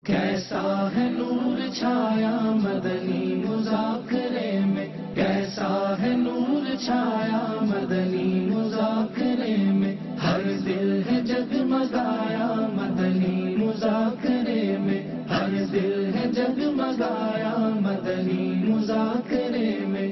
کیسا ہے نور چھایا مدنی مذاکرے میں، کیسا ہے نور چھایا مدنی مذاکرے میں، ہر دل ہے جگمگایا مدنی مذاکرے میں، ہر دل ہے جگمگایا مدنی مذاکرے میں۔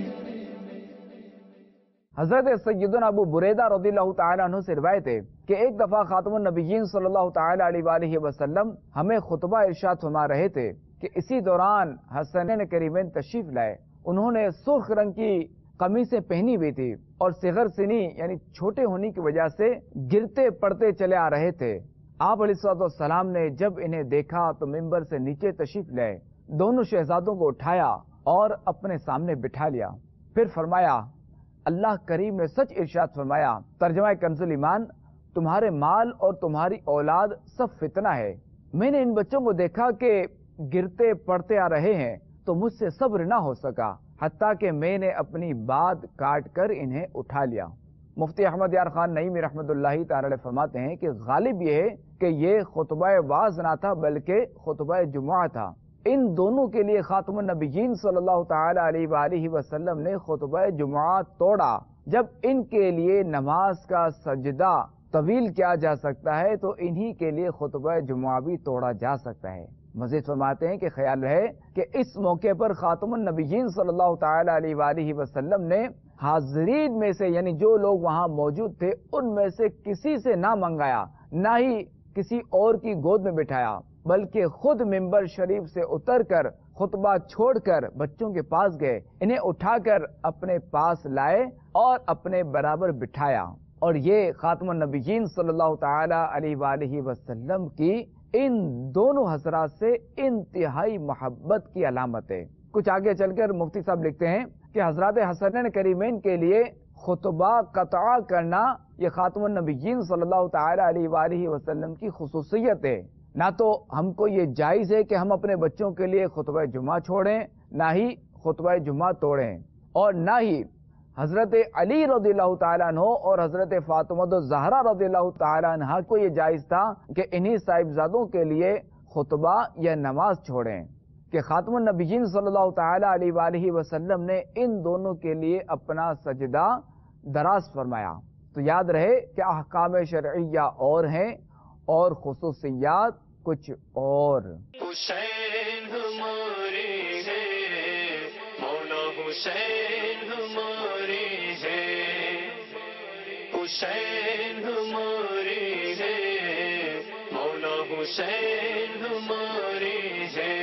حضرت سیدنا ابو بریدہ رضی اللہ تعالیٰ عنہ سے روایت ہے کہ ایک دفعہ خاتم النبیین صلی اللہ تعالیٰ علیہ وآلہ وسلم ہمیں خطبہ ارشاد فرما رہے تھے کہ اسی دوران حسنین کریمین تشریف لائے۔ انہوں نے سرخ رنگ کی قمیصیں پہنی ہوئی تھی اور صغر سنی یعنی چھوٹے ہونے کی وجہ سے گرتے پڑتے چلے آ رہے تھے۔ آپ علیہ السلام نے جب انہیں دیکھا تو ممبر سے نیچے تشریف لائے، دونوں شہزادوں کو اٹھایا اور اپنے سامنے بٹھا لیا، پھر فرمایا اللہ کریم نے سچ ارشاد فرمایا، ترجمہ کنز ایمان، تمہارے مال اور تمہاری اولاد سب فتنہ ہے۔ میں نے ان بچوں کو دیکھا کہ گرتے پڑتے آ رہے ہیں تو مجھ سے صبر نہ ہو سکا، حتیٰ کہ میں نے اپنی بات کاٹ کر انہیں اٹھا لیا۔ مفتی احمد یار خان نعیمی رحمۃ اللہ تعالی علیہ فرماتے ہیں کہ غالب یہ ہے کہ یہ خطبہ واعظ نہ تھا بلکہ خطبہ جمعہ تھا۔ ان دونوں کے لیے خاتم النبیین صلی اللہ تعالی علیہ وآلہ وسلم نے خطبہ جمعہ توڑا۔ جب ان کے لیے نماز کا سجدہ طویل کیا جا سکتا ہے تو انہی کے لیے خطبہ جمعہ بھی توڑا جا سکتا ہے۔ مزید فرماتے ہیں کہ خیال رہے کہ اس موقع پر خاتم النبیین صلی اللہ تعالی علیہ وآلہ وسلم نے حاضرین میں سے یعنی جو لوگ وہاں موجود تھے ان میں سے کسی سے نہ منگایا، نہ ہی کسی اور کی گود میں بٹھایا، بلکہ خود ممبر شریف سے اتر کر خطبہ چھوڑ کر بچوں کے پاس گئے، انہیں اٹھا کر اپنے پاس لائے اور اپنے برابر بٹھایا۔ اور یہ خاتم النبیین صلی اللہ تعالی علیہ وآلہ وسلم کی ان دونوں حضرات سے انتہائی محبت کی علامت ہے۔ کچھ آگے چل کر مفتی صاحب لکھتے ہیں کہ حضرات حسنین کریمین کے لیے خطبہ قطع کرنا یہ خاتم النبیین صلی اللہ تعالی علیہ وآلہ وسلم کی خصوصیت ہے۔ نہ تو ہم کو یہ جائز ہے کہ ہم اپنے بچوں کے لیے خطبہ جمعہ چھوڑیں، نہ ہی خطبہ جمعہ توڑیں، اور نہ ہی حضرت علی رضی اللہ تعالیٰ عنہ اور حضرت فاطمہ الزہرا رضی اللہ تعالیٰ عنہ کو یہ جائز تھا کہ انہی صاحبزادوں کے لیے خطبہ یا نماز چھوڑیں، کہ خاتم النبیین صلی اللہ تعالی علیہ وآلہ وسلم نے ان دونوں کے لیے اپنا سجدہ دراز فرمایا۔ تو یاد رہے کہ احکام شرعیہ اور ہیں اور خصوصیات کچھ اور۔ حسین ہمارے ہیں، مولا حسین ہمارے ہیں، حسین ہمارے ہیں، مولا حسین ہمارے ہیں۔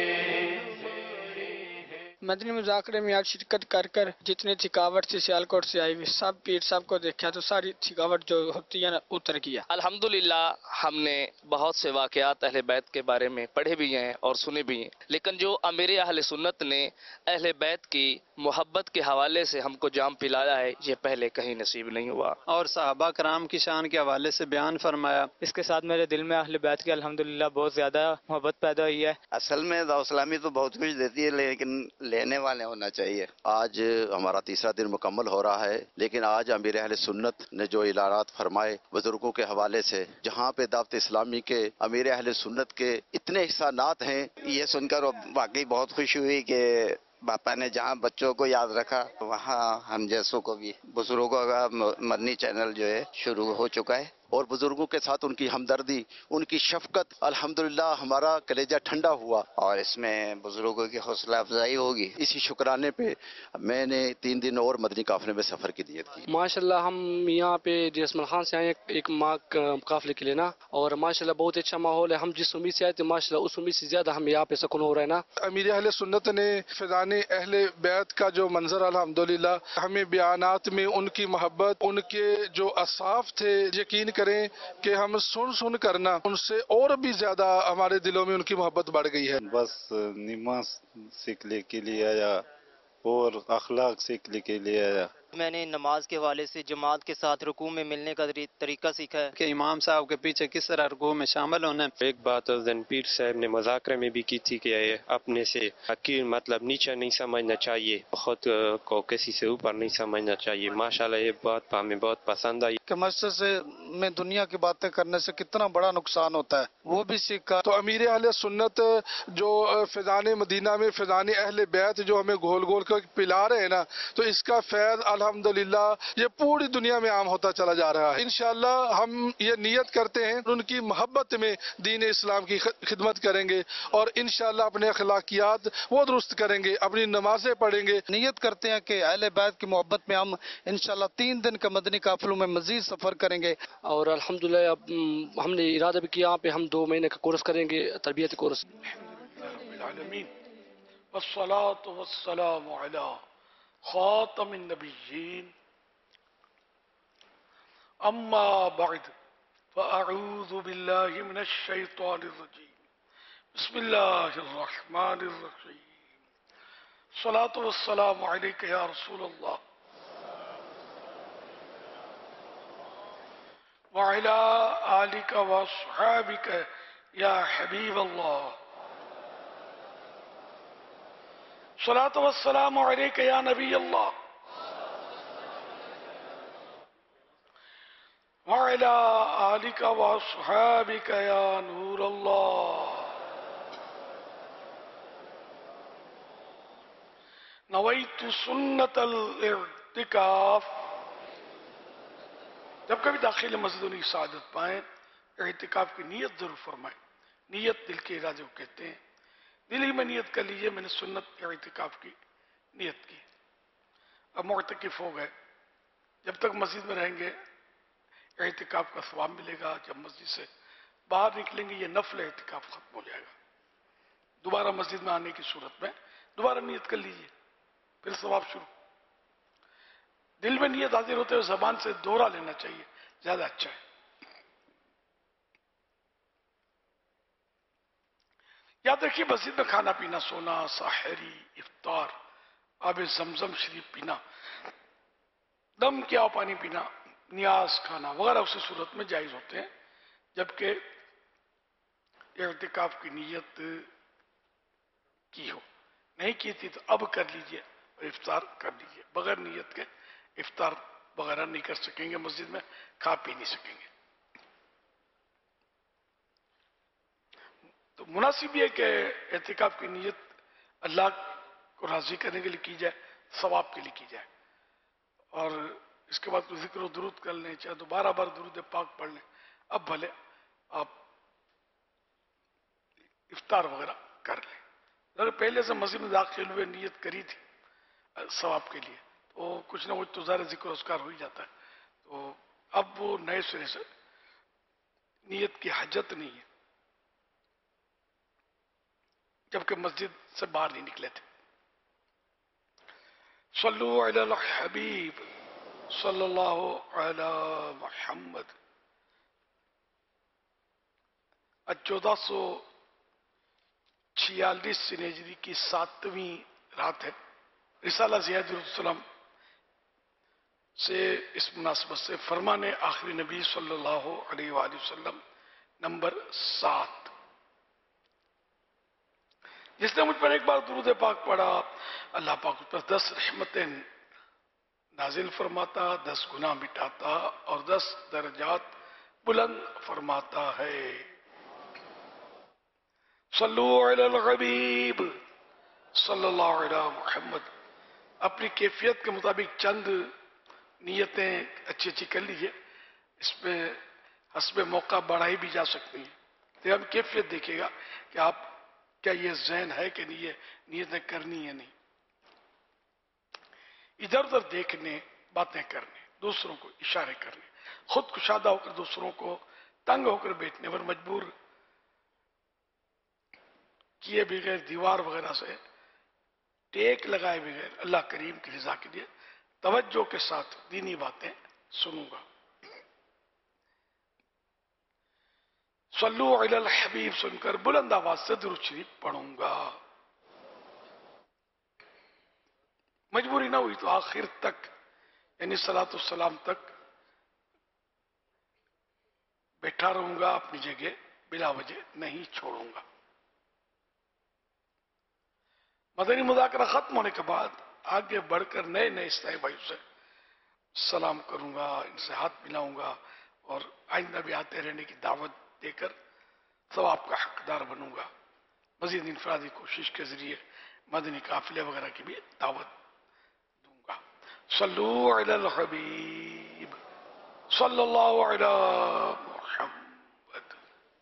مدنی مذاکرے میں آج شرکت کر کر جتنے تھکاوٹ سے سیالکوٹ سے آئی ہوئی سب پیر صاحب کو دیکھا تو ساری تھکاوٹ جو ہوتی ہے نا اتر گیا۔ الحمدللہ ہم نے بہت سے واقعات اہل بیت کے بارے میں پڑھے بھی ہیں اور سنے بھی ہیں، لیکن جو امیر اہل سنت نے اہل بیت کی محبت کے حوالے سے ہم کو جام پلایا ہے یہ پہلے کہیں نصیب نہیں ہوا، اور صحابہ کرام کی شان کے حوالے سے بیان فرمایا۔ اس کے ساتھ میرے دل میں اہل بیت کی الحمدللہ بہت زیادہ محبت پیدا ہوئی ہے۔ اصل میں دعوت اسلامی تو بہت کچھ دیتی ہے لیکن لینے والے ہونا چاہیے۔ آج ہمارا تیسرا دن مکمل ہو رہا ہے، لیکن آج امیر اہل سنت نے جو اعلانات فرمائے بزرگوں کے حوالے سے، جہاں پہ دعوت اسلامی کے امیر اہل سنت کے اتنے احسانات ہیں، یہ سن کر واقعی بہت خوشی ہوئی کہ باپا نے جہاں بچوں کو یاد رکھا وہاں ہم جیسوں کو بھی بزرگوں کا مدنی چینل جو ہے شروع ہو چکا ہے، اور بزرگوں کے ساتھ ان کی ہمدردی، ان کی شفقت، الحمدللہ ہمارا کلیجہ ٹھنڈا ہوا، اور اس میں بزرگوں کی حوصلہ افزائی ہوگی۔ اسی شکرانے پہ میں نے 3 دن اور مدنی قافلے میں سفر کی نیت کی۔ ماشاءاللہ ہم یہاں پہ جسمل خان سے آئے ایک ماہ قافلے کے لیے نا، اور ماشاءاللہ بہت اچھا ماحول ہے۔ ہم جس امید سے آئے تھے ماشاءاللہ اس امید سے زیادہ ہم یہاں پہ سکون ہو رہا ہے نا۔ امیر اہل سنت نے فیضان اہل بیت کا جو منظر الحمدللہ ہمیں بیانات میں ان کی محبت، ان کے جو اصحاب تھے، یقین کریں کہ ہم سن کرنا ان سے اور بھی زیادہ ہمارے دلوں میں ان کی محبت بڑھ گئی ہے۔ بس نماز سیکھنے کے لیے آیا اور اخلاق سیکھنے کے لیے آیا۔ میں نے نماز کے حوالے سے جماعت کے ساتھ رکوع میں ملنے کا طریقہ سیکھا ہے کہ امام صاحب کے پیچھے کس طرح رکوع میں شامل ہونا ہے۔ ایک بات اس دن پیر صاحب نے مذاکرے میں بھی کی تھی کہ اپنے سے حقیر مطلب نیچے نہیں سمجھنا چاہیے، خود کو کسی سے اوپر نہیں سمجھنا چاہیے۔ ماشاءاللہ یہ بات ہمیں بہت پسند آئی کہ مسجد سے میں دنیا کی باتیں کرنے سے کتنا بڑا نقصان ہوتا ہے وہ بھی سیکھا۔ تو امیر اہل سنت جو فیضان مدینہ میں فیضان اہل بیت جو ہمیں گھول گھول کر پلا رہے ہیں نا، تو اس کا فیض الحمدللہ یہ پوری دنیا میں عام ہوتا چلا جا رہا ہے۔ انشاءاللہ ہم یہ نیت کرتے ہیں ان کی محبت میں دین اسلام کی خدمت کریں گے، اور انشاءاللہ اپنے اخلاقیات وہ درست کریں گے، اپنی نمازیں پڑھیں گے۔ نیت کرتے ہیں کہ اہل بیت کی محبت میں ہم انشاءاللہ 3 دن کا مدنی قافلوں میں مزید سفر کریں گے، اور الحمدللہ اب ہم نے ارادہ بھی کیا یہاں پہ ہم 2 مہینے کا کورس کریں گے، تربیتی کورس۔ رب العالمین والصلاة والسلام علی خاتم النبیین اما بعد فاعوذ باللہ من الشیطان الرجیم بسم اللہ الرحمن الرحیم الصلاة والسلام علیک یا رسول اللہ وعلی آلک واصحابک یا حبیب اللہ الصلاة والسلام علیک یا نبی اللہ وعلی آلک واصحابک یا نور اللہ نویت سنت الاعتکاف۔ جب کبھی داخل مسجد کی سعادت پائیں اعتکاف کی نیت ضرور فرمائیں۔ نیت دل کے ارادے کو کہتے ہیں، دل ہی میں نیت کر لیجئے میں نے سنت اعتکاف کی نیت کی۔ اب معتکف ہو گئے، جب تک مسجد میں رہیں گے اعتکاف کا ثواب ملے گا، جب مسجد سے باہر نکلیں گے یہ نفل اعتکاف ختم ہو جائے گا۔ دوبارہ مسجد میں آنے کی صورت میں دوبارہ نیت کر لیجئے، پھر ثواب شروع۔ دل میں نیت حاضر ہوتے ہوئے زبان سے دوہرا لینا چاہیے، زیادہ اچھا ہے۔ یاد رکھیے مسجد میں کھانا پینا، سونا، ساحری، افطار، آب زمزم شریف پینا، دم کیا پانی پینا، نیاز کھانا وغیرہ اسی صورت میں جائز ہوتے ہیں جبکہ اعتکاف کی نیت کی ہو۔ نہیں کی تھی تو اب کر لیجئے اور افطار کر لیجئے۔ بغیر نیت کے افطار وغیرہ نہیں کر سکیں گے، مسجد میں کھا پی نہیں سکیں گے۔ تو مناسب یہ کہ اعتکاف کی نیت اللہ کو راضی کرنے کے لیے کی جائے، ثواب کے لیے کی جائے، اور اس کے بعد کوئی ذکر و درود کر لیں، چاہے دوبارہ بار درود پاک پڑھ لیں، اب بھلے آپ افطار وغیرہ کر لیں۔ اگر پہلے سے مسجد میں داخل ہوئے نیت کری تھی ثواب کے لیے تو کچھ نہ کچھ تو ظاہر ذکر و اذکار ہو ہی جاتا ہے، تو اب وہ نئے سرے سے نیت کی حاجت نہیں ہے جبکہ مسجد سے باہر نہیں نکلے تھے۔ صلو علی الحبیب صلی اللہ علی محمد۔ آج 1446 ہجری کی 7ویں رات ہے۔ رسالہ زیاد السلام سے اس مناسبت سے فرمان آخری نبی صلی اللہ علیہ وآلہ وسلم نمبر 7۔ جس نے مجھ پر ایک بار درود پاک پڑھا اللہ پاک اس پر 10 رحمتیں نازل فرماتا، 10 گناہ مٹاتا اور 10 درجات بلند فرماتا ہے۔ صلو علی الحبیب صلی اللہ علیہ محمد۔ اپنی کیفیت کے مطابق چند نیتیں اچھی اچھی کر لیجئے، اس میں حسب موقع بڑھائی بھی جا سکتی ہیں، تو اب کیفیت دیکھے گا کہ آپ کیا یہ ذہن ہے کہ نہیں، یہ نیتیں کرنی ہے نہیں۔ ادھر ادھر دیکھنے، باتیں کرنے، دوسروں کو اشارے کرنے، خود کشادہ ہو کر دوسروں کو تنگ ہو کر بیٹھنے پر مجبور کیے بغیر دیوار وغیرہ سے ٹیک لگائے بغیر اللہ کریم کی رضا کے لیے توجہ کے ساتھ دینی باتیں سنوں گا۔ صلو علی الحبیب سن کر بلند آواز سے درود شریف پڑھوں گا۔ مجبوری نہ ہوئی تو آخر تک یعنی صلاۃ السلام تک بیٹھا رہوں گا، اپنی جگہ بلا وجہ نہیں چھوڑوں گا۔ مدنی مذاکرہ ختم ہونے کے بعد آگے بڑھ کر نئے نئے اسلامی بھائیوں سے سلام کروں گا، ان سے ہاتھ ملاؤں گا اور آئندہ بھی آتے رہنے کی دعوت دے کر ثواب کا حقدار بنوں گا. مزید انفرادی کوشش کے ذریعے مدنی قافلے وغیرہ کی بھی دعوت دوں گا. صلو علی الحبیب صلی اللہ علی محمد.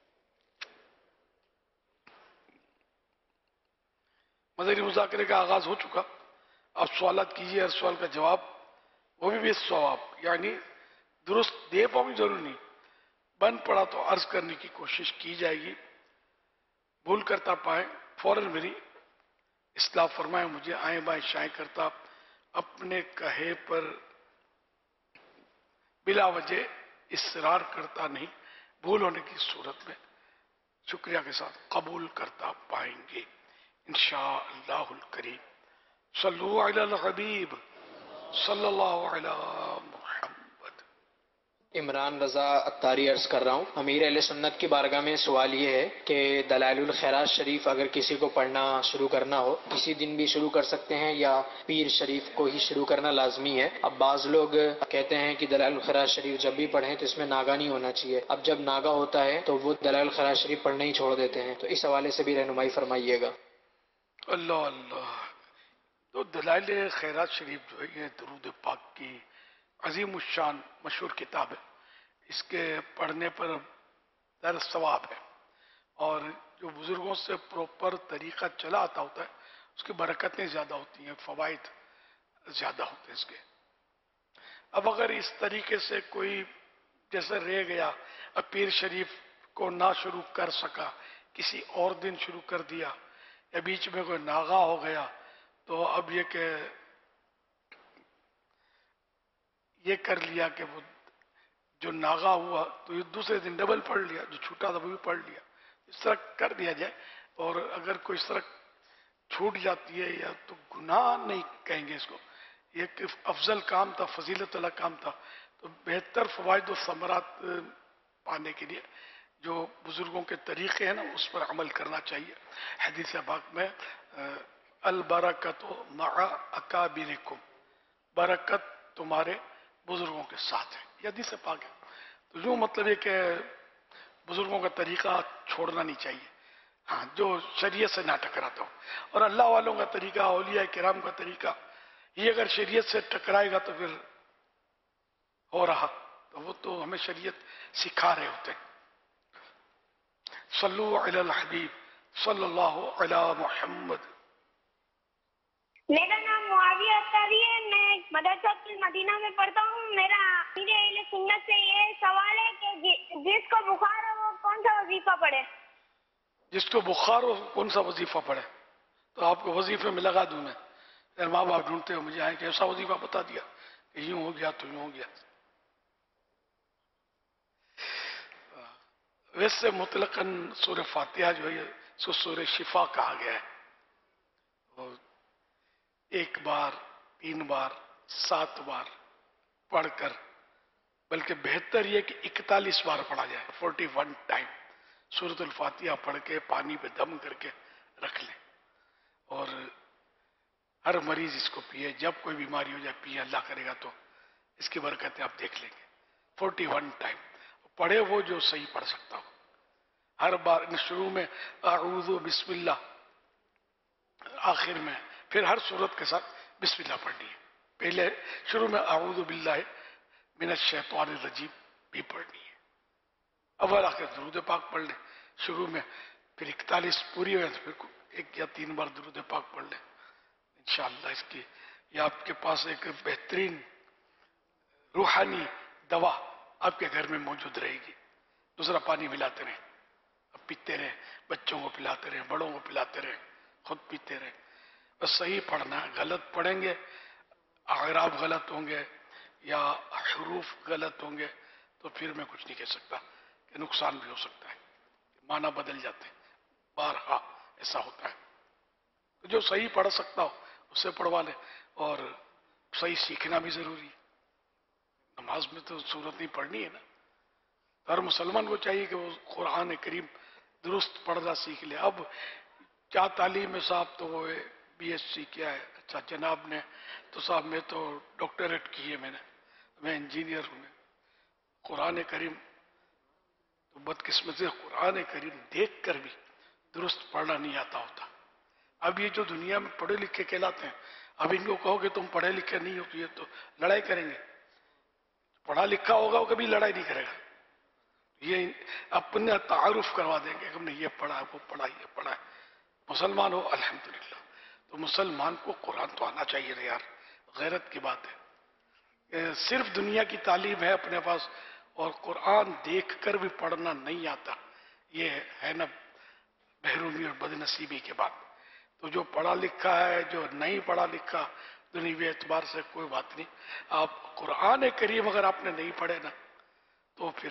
مدنی مذاکرے کا آغاز ہو چکا. آپ سوالات کیجئے، ہر سوال کا جواب وہ بھی ثواب، یعنی درست دے پاؤں ضرور نہیں، بن پڑا تو عرض کرنے کی کوشش کی جائے گی. بھول کرتا پائیں فوراً میری اصلاح فرمائیں. مجھے آئیں بائیں شائیں کرتا اپنے کہے پر بلا وجہ اصرار کرتا نہیں، بھول ہونے کی صورت میں شکریہ کے ساتھ قبول کرتا پائیں گے انشاءاللہ الکریم. صلو علی الحبیب صلی اللہ علی محمد. عمران رضا اتاری عرض کر رہا ہوں. امیر اہل سنت کی بارگاہ میں سوال یہ ہے کہ دلائل الخیرات شریف اگر کسی کو پڑھنا شروع کرنا ہو، کسی دن بھی شروع کر سکتے ہیں یا پیر شریف کو ہی شروع کرنا لازمی ہے؟ اب بعض لوگ کہتے ہیں کہ دلائل الخیرات شریف جب بھی پڑھیں تو اس میں ناگا نہیں ہونا چاہیے. اب جب ناگا ہوتا ہے تو وہ دلائل الخیرات شریف پڑھنا ہی چھوڑ دیتے ہیں، تو اس حوالے سے بھی رہنمائی فرمائیے گا. اللہ اللہ. تو دلائل خیرات شریف جو ہے یہ درود پاک کی عظیم الشان مشہور کتاب ہے. اس کے پڑھنے پر در ثواب ہے، اور جو بزرگوں سے پروپر طریقہ چلا آتا ہوتا ہے اس کی برکتیں زیادہ ہوتی ہیں، فوائد زیادہ ہوتے ہیں اس کے. اب اگر اس طریقے سے کوئی جیسے رہ گیا، اب پیر شریف کو نہ شروع کر سکا، کسی اور دن شروع کر دیا، یا بیچ میں کوئی ناغا ہو گیا، تو اب یہ کہ یہ کر لیا کہ وہ جو ناغا ہوا تو یہ دوسرے دن ڈبل پڑھ لیا، جو چھوٹا تھا وہ بھی پڑھ لیا. اس طرح کر دیا جائے. اور اگر کوئی اس طرح چھوٹ جاتی ہے یا تو گناہ نہیں کہیں گے اس کو، یہ ایک افضل کام تھا، فضیلت والا کام تھا. تو بہتر فوائد و ثمرات پانے کے لیے جو بزرگوں کے طریقے ہیں نا اس پر عمل کرنا چاہیے. حدیث پاک میں البرکت مع اکابرکم، برکت تمہارے بزرگوں کے ساتھ ہے، یہ حدیث پاک ہے. تو جو مطلب ہے کہ بزرگوں کا طریقہ چھوڑنا نہیں چاہیے، ہاں جو شریعت سے نہ ٹکراتا ہو. اور اللہ والوں کا طریقہ، اولیاء کرام کا طریقہ، یہ اگر شریعت سے ٹکرائے گا تو پھر ہو رہا، تو وہ تو ہمیں شریعت سکھا رہے ہوتے ہیں. صلو علی الحبیب صلی اللہ علی محمد. میرا نام معاویہ اتاری ہے، میں مدرسہ مدینہ میں پڑھتا ہوں. میرا امیر اہل سنت سے یہ سوال ہے کہ جس کو بخار ہو وہ کون سا وظیفہ پڑھے؟ جس کو بخار ہو کون سا وظیفہ پڑھے؟ تو آپ کو وظیفے میں لگا دوں میں. اگر ماں باپ ڈھونڈتے ہو مجھے آئے کہ ایسا وظیفہ بتا دیا کہ یوں ہو گیا تو یوں ہو گیا. ویسے مطلقاً سورہ فاتحہ جو ہے اس کو سورہ شفا کہا گیا ہے. اور ایک بار، 3 بار، 7 بار پڑھ کر، بلکہ بہتر یہ کہ 41 بار پڑھا جائے، 41 ٹائم سورۃ الفاتحہ پڑھ کے پانی پہ دم کر کے رکھ لیں. اور ہر مریض اس کو پیے، جب کوئی بیماری ہو جائے پیے، اللہ کرے گا تو اس کی برکتیں آپ دیکھ لیں گے. 41 ٹائم پڑھے وہ جو صحیح پڑھ سکتا ہو. ہر بار شروع میں اعوذ بسم اللہ، آخر میں پھر ہر صورت کے ساتھ بسم اللہ پڑھنی ہے. پہلے شروع میں اعوذ باللہ من الشیطان الرجیم بھی پڑھنی ہے. اول آخر درود پاک پڑھ لیں شروع میں، پھر 41 پوری ہو جائے تو پھر 1 یا 3 بار درود پاک پڑھ لیں. انشاءاللہ اس کی یہ آپ کے پاس ایک بہترین روحانی دوا آپ کے گھر میں موجود رہے گی. دوسرا پانی ملاتے رہیں، اب پیتے رہیں، بچوں کو پلاتے رہیں، بڑوں کو پلاتے رہیں، خود پیتے رہیں. بس صحیح پڑھنا ہے. غلط پڑھیں گے، اعراب غلط ہوں گے یا حروف غلط ہوں گے تو پھر میں کچھ نہیں کہہ سکتا کہ نقصان بھی ہو سکتا ہے، معنی بدل جاتے ہیں. بارہا ایسا ہوتا ہے. تو جو صحیح پڑھ سکتا ہو اس سے پڑھوا لے. اور صحیح سیکھنا بھی ضروری ہے. نماز میں تو سورت نہیں پڑھنی ہے نا. ہر مسلمان کو چاہیے کہ وہ قرآن کریم درست پڑھنا سیکھ لے. اب کیا تعلیم ہے صاحب؟ تو وہ بی ایس سی کیا ہے. اچھا جناب نے تو صاحب میں تو ڈاکٹریٹ کی ہے، میں انجینئر ہوں. قرآن کریم تو بدقسمتی سے قرآن کریم دیکھ کر بھی درست پڑھنا نہیں آتا ہوتا. اب یہ جو دنیا میں پڑھے لکھے کہلاتے ہیں، اب ان کو کہو کہ تم پڑھے لکھے نہیں ہو تو یہ تو لڑائی کریں گے. پڑھا لکھا ہوگا وہ کبھی لڑائی نہیں کرے گا. یہ اپنا تعارف کروا دیں گے کہ ہم نے یہ پڑھا وہ پڑھا یہ پڑھا ہے. مسلمان ہو الحمدللہ. تو مسلمان کو قرآن تو آنا چاہیے نا یار، غیرت کی بات ہے. صرف دنیا کی تعلیم ہے اپنے پاس اور قرآن دیکھ کر بھی پڑھنا نہیں آتا، یہ ہے نا محرومی اور بدنصیبی کے بعد. تو جو پڑھا لکھا ہے، جو نہیں پڑھا لکھا، دنیوی اعتبار سے کوئی بات نہیں. آپ قرآن کریم اگر آپ نے نہیں پڑھے نا تو پھر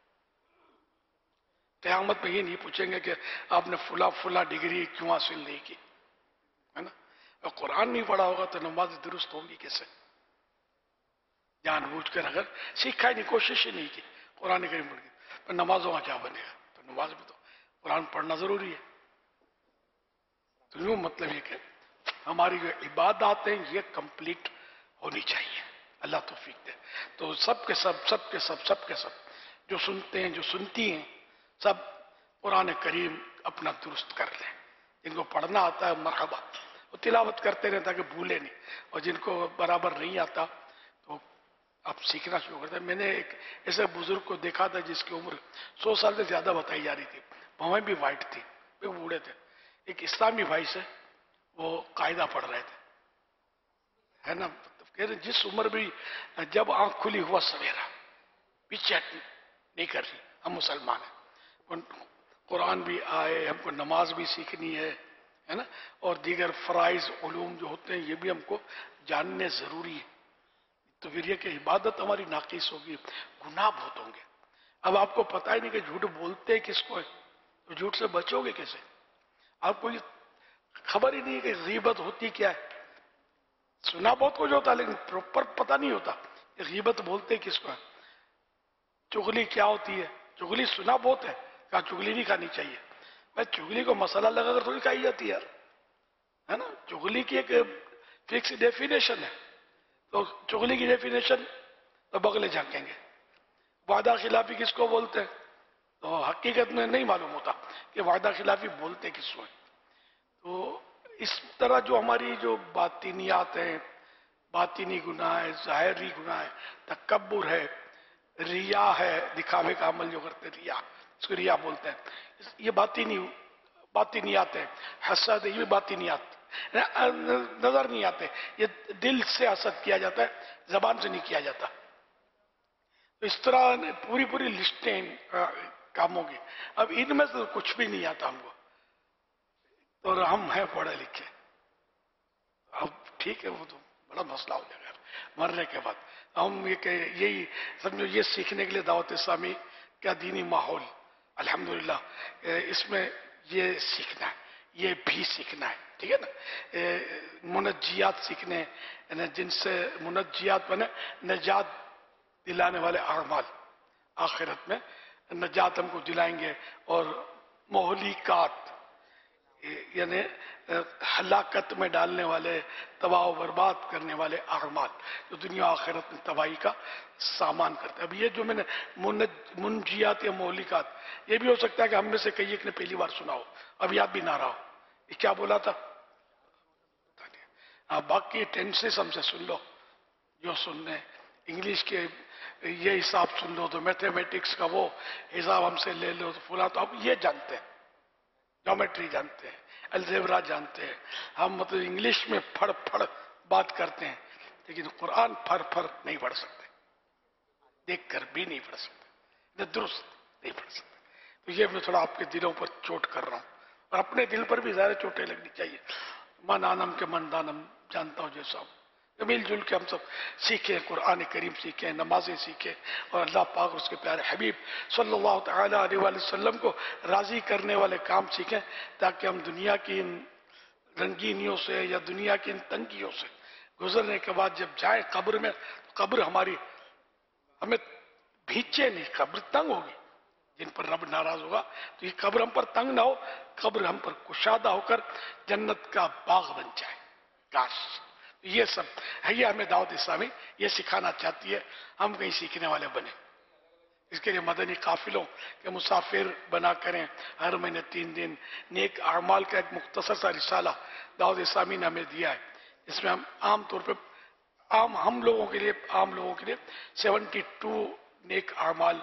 قیامت میں یہ نہیں پوچھیں گے کہ آپ نے فلا ڈگری کیوں حاصل نہیں کی، ہے نا. اگر قرآن نہیں پڑھا ہوگا تو نماز درست ہوگی کیسے؟ جان بوجھ کر اگر سیکھا ہی نہیں، کوشش ہی نہیں کی قرآن کریم پڑھ کے، تو نمازوں کا کیا بنے گا؟ تو نماز میں تو قرآن پڑھنا ضروری ہے. تو یوں مطلب یہ کہ ہماری جو عبادات ہیں یہ کمپلیٹ ہونی چاہیے. اللہ توفیق دے. تو سب کے سب جو سنتے ہیں جو سنتی ہیں سب قرآن کریم اپنا درست کر لیں. جن کو پڑھنا آتا ہے مرحبا، وہ تلاوت کرتے رہیں تاکہ بھولے نہیں. اور جن کو برابر نہیں آتا تو آپ سیکھنا شروع کرتے ہیں. میں نے ایک ایسے بزرگ کو دیکھا تھا جس کی عمر 100 سال سے زیادہ بتائی جا رہی تھی. بھویں بھی وائٹ تھی، وہ بوڑھے تھے. ایک اسلامی بھائی سے وہ قاعدہ پڑھ رہے تھے، ہے نا. کہہ رہے جس عمر بھی جب آنکھ کھلی ہوا سویرا، پیچھے نہیں کر رہی، ہم مسلمان ہیں، قرآن بھی آئے، ہم کو نماز بھی سیکھنی ہے نا، اور دیگر فرائض علوم جو ہوتے ہیں یہ بھی ہم کو جاننے ضروری ہے. تو پھر یہ کہ عبادت ہماری ناقص ہوگی، گناہ بہت ہوں گے. اب آپ کو پتہ ہی نہیں کہ جھوٹ بولتے کس کو ہے، تو جھوٹ سے بچو گے کیسے؟ آپ کو یہ خبر ہی نہیں کہ غیبت ہوتی کیا ہے. سنا بہت کچھ ہوتا لیکن پراپر پتہ نہیں ہوتا کہ غیبت بولتے کس کو ہے. چغلی کیا ہوتی ہے؟ چغلی سنا بہت ہے، کہا چغلی نہیں کھانی چاہیے. میں چغلی کو مسئلہ لگا کر تھوڑی کھائی جاتی ہے یار، ہے نا. چغلی کی ایک فکس ڈیفینیشن ہے. تو چغلی کی ڈیفینیشن تو بغلے جھانکیں گے. وعدہ خلافی کس کو بولتے ہیں؟ تو حقیقت میں نہیں معلوم ہوتا کہ وعدہ خلافی بولتے کس کو ہے. تو اس طرح جو ہماری جو باطنیات ہیں، باطنی گناہ ہے، ظاہری گناہ ہے، تکبر ہے، ریا ہے، دکھاوے کا عمل جو کرتے ریا، اس کو ریا بولتے ہیں. یہ باطنیات ہیں. حسد یہ بھی باطنیات نظر نہیں آتے، یہ دل سے حسد کیا جاتا ہے، زبان سے نہیں کیا جاتا. اس طرح پوری لسٹیں کاموں کی. اب ان میں سے کچھ بھی نہیں آتا ہم کو، اور ہم ہیں پڑھے لکھے. اب ٹھیک ہے، وہ تو بڑا مسئلہ ہو جائے گا مرنے کے بعد. ہم یہ کہ یہی سمجھو یہ سیکھنے کے لیے دعوت اسلامی کیا دینی ماحول الحمدللہ اس میں یہ سیکھنا ہے، یہ بھی سیکھنا ہے. ٹھیک ہے نا. منجیات سیکھنے، جن سے منجیات بنے نجات دلانے والے اعمال، آخرت میں نجات ہم کو دلائیں گے. اور مہلکات یعنی ہلاکت میں ڈالنے والے، تباہ و برباد کرنے والے اعمال جو دنیا آخرت میں تباہی کا سامان کرتے ہیں. اب یہ جو میں نے منجیات یا مہلکات، یہ بھی ہو سکتا ہے کہ ہم میں سے کئی ایک نے پہلی بار سنا ہو، اب یاد بھی نہ رہا ہو. یہ کیا بولا تھا؟ باقی ٹینسز ہم سے سن لو جو سننے. انگلش کے یہ حساب سن لو تو میتھمیٹکس کا وہ حساب ہم سے لے لو تو فلاں. تو اب یہ جانتے ہیں، جیومیٹری جانتے ہیں، الجبرا جانتے ہیں. ہم مطلب انگلش میں پھڑ بات کرتے ہیں لیکن قرآن پھڑ نہیں پڑھ سکتے، دیکھ کر بھی نہیں پڑھ سکتے، درست نہیں پڑھ سکتے. تو یہ میں تھوڑا آپ کے دلوں پر چوٹ کر رہا ہوں، اور اپنے دل پر بھی زیادہ چوٹیں لگنی چاہیے. من آنم کے من دانم، جانتا ہوں جیسا ہوں. مل جل کے ہم سب سیکھیں، قرآن کریم سیکھیں، نمازیں سیکھیں، اور اللہ پاک اس کے پیارے حبیب صلی اللہ تعالیٰ علیہ وسلم کو راضی کرنے والے کام سیکھیں، تاکہ ہم دنیا کی ان رنگینیوں سے یا دنیا کی ان تنگیوں سے گزرنے کے بعد جب جائیں قبر میں، قبر ہماری ہمیں بھیچے نہیں، قبر تنگ ہوگی. جن پر رب ناراض ہوگا تو یہ قبر ہم پر تنگ نہ ہو، قبر ہم پر کشادہ ہو کر جنت کا باغ بن جائے. کاش. یہ سب ہے، یہ ہمیں دعوت اسلامی یہ سکھانا چاہتی ہے، ہم کہیں سیکھنے والے بنے. اس کے لیے مدنی قافلوں کے مسافر بنا کریں، ہر مہینے 3 دن نیک اعمال کا ایک مختصر سا رسالہ دعوت اسلامی نے ہمیں دیا ہے. اس میں ہم عام طور پہ ہم لوگوں کے لیے 72 نیک اعمال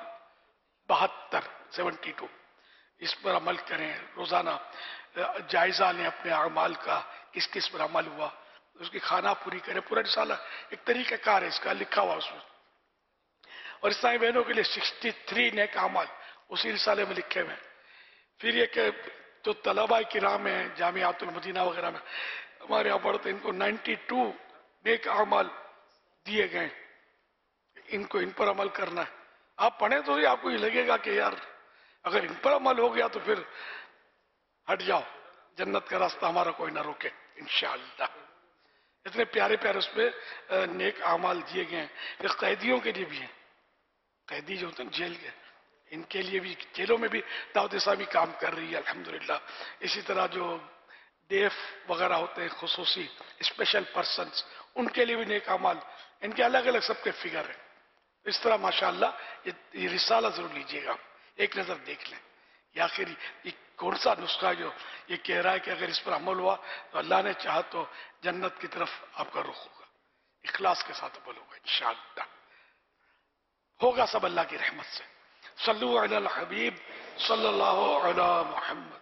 72 اس پر عمل کریں. روزانہ جائزہ لیں اپنے اعمال کا، کس کس پر عمل ہوا، اس کی کھانا پوری کریں. پورا رسالہ ایک طریقہ کار ہے اس کا، لکھا ہوا اس میں. اور اسلامی بہنوں کے لیے 63 نیک اعمال اسی رسالے میں لکھے ہوئے ہیں. پھر یہ کہ جو طلباء کرام ہیں جامعات المدینہ وغیرہ میں ہمارے یہاں پڑھتے ہیں، ان کو 92 نیک اعمال دیے گئے، ان پر عمل کرنا ہے. آپ پڑھیں تو ہی آپ کو یہ لگے گا کہ یار اگر ان پر عمل ہو گیا تو پھر ہٹ جاؤ، جنت کا راستہ ہمارا کوئی نہ روکے انشاءاللہ. اتنے پیارے پیارے اس پہ نیک اعمال دیے گئے ہیں. پھر قیدیوں کے لیے بھی ہیں، قیدی جو ہوتے ہیں جیل کے، ان کے لیے بھی جیلوں میں بھی دعوت اسلامی کام کر رہی ہے الحمدللہ. اسی طرح جو ڈیف وغیرہ ہوتے ہیں خصوصی اسپیشل پرسنز، ان کے لیے بھی نیک اعمال، ان کے الگ الگ سب کے فگر ہیں. اس طرح ماشاءاللہ یہ رسالہ ضرور لیجئے گا، ایک نظر دیکھ لیں. یا آخر یہ کون سا نسخہ جو یہ کہہ رہا ہے کہ اگر اس پر عمل ہوا تو اللہ نے چاہا تو جنت کی طرف آپ کا رخ ہوگا. اخلاص کے ساتھ عمل ہوگا انشاءاللہ، ہوگا سب اللہ کی رحمت سے. صلو علی الحبیب صلی اللہ علی محمد.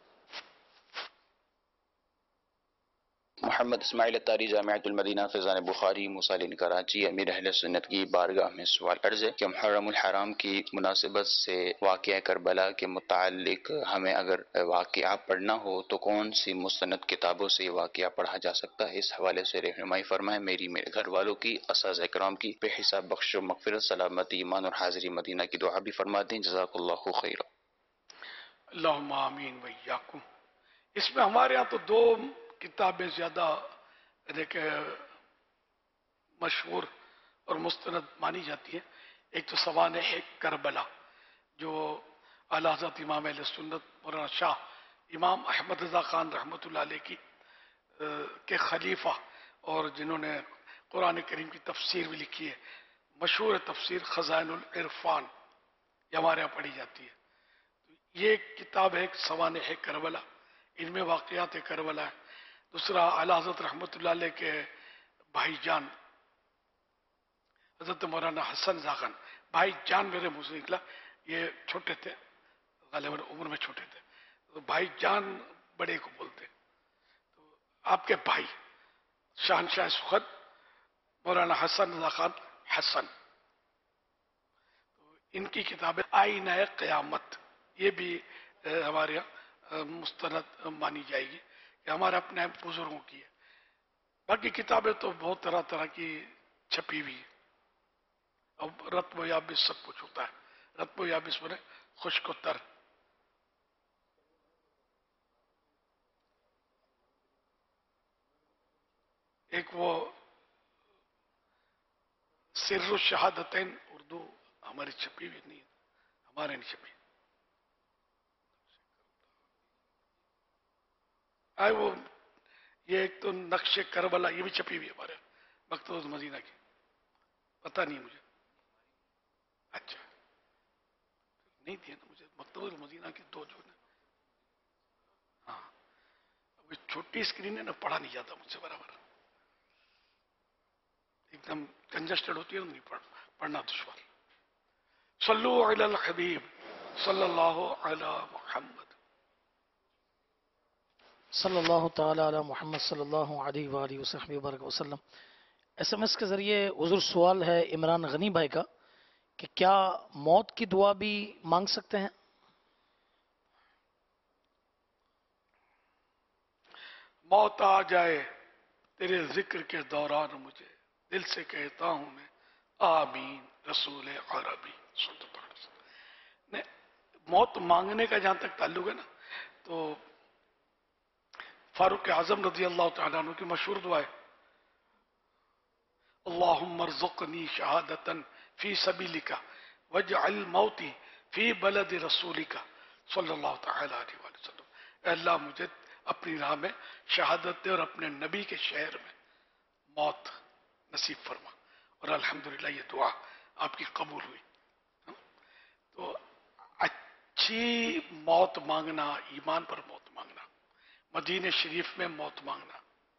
محمد اسماعیل اتاری، جامعۃ المدینہ فیضان بخاری، موسیٰ کراچی. امیر اہل سنت کی بارگاہ میں سوال عرض ہے کہ محرم الحرام کی مناسبت سے واقعہ کربلا کے متعلق ہمیں اگر واقعہ پڑھنا ہو تو کون سی مستند کتابوں سے یہ واقعہ پڑھا جا سکتا ہے؟ اس حوالے سے رہنمائی فرمائیں. میرے گھر والوں کی، اساتذہ کرام کی بے حساب بخش و مغفرت، سلامتی، ایمان اور حاضری مدینہ کی دعا بھی فرما دیں. جزاک اللہ خیر. اللہم آمین ویاکم. اس میں ہمارے ہاں تو 2 کتابیں زیادہ مشہور اور مستند مانی جاتی ہیں. ایک تو سوانح کربلا جو اعلیٰ حضرت امام اہل سنت مولانا شاہ امام احمد رضا خان رحمۃ اللہ علیہ کے خلیفہ، اور جنہوں نے قرآن کریم کی تفسیر بھی لکھی ہے، مشہور تفسیر خزائن العرفان، یہ ہمارے یہاں پڑھی جاتی ہے. یہ ایک کتاب ہے سوانح کربلا، ان میں واقعات کربلا ہے. دوسرا اعلیٰ حضرت رحمۃ اللہ علیہ کے بھائی جان حضرت مولانا حسن زاغن، بھائی جان میرے منہ سے نکلا، یہ چھوٹے تھے غالباً عمر میں چھوٹے تھے، تو بھائی جان بڑے کو بولتے. تو آپ کے بھائی شہنشاہ سخن مولانا حسن رضا خان حسن، تو ان کی کتابیں آئینہ قیامت، یہ بھی ہمارے یہاں مستند مانی جائے گی، کہ ہمارے اپنے بزرگوں کی ہے. باقی کتابیں تو بہت طرح طرح کی چھپی ہوئی ہے. اب رتب و یابس سب کچھ ہوتا ہے، رتب و یابس بنے خشک و تر. ایک وہ سر الشہادتین اردو ہماری چھپی ہوئی نہیں، ہمارے نہیں چھپی. وہ یہ ایک تو نقش کربلا، یہ بھی چھپی ہوئی ہمارے مکتبۃ المدینہ کی، پتہ نہیں مجھے. اچھا نہیں دیا نا مجھے مکتبۃ المدینہ کی 2 جو نا. ہاں ابھی چھوٹی اسکرین ہے نا، پڑھا نہیں جاتا مجھ سے برابر، ایک دم کنجسٹڈ ہوتی ہے، نہیں پڑھنا دشوار. صلو علی الحبیب صلی اللہ علی محمد. صلی اللہ تعالی علی محمد صلی اللہ علیہ وآلہ وصحبہ وبارک وسلم. ایس ایم ایس کے ذریعے حضور سوال ہے عمران غنی بھائی کا کہ کیا موت کی دعا بھی مانگ سکتے ہیں؟ موت آ جائے تیرے ذکر کے دوران مجھے، دل سے کہتا ہوں میں آمین رسول عربی. موت مانگنے کا جہاں تک تعلق ہے نا، تو فاروق اعظم رضی اللہ تعالیٰ عنہ کی مشہور دعا ہے اللہم ارزقنی شہادتا فی سبیلک واجعل موتی فی بلد رسولک صلی اللہ تعالیٰ علیہ وسلم. اے اللہ مجھے اپنی راہ میں شہادت دے اور اپنے نبی کے شہر میں موت نصیب فرما. اور الحمدللہ یہ دعا آپ کی قبول ہوئی. अच्छी मौत मांगना, ईमान पर मौत मांगना, मदीने शरीफ में मौत मांगना,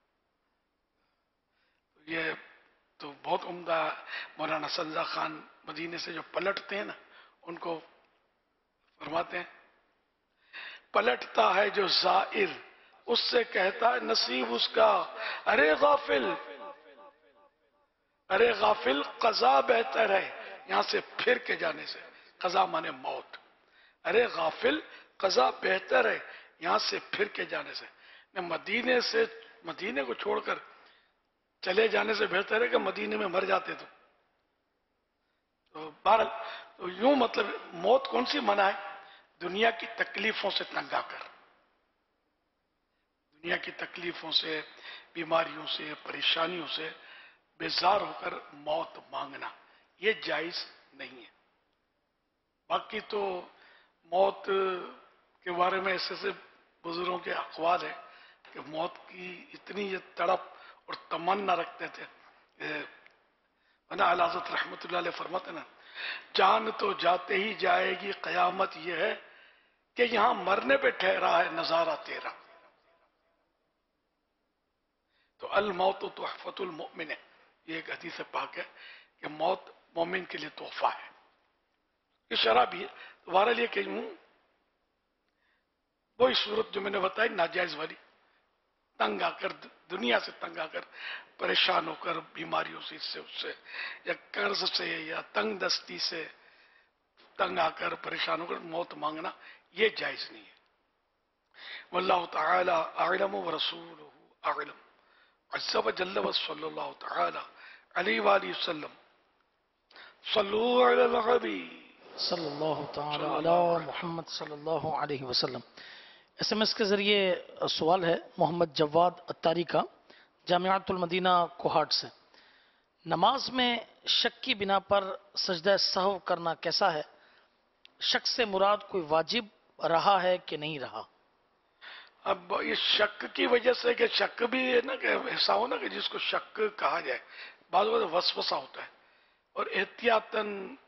ये तो बहुत उम्दा। मौलाना संजा खान मदीने से जो पलटते हैं ना, उनको फरमाते हैं, पलटता है जो जाइर, उससे कहता है नसीब उसका, अरे गाफिल, अरे गाफिल कज़ा बेहतर है यहां से फिर के जाने से। कज़ा माने मौत। अरे गाफिल कज़ा बेहतर है यहां से फिर के जाने से। मदीने को छोड़कर चले जाने से बेहतर है कि मदीने में मर जाते। तो बहरहाल तो यूं मतलब मौत कौन सी मना है? दुनिया की तकलीफों से तंग आकर, दुनिया की तकलीफों से, बीमारियों से, परेशानियों से बेजार होकर मौत मांगना, ये जायज नहीं है। बाकी तो मौत के बारे में ऐसे बुजुर्गों के अक़वाल है कि मौत की इतनी ये तड़प और तमन्ना रखते थे। अला हज़रत रहमतुल्लाह अलैह फरमाते ना, जान तो जाते ही जाएगी, क़यामत ये है कि यहां मरने पे ठहरा है नजारा तेरा। तो अल मौत तुहफ़तुल मुमिन है, ये एक हदीस पाक है कि मौत मोमिन के लिए तोहफा है। ये शराब भी है। तो बहरहाल ये कहूं, वही सूरत जो मैंने बताई नाजायज वाली, तंग आकर, दुनिया से तंग आकर, परेशान होकर, बीमारियों से, इससे उससे, या कर्ज से, या तंग दस्ती से तंग आकर, परेशान होकर मौत मांगना, ये जायज नहीं है। वल्लाहु तआला अअलम व रसूलुहु अअलम। अज़्ज़ा व जल्ल व सल्लल्लाहु तआला अलैहि व आलिहि वसल्लम। सल्लू अलल हबीब सल्लल्लाहु तआला अला मुहम्मद सल्लल्लाहु अलैहि वसल्लम। एसएमएस के जरिए सवाल है मोहम्मद जवाद अत्तारी का, जामियातुल मदीना कोहाट से। नमाज में शक की बिना पर सजदा सहव करना कैसा है? शक से मुराद कोई वाजिब रहा है कि नहीं रहा? अब ये शक की वजह से, कि शक भी है ना, कि ऐसा हो ना कि जिसको शक कहा जाए, बाद में वसवसा होता है, और एहतियातन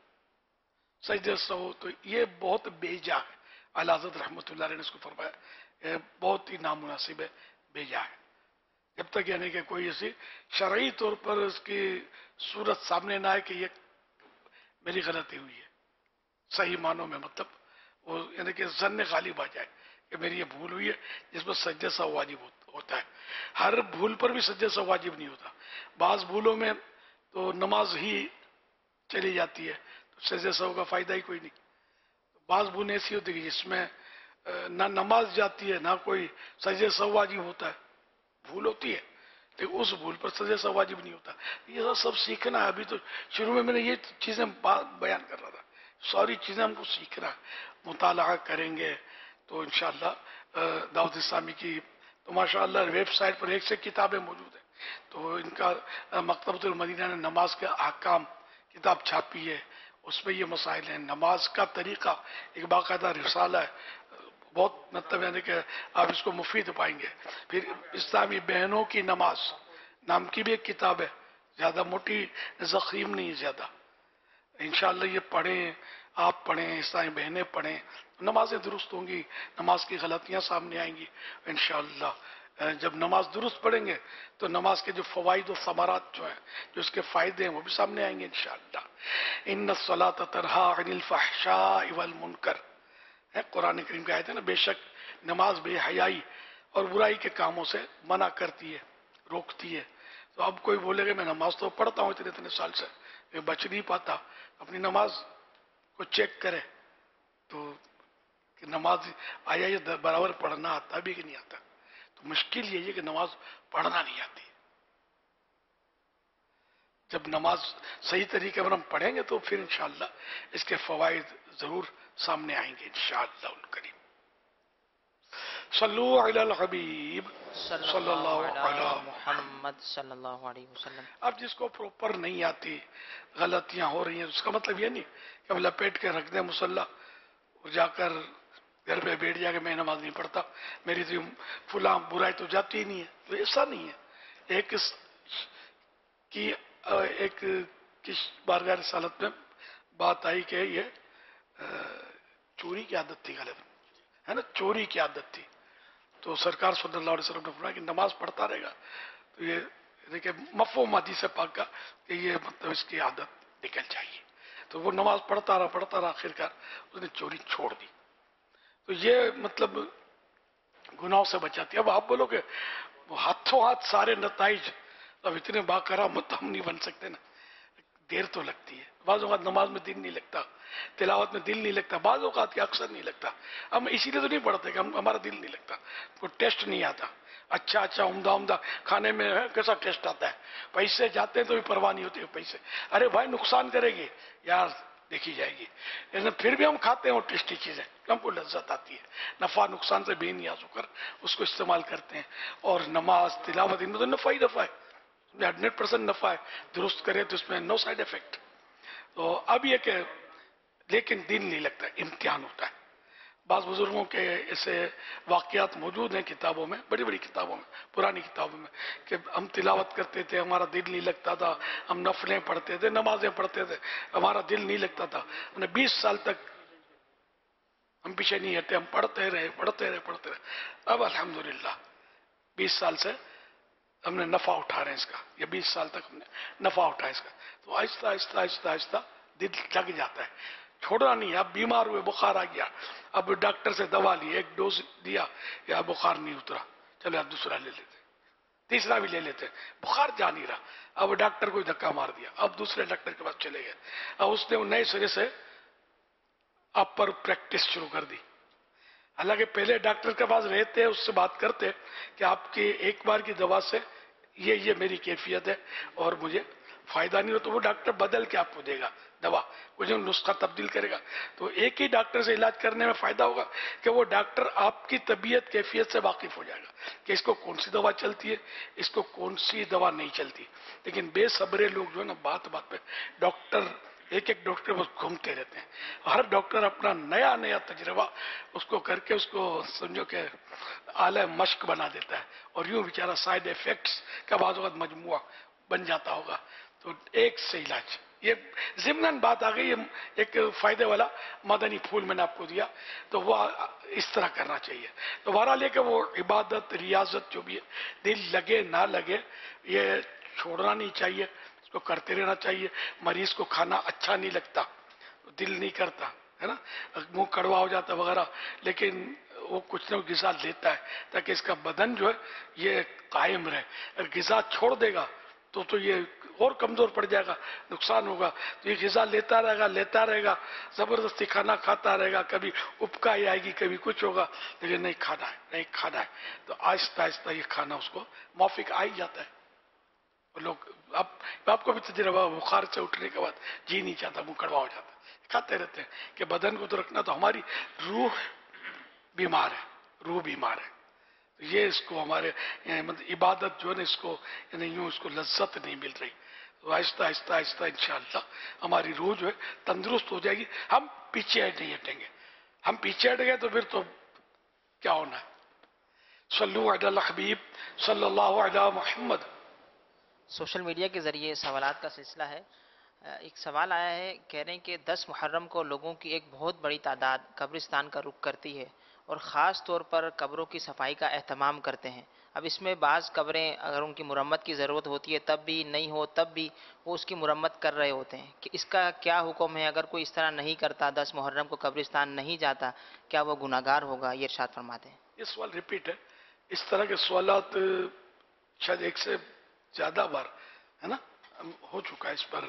सजदे सहव, तो ये बहुत बेजा है। आला हज़रत रहमतुल्लाह अलैह ने इसको फरमाया, बहुत ही नामुनासिब है, बेजा है। जब तक यानी कि कोई ऐसी शरई तौर पर उसकी सूरत सामने ना आए कि ये मेरी गलती हुई है, सही मानों में, मतलब वो यानी कि ज़न्न गालिब आ जाए कि मेरी ये भूल हुई है, जिसमें सजदे सहव वाजिब होता है। हर भूल पर भी सजदे सहव वाजिब नहीं होता। बाज़ भूलों में तो नमाज ही चली जाती है, तो सजदे सहव का फायदा ही कोई नहीं। बाज़ भूल ऐसी होती है जिसमें ना नमाज जाती है, ना कोई सजदे सहव वाजिब होता है, भूल होती है, लेकिन उस भूल पर सजदे सहव वाजिब नहीं होता। ये सब सीखना है। अभी तो शुरू में मैंने ये चीज़ें बयान कर रहा था, सारी चीज़ें हमको सीखना है। मुताला करेंगे तो इंशाअल्लाह दावत इस्लामी की तो माशाअल्लाह वेबसाइट पर एक से किताबें मौजूद हैं। तो इनका मकतबतुल मदीना ने नमाज के अहकाम किताब छापी है, उसमें ये मसाइल हैं। नमाज का तरीका एक बाकायदा रिसाला है, बहुत मतलब यानी कि आप इसको मुफीद पाएंगे। फिर इस्लामी बहनों की नमाज नाम की भी एक किताब है, ज़्यादा मोटी ज़ख़ीम नहीं है ज़्यादा। इंशाअल्लाह ये पढ़ें, आप पढ़ें, इस्लामी बहनें पढ़ें, नमाजें दुरुस्त होंगी, नमाज की गलतियाँ सामने आएंगी इंशाअल्लाह। जब नमाज दुरुस्त पढ़ेंगे तो नमाज के जो फ़वाइद और समारात जो हैं, जो इसके फ़ायदे हैं, वो भी सामने आएंगे इंशाअल्लाह। इन्ना सलात तनहा अनिल फ़हशाइ वल मुनकर है, कुरान करीम की आयत है ना। बेशक नमाज बेहयाई और बुराई के कामों से मना करती है, रोकती है। तो अब कोई बोलेगा मैं नमाज तो पढ़ता हूँ इतने इतने साल से, मैं बच नहीं पाता, अपनी नमाज को चेक करे तो कि नमाज आया ये बराबर पढ़ना आता भी कि नहीं आता। तो मुश्किल ये है कि नमाज पढ़ना नहीं आती। जब नमाज सही तरीके पर हम पढ़ेंगे तो फिर इंशाअल्लाह इसके फवाइद जरूर सामने आएंगे इंशाअल्लाह उल करीम। सल्लू अलल हबीब सल्लल्लाहु अलैहि मुहम्मद सल्लल्लाहु अलैहि वसल्लम। अब जिसको प्रॉपर नहीं आती, गलतियां हो रही हैं, उसका मतलब ये नहीं कि अब लपेट के रख दें मुसल्ला और जाकर घर पे बैठ जाके मैं नमाज नहीं पढ़ता, मेरी तो फुला बुराई तो जाती ही नहीं है। तो ऐसा नहीं है। एक किस बारगाह रिसालत में बात आई कि ये चोरी की आदत थी गलत, है ना, चोरी की आदत थी। तो सरकार सल्लल्लाहु अलैहि वसल्लम ने फरमाया कि नमाज पढ़ता रहेगा तो ये देखिए मफ़हूम हदीस पाक का कि ये मतलब इसकी आदत निकल जाएगी। तो वो नमाज पढ़ता रहा, आखिरकार उसने चोरी छोड़ दी। तो ये मतलब गुनाहों से बचाती है। अब आप बोलोगे वो हाथों हाथ सारे नताइज, अब इतने बाकरामत हम नहीं बन सकते ना, देर तो लगती है। बाज़ औक़ात नमाज में दिल नहीं लगता, तिलावत में दिल नहीं लगता, बाज़ औक़ात के अक्सर नहीं लगता। हम इसीलिए तो नहीं पढ़ते कि हमारा दिल नहीं लगता, कोई टेस्ट नहीं आता। अच्छा उम्दा खाने में है, कैसा टेस्ट आता है, पैसे जाते हैं तो भी परवाह नहीं होती है पैसे, अरे भाई नुकसान करेगी यार, देखी जाएगी, लेकिन फिर भी हम खाते हैं वो टेस्टी चीज़ें, हमको लज्जत आती है। नफ़ा नुकसान से बेनियाज होकर उसको इस्तेमाल करते हैं। और नमाज तिलावत इनमें तो नफ़ा ही नफ़ा है, 100% नफ़ा है, दुरुस्त करे तो इसमें नो साइड इफेक्ट। तो अब ये कि लेकिन दिल नहीं लगता, इम्तिहान होता है। बाज़ बुजुर्गों के ऐसे वाक़यात मौजूद हैं किताबों में, बड़ी बड़ी किताबों में, पुरानी किताबों में, कि हम तिलावत करते थे, हमारा दिल नहीं लगता था, हम नफलें पढ़ते थे, नमाजें पढ़ते थे, हमारा दिल नहीं लगता था, हमने 20 साल तक हम पीछे नहीं हटे, हम पढ़ते रहे। अब अल्हम्दुलिल्लाह 20 साल से हमने नफ़ा उठा रहे हैं इसका, या 20 साल तक हमने नफ़ा उठाया इसका। तो आहिस्ता दिल लग जाता है, छोड़ना नहीं है। अब बीमार हुए, बुखार आ गया, अब डॉक्टर से दवा ली, एक डोज दिया, या बुखार नहीं उतरा, चलो यार दूसरा ले लेते, तीसरा भी ले लेते, बुखार जा नहीं रहा, अब डॉक्टर को धक्का मार दिया, अब दूसरे डॉक्टर के पास चले गए, अब उसने नए सिरे से आप पर प्रैक्टिस शुरू कर दी। हालांकि पहले डॉक्टर के पास रहते, उससे बात करते कि आपकी एक बार की दवा से ये मेरी कैफियत है और मुझे फायदा नहीं हो, तो वो डॉक्टर बदल के आपको देगा दवा, कुछ नुस्खा तब्दील करेगा। तो एक ही डॉक्टर से इलाज करने में फायदा होगा कि वो डॉक्टर आपकी तबीयत कैफियत से वाकिफ हो जाएगा कि इसको कौन सी दवा चलती है, इसको कौन सी दवा नहीं चलती। लेकिन बेसब्रे लोग जो है ना, बात पे डॉक्टर, एक डॉक्टर बस घूमते रहते हैं, हर डॉक्टर अपना नया तजर्बा उसको करके उसको समझो कि आला मश्क बना देता है, और यूं बेचारा साइड इफेक्ट्स का बाज़ वक़्त मजमुआ बन जाता होगा। तो एक से इलाज, ये ज़िम्नन बात आ गई, एक फायदे वाला मदनी फूल मैंने आपको दिया, तो वो इस तरह करना चाहिए। तो बहरहाल ये कि वो इबादत रियाजत जो भी है, दिल लगे ना लगे, ये छोड़ना नहीं चाहिए, इसको करते रहना चाहिए। मरीज को खाना अच्छा नहीं लगता, दिल नहीं करता, है ना, मुंह कड़वा हो जाता वगैरह, लेकिन वो कुछ न कुछ ग़िज़ा लेता है ताकि इसका बदन जो है ये कायम रहे। अगर ग़िज़ा छोड़ देगा तो ये और कमज़ोर पड़ जाएगा, नुकसान होगा। तो ये ग़िज़ा लेता रहेगा, ज़बरदस्ती खाना खाता रहेगा, कभी उपकाई आएगी, कभी कुछ होगा, लेकिन नहीं खाना है, तो आहिस्ता आहिस्ता ये खाना उसको मौफिक आ ही जाता है। लोग आपको भी तजुर्बा, बुखार से उठने के बाद जी नहीं चाहता, मुंह कड़वा हो जाता, खाते रहते हैं कि बदन को तो रखना, तो हमारी रूह बीमार है, तो ये इसको हमारे मतलब इबादत जो है ना, इसको यानी यूँ इसको लज्जत नहीं मिल रही। तो आहिस्ता इंशाअल्लाह हमारी रूह जो है तंदुरुस्त हो जाएगी। हम पीछे नहीं हटेंगे, हम पीछे हट गए तो फिर तो क्या होना है। सल्लु अला हबीब सल्लल्लाहु अला मुहम्मद। सोशल मीडिया के ज़रिए सवालात का सिलसिला है। एक सवाल आया है, कह रहे हैं कि 10 मुहर्रम को लोगों की एक बहुत बड़ी तादाद कब्रिस्तान का रुख करती है और ख़ास तौर पर कब्रों की सफाई का एहतमाम करते हैं। अब इसमें बाज़ कब्रें अगर उनकी मुरम्मत की ज़रूरत होती है तब भी, नहीं हो तब भी वो उसकी मुरम्मत कर रहे होते हैं, कि इसका क्या हुक्म है? अगर कोई इस तरह नहीं करता, 10 मुहर्रम को कब्रिस्तान नहीं जाता, क्या वो गुनाहगार होगा? ये इरशाद फरमाते हैं। ये सवाल रिपीट है, इस तरह के सवालात शायद एक से ज़्यादा बार है ना हो चुका है इस पर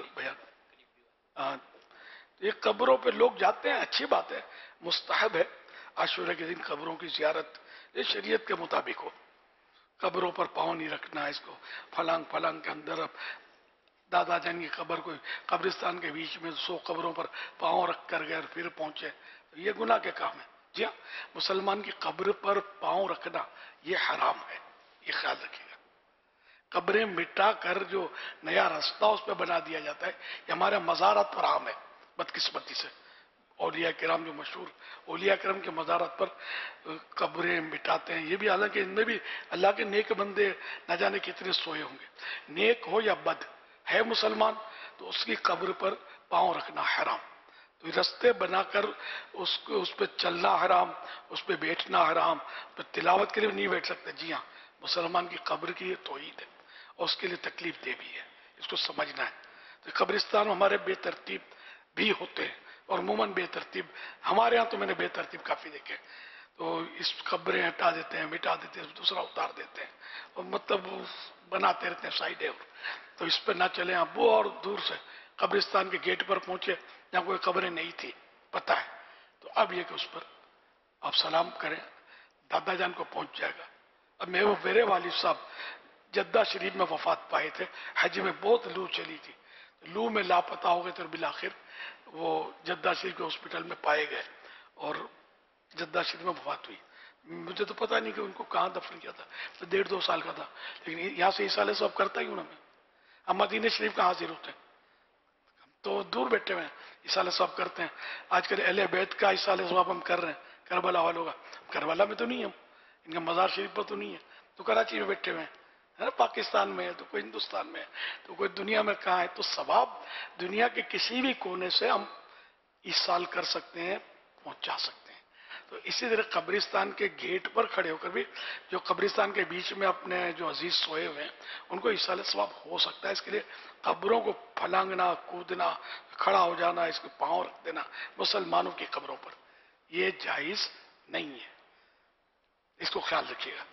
बयान। ये कब्रों पे लोग जाते हैं, अच्छी बात है, मुस्तहब है। आशूरा के दिन कब्रों की ज़ियारत ये शरीयत के मुताबिक हो, कब्रों पर पाँव नहीं रखना है, इसको फलांग के अंदर अब दादा जान की कब्र, कोई कब्रिस्तान के बीच में 100 कब्रों पर पाँव रख कर गए और फिर पहुंचे, तो ये गुनाह के काम है। जी हाँ, मुसलमान की कब्र पर पाँव रखना ये हराम है, ये ख्याल रखिएगा। कब्रें मिटा कर जो नया रास्ता उस पर बना दिया जाता है, ये हमारे मज़ारत पर आम है बदकिस्मती से। औलिया किराम जो मशहूर औलिया किराम के मज़ारत पर कब्रें मिटाते हैं, ये भी, हालांकि इनमें भी अल्लाह के नेक बंदे न जाने कितने सोए होंगे, नेक हो या बद है मुसलमान, तो उसकी कब्र पर पाँव रखना हराम। تو رستے بنا کر اس پہ چلنا حرام، اس پہ بیٹھنا حرام، پہ تلاوت کے لیے نہیں بیٹھ سکتے. جی ہاں، مسلمان کی قبر کی یہ توحید ہے اور اس کے لیے تکلیف دہ بھی ہے، اس کو سمجھنا ہے. تو قبرستان ہمارے بے ترتیب بھی ہوتے ہیں، اور عموماً بے ترتیب ہمارے ہاں تو میں نے بے ترتیب کافی دیکھے. تو اس قبریں ہٹا دیتے ہیں، مٹا دیتے ہیں، دوسرا اتار دیتے ہیں، اور مطلب بناتے رہتے ہیں سائڈیں. تو اس پہ نہ چلیں. ابو اور دور سے قبرستان کے گیٹ پر پہنچے جہاں کوئی قبریں نہیں تھی، پتہ ہے، تو اب یہ کہ اس پر آپ سلام کریں، دادا جان کو پہنچ جائے گا. اب میرے والد صاحب جدہ شریف میں وفات پائے تھے، حج میں بہت لو چلی تھی، لو میں لاپتہ ہو گئے تھے، اور بالآخر وہ جدہ شریف کے ہاسپٹل میں پائے گئے اور جدہ شریف میں وفات ہوئی. مجھے تو پتہ نہیں کہ ان کو کہاں دفن کیا تھا، میں 1.5-2 سال کا تھا، لیکن یہاں سے عیسیٰ علیہ السلام کرتا ہی ہوں نا میں. ہم مدینہ شریف کا حاضر ہوتے ہیں، تو دور بیٹھے ہوئے ہیں، عیسیٰ علیہ السلام کرتے ہیں. آج کل اہل بیت کا عیسیٰ علیہ السلام ہم کر رہے ہیں، کربلا والوں کا. کربلا میں تو نہیں ہم، ان کا مزار شریف پر تو نہیں ہے، تو کراچی میں بیٹھے ہوئے ہیں، ہے نا، پاکستان میں ہے تو کوئی ہندوستان میں ہے تو کوئی دنیا میں کہاں ہے. تو ثواب دنیا کے کسی بھی کونے سے ہم ایصال کر سکتے ہیں، پہنچا سکتے ہیں. تو اسی طرح قبرستان کے گیٹ پر کھڑے ہو کر بھی جو قبرستان کے بیچ میں اپنے جو عزیز سوئے ہوئے ہیں ان کو ایصال ثواب ہو سکتا ہے. اس کے لیے قبروں کو پھلانگنا، کودنا، کھڑا ہو جانا، اس کے پاؤں رکھ دینا مسلمانوں کی قبروں پر، یہ جائز نہیں ہے. اس کو خیال رکھیے گا،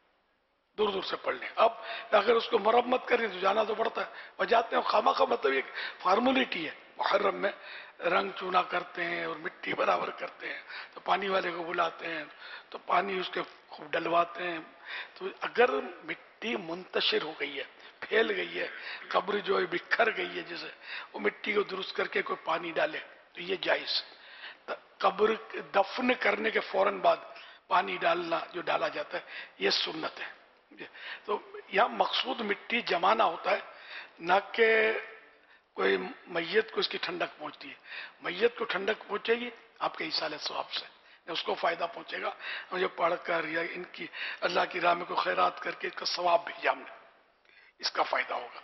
دور دور سے پڑھ لیں. اب اگر اس کو مرمت کریں تو جانا تو پڑتا ہے، اور جاتے ہیں خواہ مطلب ایک فارمولیٹی ہے. محرم میں رنگ چونا کرتے ہیں اور مٹی برابر کرتے ہیں، تو پانی والے کو بلاتے ہیں تو پانی اس کے خوب ڈلواتے ہیں. تو اگر مٹی منتشر ہو گئی ہے، پھیل گئی ہے، قبر جو ہے بکھر گئی ہے، جسے وہ مٹی کو درست کر کے کوئی پانی ڈالے تو یہ جائز. قبر دفن کرنے کے فوراً بعد پانی ڈالنا جو ڈالا جاتا ہے یہ سنت ہے. تو یہاں مقصود مٹی جمانا ہوتا ہے، نہ کہ کوئی میت کو اس کی ٹھنڈک پہنچتی ہے. میت کو ٹھنڈک پہنچے گی آپ کے ایصال ثواب سے، اس کو فائدہ پہنچے گا. مجھے پڑھ کر یا ان کی اللہ کی راہ میں کوئی خیرات کر کے اس کا ثواب بھی ہم نے اس کا فائدہ ہوگا.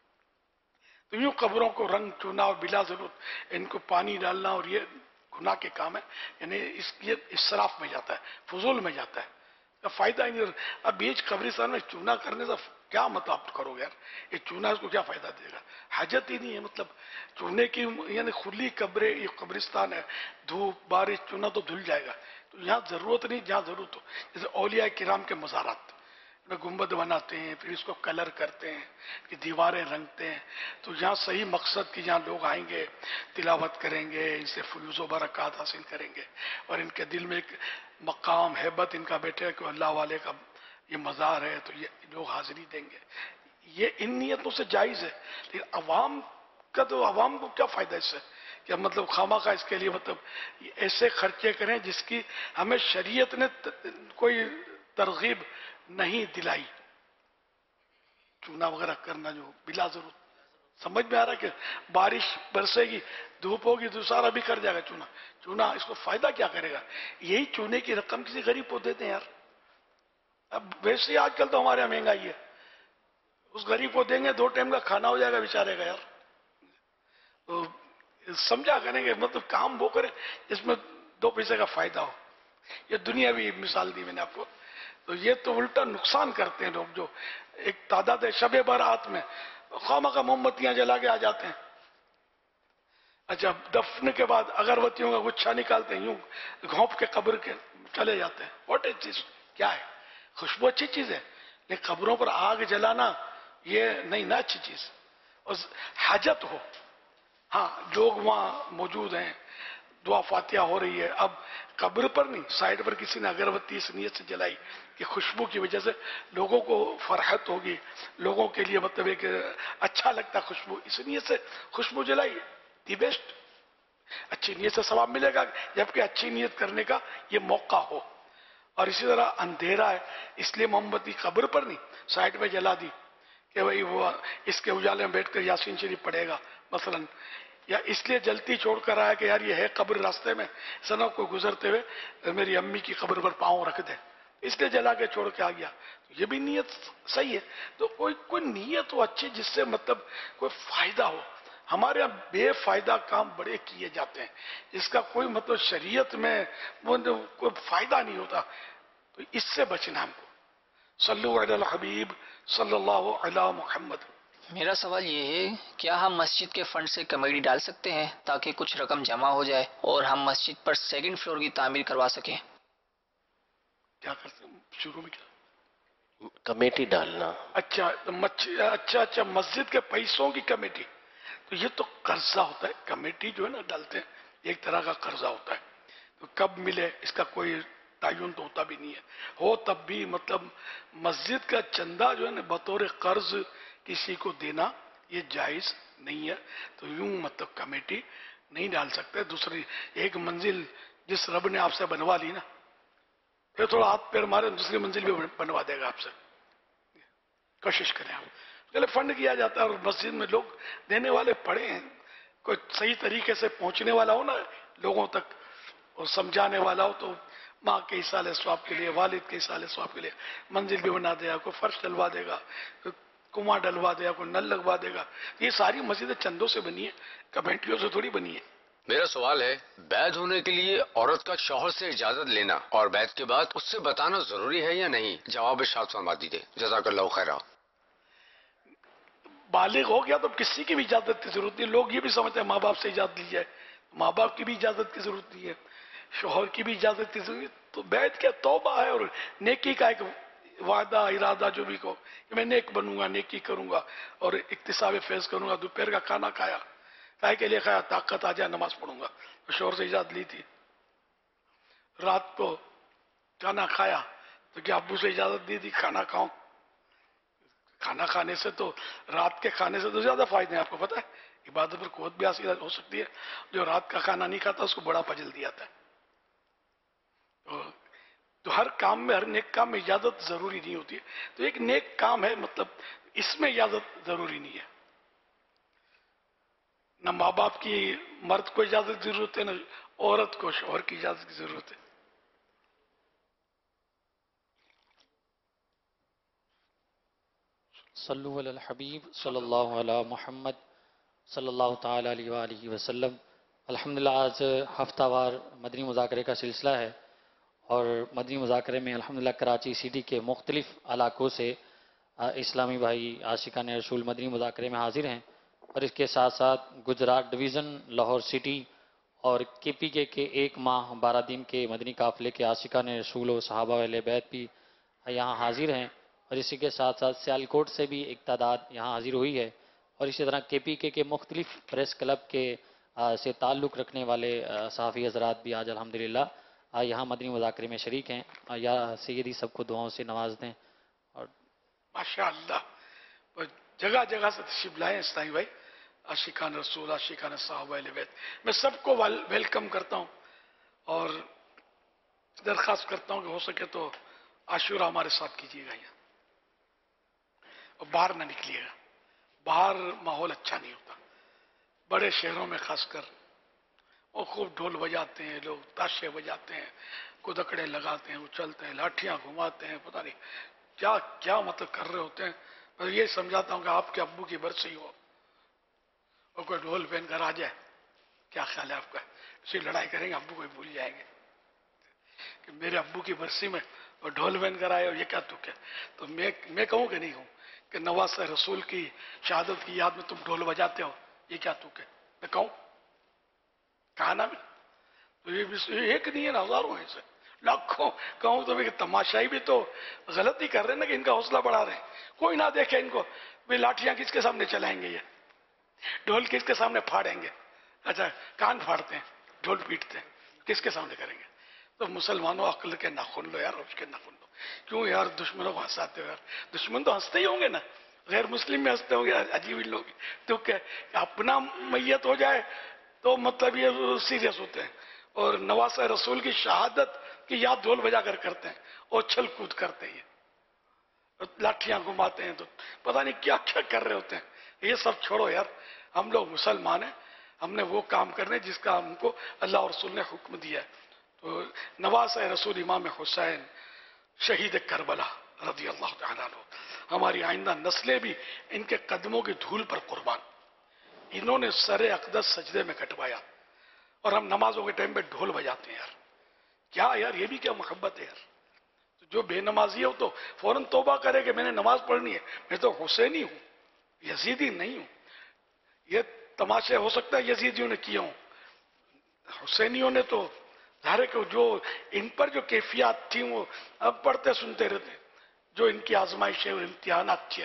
تو یوں قبروں کو رنگ چونا اور بلا ضرورت ان کو پانی ڈالنا اور یہ گناہ کے کام ہے، یعنی یہ اسراف میں جاتا ہے، فضول میں جاتا ہے، فائدہ ہی نہیں. اب بیچ قبرستان میں چونا کرنے سے کیا مطلب آپ کرو گے یار؟ یہ چونا اس کو کیا فائدہ دے گا؟ حاجت ہی نہیں ہے. مطلب چونے کی یعنی کھلی قبریں، یہ قبرستان ہے، دھوپ بارش چونا تو دھل جائے گا. تو یہاں ضرورت نہیں، جہاں ضرورت ہو. جیسے اولیاء کرام کے مزارات میں گنبد بناتے ہیں، پھر اس کو کلر کرتے ہیں، کہ دیواریں رنگتے ہیں. تو یہاں صحیح مقصد کی جہاں لوگ آئیں گے، تلاوت کریں گے، ان سے فیوز و برکات حاصل کریں گے، اور ان کے دل میں ایک مقام ہیبت ان کا بیٹھے کہ اللہ والے کا یہ مزار ہے تو یہ لوگ حاضری دیں گے. یہ ان نیتوں سے جائز ہے. لیکن عوام کا تو عوام کو کیا فائدہ اس سے کہ مطلب خواہ اس کے لیے مطلب ایسے خرچے کریں جس کی ہمیں شریعت نے کوئی ترغیب نہیں دلائی. چونا وغیرہ کرنا جو بلا ضرورت، سمجھ میں آ رہا ہے کہ بارش برسے گی، دھوپ ہوگی تو سارا بھی کر جائے گا چونا اس کو فائدہ کیا کرے گا؟ یہی چونے کی رقم کسی غریب کو دیتے ہیں یار. اب ویسے آج کل تو ہمارے یہاں مہنگائی ہے، اس غریب کو دیں گے 2 ٹائم کا کھانا ہو جائے گا بیچارے کا یار. تو سمجھا کریں گے مطلب کام وہ کرے جس میں 2 پیسے کا فائدہ ہو. یہ دنیاوی مثال دی میں نے آپ کو. تو یہ تو الٹا نقصان کرتے ہیں لوگ، جو ایک تعداد ہے شب برات میں خواہ کا موم بتیاں جلا کے آ جاتے ہیں. اچھا دفن کے بعد اگربتیوں کا گچھا نکالتے ہیں، یوں گھونپ کے قبر کے چلے جاتے ہیں. واٹ اے چیز، کیا ہے؟ خوشبو اچھی چیز ہے، لیکن قبروں پر آگ جلانا یہ نہیں نا اچھی چیز. اور حاجت ہو، ہاں لوگ وہاں موجود ہیں، دعا فاتحہ ہو رہی ہے، اب قبر پر نہیں، سائڈ پر کسی نے اگربتی اس نیت سے جلائی کہ خوشبو کی وجہ سے لوگوں کو فرحت ہوگی، لوگوں کے لیے مطلب ایک اچھا لگتا خوشبو، اس نیت سے خوشبو جلائی، دی بیسٹ. اچھی نیت سے ثواب ملے گا جبکہ اچھی نیت کرنے کا یہ موقع ہو. اور اسی طرح اندھیرا ہے اس لیے موم بتی قبر پر نہیں سائڈ پہ جلا دی کہ بھئی وہ اس کے اجالے میں بیٹھ کر یاسین شریف پڑھے گا مثلا، یا اس لیے جلتی چھوڑ کر آیا کہ یار یہ ہے قبر راستے میں، سنا کوئی گزرتے ہوئے میری امی کی قبر پر پاؤں رکھ دے، اس لیے جلا کے چھوڑ کے آ گیا. یہ بھی نیت صحیح ہے. تو کوئی نیت ہو اچھی جس سے مطلب کوئی فائدہ ہو. ہمارے یہاں بے فائدہ کام بڑے کیے جاتے ہیں جس کا کوئی مطلب شریعت میں کوئی فائدہ نہیں ہوتا، تو اس سے بچنا ہم کو۔ صلو علی الحبیب صلی اللہ علی محمد۔ میرا سوال یہ ہے، کیا ہم مسجد کے فنڈ سے کمیٹی ڈال سکتے ہیں تاکہ کچھ رقم جمع ہو جائے اور ہم مسجد پر سیکنڈ فلور کی تعمیر کروا سکیں؟ کیا کرتے ہیں شروع میں؟ کیا کمیٹی ڈالنا؟ اچھا مسجد کے پیسوں کی کمیٹی، تو یہ تو قرضہ ہوتا ہے۔ کمیٹی جو ہے نا ڈالتے ہیں، ایک طرح کا قرضہ ہوتا ہے، تو کب ملے اس کا کوئی تعین تو ہوتا بھی نہیں ہے، ہو تب بھی مطلب مسجد کا چندہ جو ہے نا بطور قرض کسی کو دینا یہ جائز نہیں ہے، تو یوں مطلب کمیٹی نہیں ڈال سکتے۔ دوسری ایک منزل جس رب نے آپ سے بنوا لی نا، پھر تھوڑا ہاتھ پیر مارے دوسری منزل بھی بنوا دے گا آپ سے، کوشش کریں آپ۔ پہلے فنڈ کیا جاتا ہے اور مسجد میں لوگ دینے والے پڑے ہیں، کوئی صحیح طریقے سے پہنچنے والا ہو نا لوگوں تک اور سمجھانے والا ہو، تو ماں کے اصالہ ثواب کے لیے، والد کے اصالہ ثواب کے لیے منزل بھی بنا دے گا، کوئی فرش ڈلوا دے گا، کوئی کنواں ڈلوا دے گا، کوئی نل لگوا دے گا۔ یہ ساری مسجدیں چندوں سے بنی ہیں، کمیٹیوں سے تھوڑی بنی ہے۔ میرا سوال ہے، بیعت ہونے کے لیے عورت کا شوہر سے اجازت لینا اور بیعت کے بعد اس سے بتانا ضروری ہے یا نہیں؟ جواب ارشاد فرما دیجیے، جزاک اللہ خیرہ۔ بالغ ہو گیا تو کسی کی بھی اجازت کی ضرورت نہیں، لوگ یہ بھی سمجھتے ہیں ماں باپ سے اجازت لی جائے، ماں باپ کی بھی اجازت کی ضرورت نہیں ہے، شوہر کی بھی اجازت کی ضرورت ہے۔ تو بیعت کیا توبہ ہے اور نیکی کا ایک وعدہ ارادہ، جو بھی کو کہ میں نیک بنوں گا، نیکی کروں گا اور اکتساب فیض کروں گا۔ دوپہر کا کھانا کھایا، کھائے کے لیے کھایا، طاقت آ جائے نماز پڑھوں گا، تو شوہر سے اجازت لی تھی۔ رات کو کھانا کھایا تو کیا ابو سے اجازت دی تھی کھانا کھاؤں؟ کھانا کھانے سے تو، رات کے کھانے سے تو زیادہ فائدے ہیں، آپ کو پتہ ہے عبادت پر قوت بھی حاصل ہو سکتی ہے۔ جو رات کا کھانا نہیں کھاتا اس کو بڑا جلدی آتا ہے۔ تو ہر کام میں، ہر نیک کام میں اجازت ضروری نہیں ہوتی ہے، تو ایک نیک کام ہے مطلب اس میں اجازت ضروری نہیں ہے۔ نہ ماں باپ کی مرد کو اجازت کی ضرورت ہے، نہ عورت کو شوہر کی اجازت کی ضرورت ہے۔ صلو علی الحبیب صلی اللہ علی محمد صلی اللہ تعالی علیہ وآلہ وسلم۔ الحمدللہ آج ہفتہ وار مدنی مذاکرے کا سلسلہ ہے، اور مدنی مذاکرے میں الحمدللہ کراچی سٹی کے مختلف علاقوں سے اسلامی بھائی عاشقان رسول مدنی مذاکرے میں حاضر ہیں، اور اس کے ساتھ ساتھ گجرات ڈویژن، لاہور سٹی اور کے پی کے 1 ماہ 12 دن کے مدنی قافلے کے عاشقان رسول و صحابہ اہل بیت بھی یہاں حاضر ہیں، اور اسی کے ساتھ ساتھ سیالکوٹ سے بھی ایک تعداد یہاں حاضر ہوئی ہے، اور اسی طرح کے پی کے مختلف پریس کلب کے سے تعلق رکھنے والے صحافی حضرات بھی آج الحمدللہ یہاں مدنی مذاکرے میں شریک ہیں۔ یا سیدی سب کو دعاؤں سے نواز دیں۔ اور ماشاءاللہ جگہ جگہ سے تشریف لائے ہیں اسلامی بھائی، عاشقان رسول، عاشقان صحابہ اہل بیت، میں سب کو ویلکم کرتا ہوں اور درخواست کرتا ہوں کہ ہو سکے تو عاشورہ ہمارے ساتھ کیجیے گا یہاں، اور باہر نہ نکلیے گا، باہر ماحول اچھا نہیں ہوتا۔ بڑے شہروں میں خاص کر وہ خوب ڈھول بجاتے ہیں، لوگ تاشے بجاتے ہیں، کدکڑے لگاتے ہیں، اچھلتے ہیں، لاٹھیاں گھماتے ہیں، پتہ نہیں کیا کیا مطلب کر رہے ہوتے ہیں۔ میں یہ سمجھاتا ہوں کہ آپ کے ابو کی برسی ہو اور کوئی ڈھول پہن کر آ جائے، کیا خیال ہے آپ کا؟ اسی لڑائی کریں گے، ابو کو بھول جائیں گے کہ میرے ابو کی برسی میں اور ڈھول پہن کر آئے، اور یہ کیا تک ہے؟ تو میں کہوں کہ نہیں کہوں کہ نواز رسول کی شہادت کی یاد میں تم ڈھول بجاتے ہو، یہ کیا تک ہے؟ میں کہوں، کہا نا میں؟ تو یہ ایک نہیں ہے نا، ہزاروں ہیں اسے، لاکھوں کہوں تو بھی تماشائی بھی تو غلطی کر رہے ہیں نا کہ ان کا حوصلہ بڑھا رہے ہیں۔ کوئی نہ دیکھے ان کو، بھی لاٹھیاں کس کے سامنے چلائیں گے، یہ ڈھول کس کے سامنے پھاڑیں گے؟ اچھا کان پھاڑتے ہیں، ڈھول پیٹتے ہیں، کس کے سامنے کریں گے؟ تو مسلمانوں عقل کے ناخن لو یار، اس کے ناخن لو، کیوں یار دشمنوں کو ہنساتے ہو یار؟ دشمن تو ہنستے ہی ہوں گے نا، غیر مسلم میں ہنستے ہوں گے، عجیب لوگ، تو کہ اپنا میت ہو جائے تو مطلب یہ سیریس ہوتے ہیں، اور نواز رسول کی شہادت کی یاد ڈھول بجا کر کرتے ہیں اور چھل کود کرتے ہیں، لاٹھیاں گھماتے ہیں، تو پتہ نہیں کیا کیا کر رہے ہوتے ہیں۔ یہ سب چھوڑو یار، ہم لوگ مسلمان ہیں، ہم نے وہ کام کرنے جس کا ہم کو اللہ اور رسول نے حکم دیا ہے۔ تو نواز رسول امام حسین شہید کربلا رضی اللہ تعالیٰ عنہ، ہماری آئندہ نسلیں بھی ان کے قدموں کی دھول پر قربان، इन्होंने सरे अक़दस सजदे में कटवाया और हम नमाजों के टाइम पे ढोल बजाते हैं यार। क्या यार, ये भी क्या मोहब्बत है यार। तो जो बेनमाजी है वो तो फौरन तौबा करे कि मैंने नमाज पढ़नी है, मैं तो हुसैनी हूं, यजीदी नहीं हूं। ये तमाशे हो सकता है यजीदियों ने किए हों, हुसैनियों ने तो ज़ाहिर है कि जो इन पर जो कैफियत थी वो अब पढ़ते सुनते रहते, जो इनकी आजमाइशें और इम्तिहानात थी।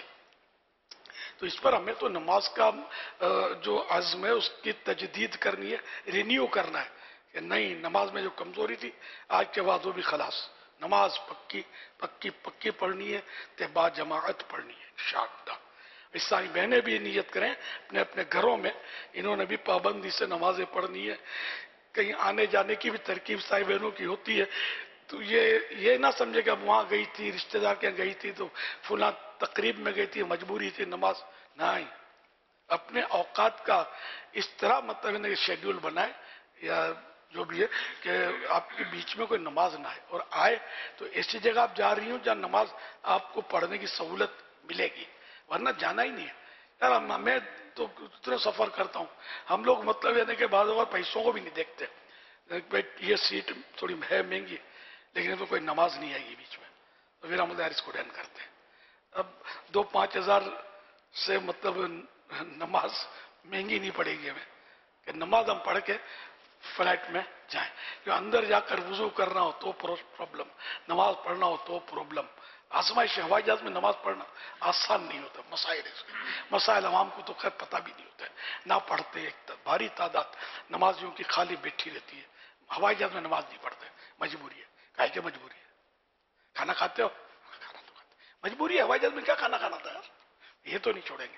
तो इस पर हमें तो नमाज का जो अज़्म है उसकी तजदीद करनी है, रिन्यू करना है कि नहीं, नमाज में जो कमजोरी थी आज के बाद वो भी खलास, नमाज पक्की पक्की पक्की पढ़नी है, ते बा जमाअत पढ़नी है इंशाअल्लाह। ईसाई बहनें भी नियत करें अपने अपने घरों में, इन्होंने भी पाबंदी से नमाजें पढ़नी है। कहीं आने जाने की भी तरकीब साई बहनों की होती है, तो ये ना समझे कि अब वहां गई थी, रिश्तेदार के गई थी, तो फुला तकरीब में गई थी, मजबूरी थी नमाज नहीं। अपने औकात का इस तरह मतलब शेड्यूल बनाए या जो भी है कि आपके बीच में कोई नमाज ना आए, और आए तो ऐसी जगह आप जा रही हो जहाँ नमाज आपको पढ़ने की सहूलत मिलेगी, वरना जाना ही नहीं है यार। मैं तो उतना सफर करता हूँ, हम लोग मतलब यानी कि बाद और पैसों को भी नहीं देखते, ये सीट थोड़ी है महंगी लेकिन तो कोई नमाज नहीं आएगी बीच में, तो फिर हम यार इसको डन करते हैं। अब 2-5 हज़ार से मतलब नमाज महंगी नहीं पड़ेगी हमें कि नमाज हम पढ़ के फ्लाइट में जाएं। जो अंदर जाकर वुजू करना हो तो प्रॉब्लम, नमाज पढ़ना हो तो प्रॉब्लम। आजमाइश हवाई जहाज में नमाज पढ़ना आसान नहीं होता, मसाइल है इसके। मसाइल आवाम को तो खैर पता भी नहीं होता है, ना पढ़ते। एक भारी तादाद नमाजियों की खाली बैठी रहती है, हवाई जहाज में नमाज नहीं पढ़ते, मजबूरी है। काहे की मजबूरी है? खाना खाते हो, खाना तो खाते, मजबूरी है। हवाई जहाज में क्या खाना खाना था यार, ये तो नहीं छोड़ेंगे।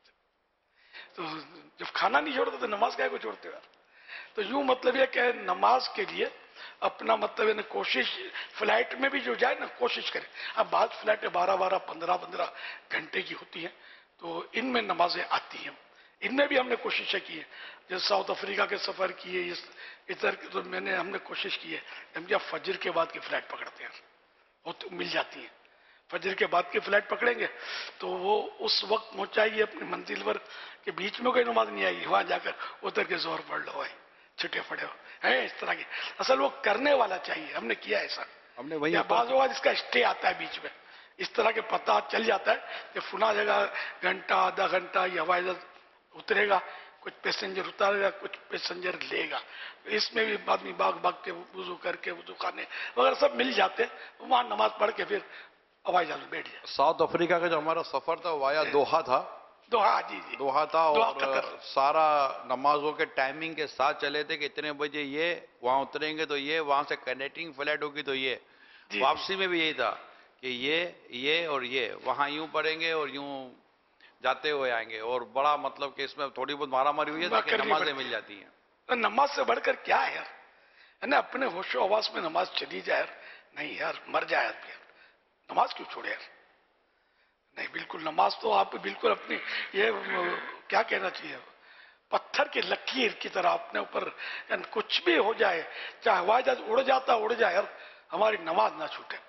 तो जब खाना नहीं छोड़ते तो नमाज क्या को छोड़ते हो यार। तो यूं मतलब ये कि नमाज के लिए अपना मतलब है कोशिश, फ्लाइट में भी जो जाए ना कोशिश करे। अब बाद फ्लाइटें 12-12, 15-15 घंटे की होती हैं, तो इनमें नमाजें आती हैं। इनमें भी हमने कोशिशें की है, जैसे साउथ अफ्रीका के सफर किए, इधर तो हमने कोशिश की है हम क्या फजर के बाद की फ्लाइट पकड़ते हैं, वो तो मिल जाती है। फजर के बाद की फ्लाइट पकड़ेंगे तो वो उस वक्त पहुंचाएगी अपनी मंजिल पर कि बीच में कोई नमाज नहीं आएगी, वहां जाकर उतर के जोर पढ़ लो भाई, छुट्टे पड़े हो है इस तरह की। असल वो करने वाला चाहिए, हमने किया ऐसा। हमने वही बाज़ इसका स्टे आता है बीच में, इस तरह के पता चल जाता है कि फुला जगह घंटा आधा घंटा ये हवाई जहाज उतरेगा, कुछ पैसेंजर उतारेगा, कुछ पैसेंजर लेगा। इसमें भी आदमी भाग भाग के वुजू करके वुजू खाने वगैरह सब मिल जाते, वहां नमाज पढ़ के फिर हवाई जहाज में बैठ जाए। साउथ अफ्रीका का जो हमारा सफर था वाया दोहा था, दोहा जी जी दोहा था, और सारा नमाजों के टाइमिंग के साथ चले थे कि इतने बजे ये वहां उतरेंगे तो ये, वहां से कनेक्टिंग फ्लाइट होगी तो ये। वापसी में भी यही था कि ये और ये वहां यूं पढ़ेंगे और यूं जाते हुए आएंगे, और बड़ा मतलब कि इसमें थोड़ी बहुत मारामारी हुई है तो नमाजें मिल जाती हैं। तो नमाज से बढ़कर क्या है यार, है ना, अपने होशो आवाज में नमाज चली जाए यार। नहीं यार, मर जाए आदमी यार, नमाज क्यों छोड़े यार। नहीं, बिल्कुल नमाज तो आप बिल्कुल अपनी ये क्या कहना चाहिए, पत्थर की लकीर की तरह अपने ऊपर, कुछ भी हो जाए, चाहे हवाई जहाज उड़ जाता उड़ जाए यार, हमारी नमाज ना छूटे।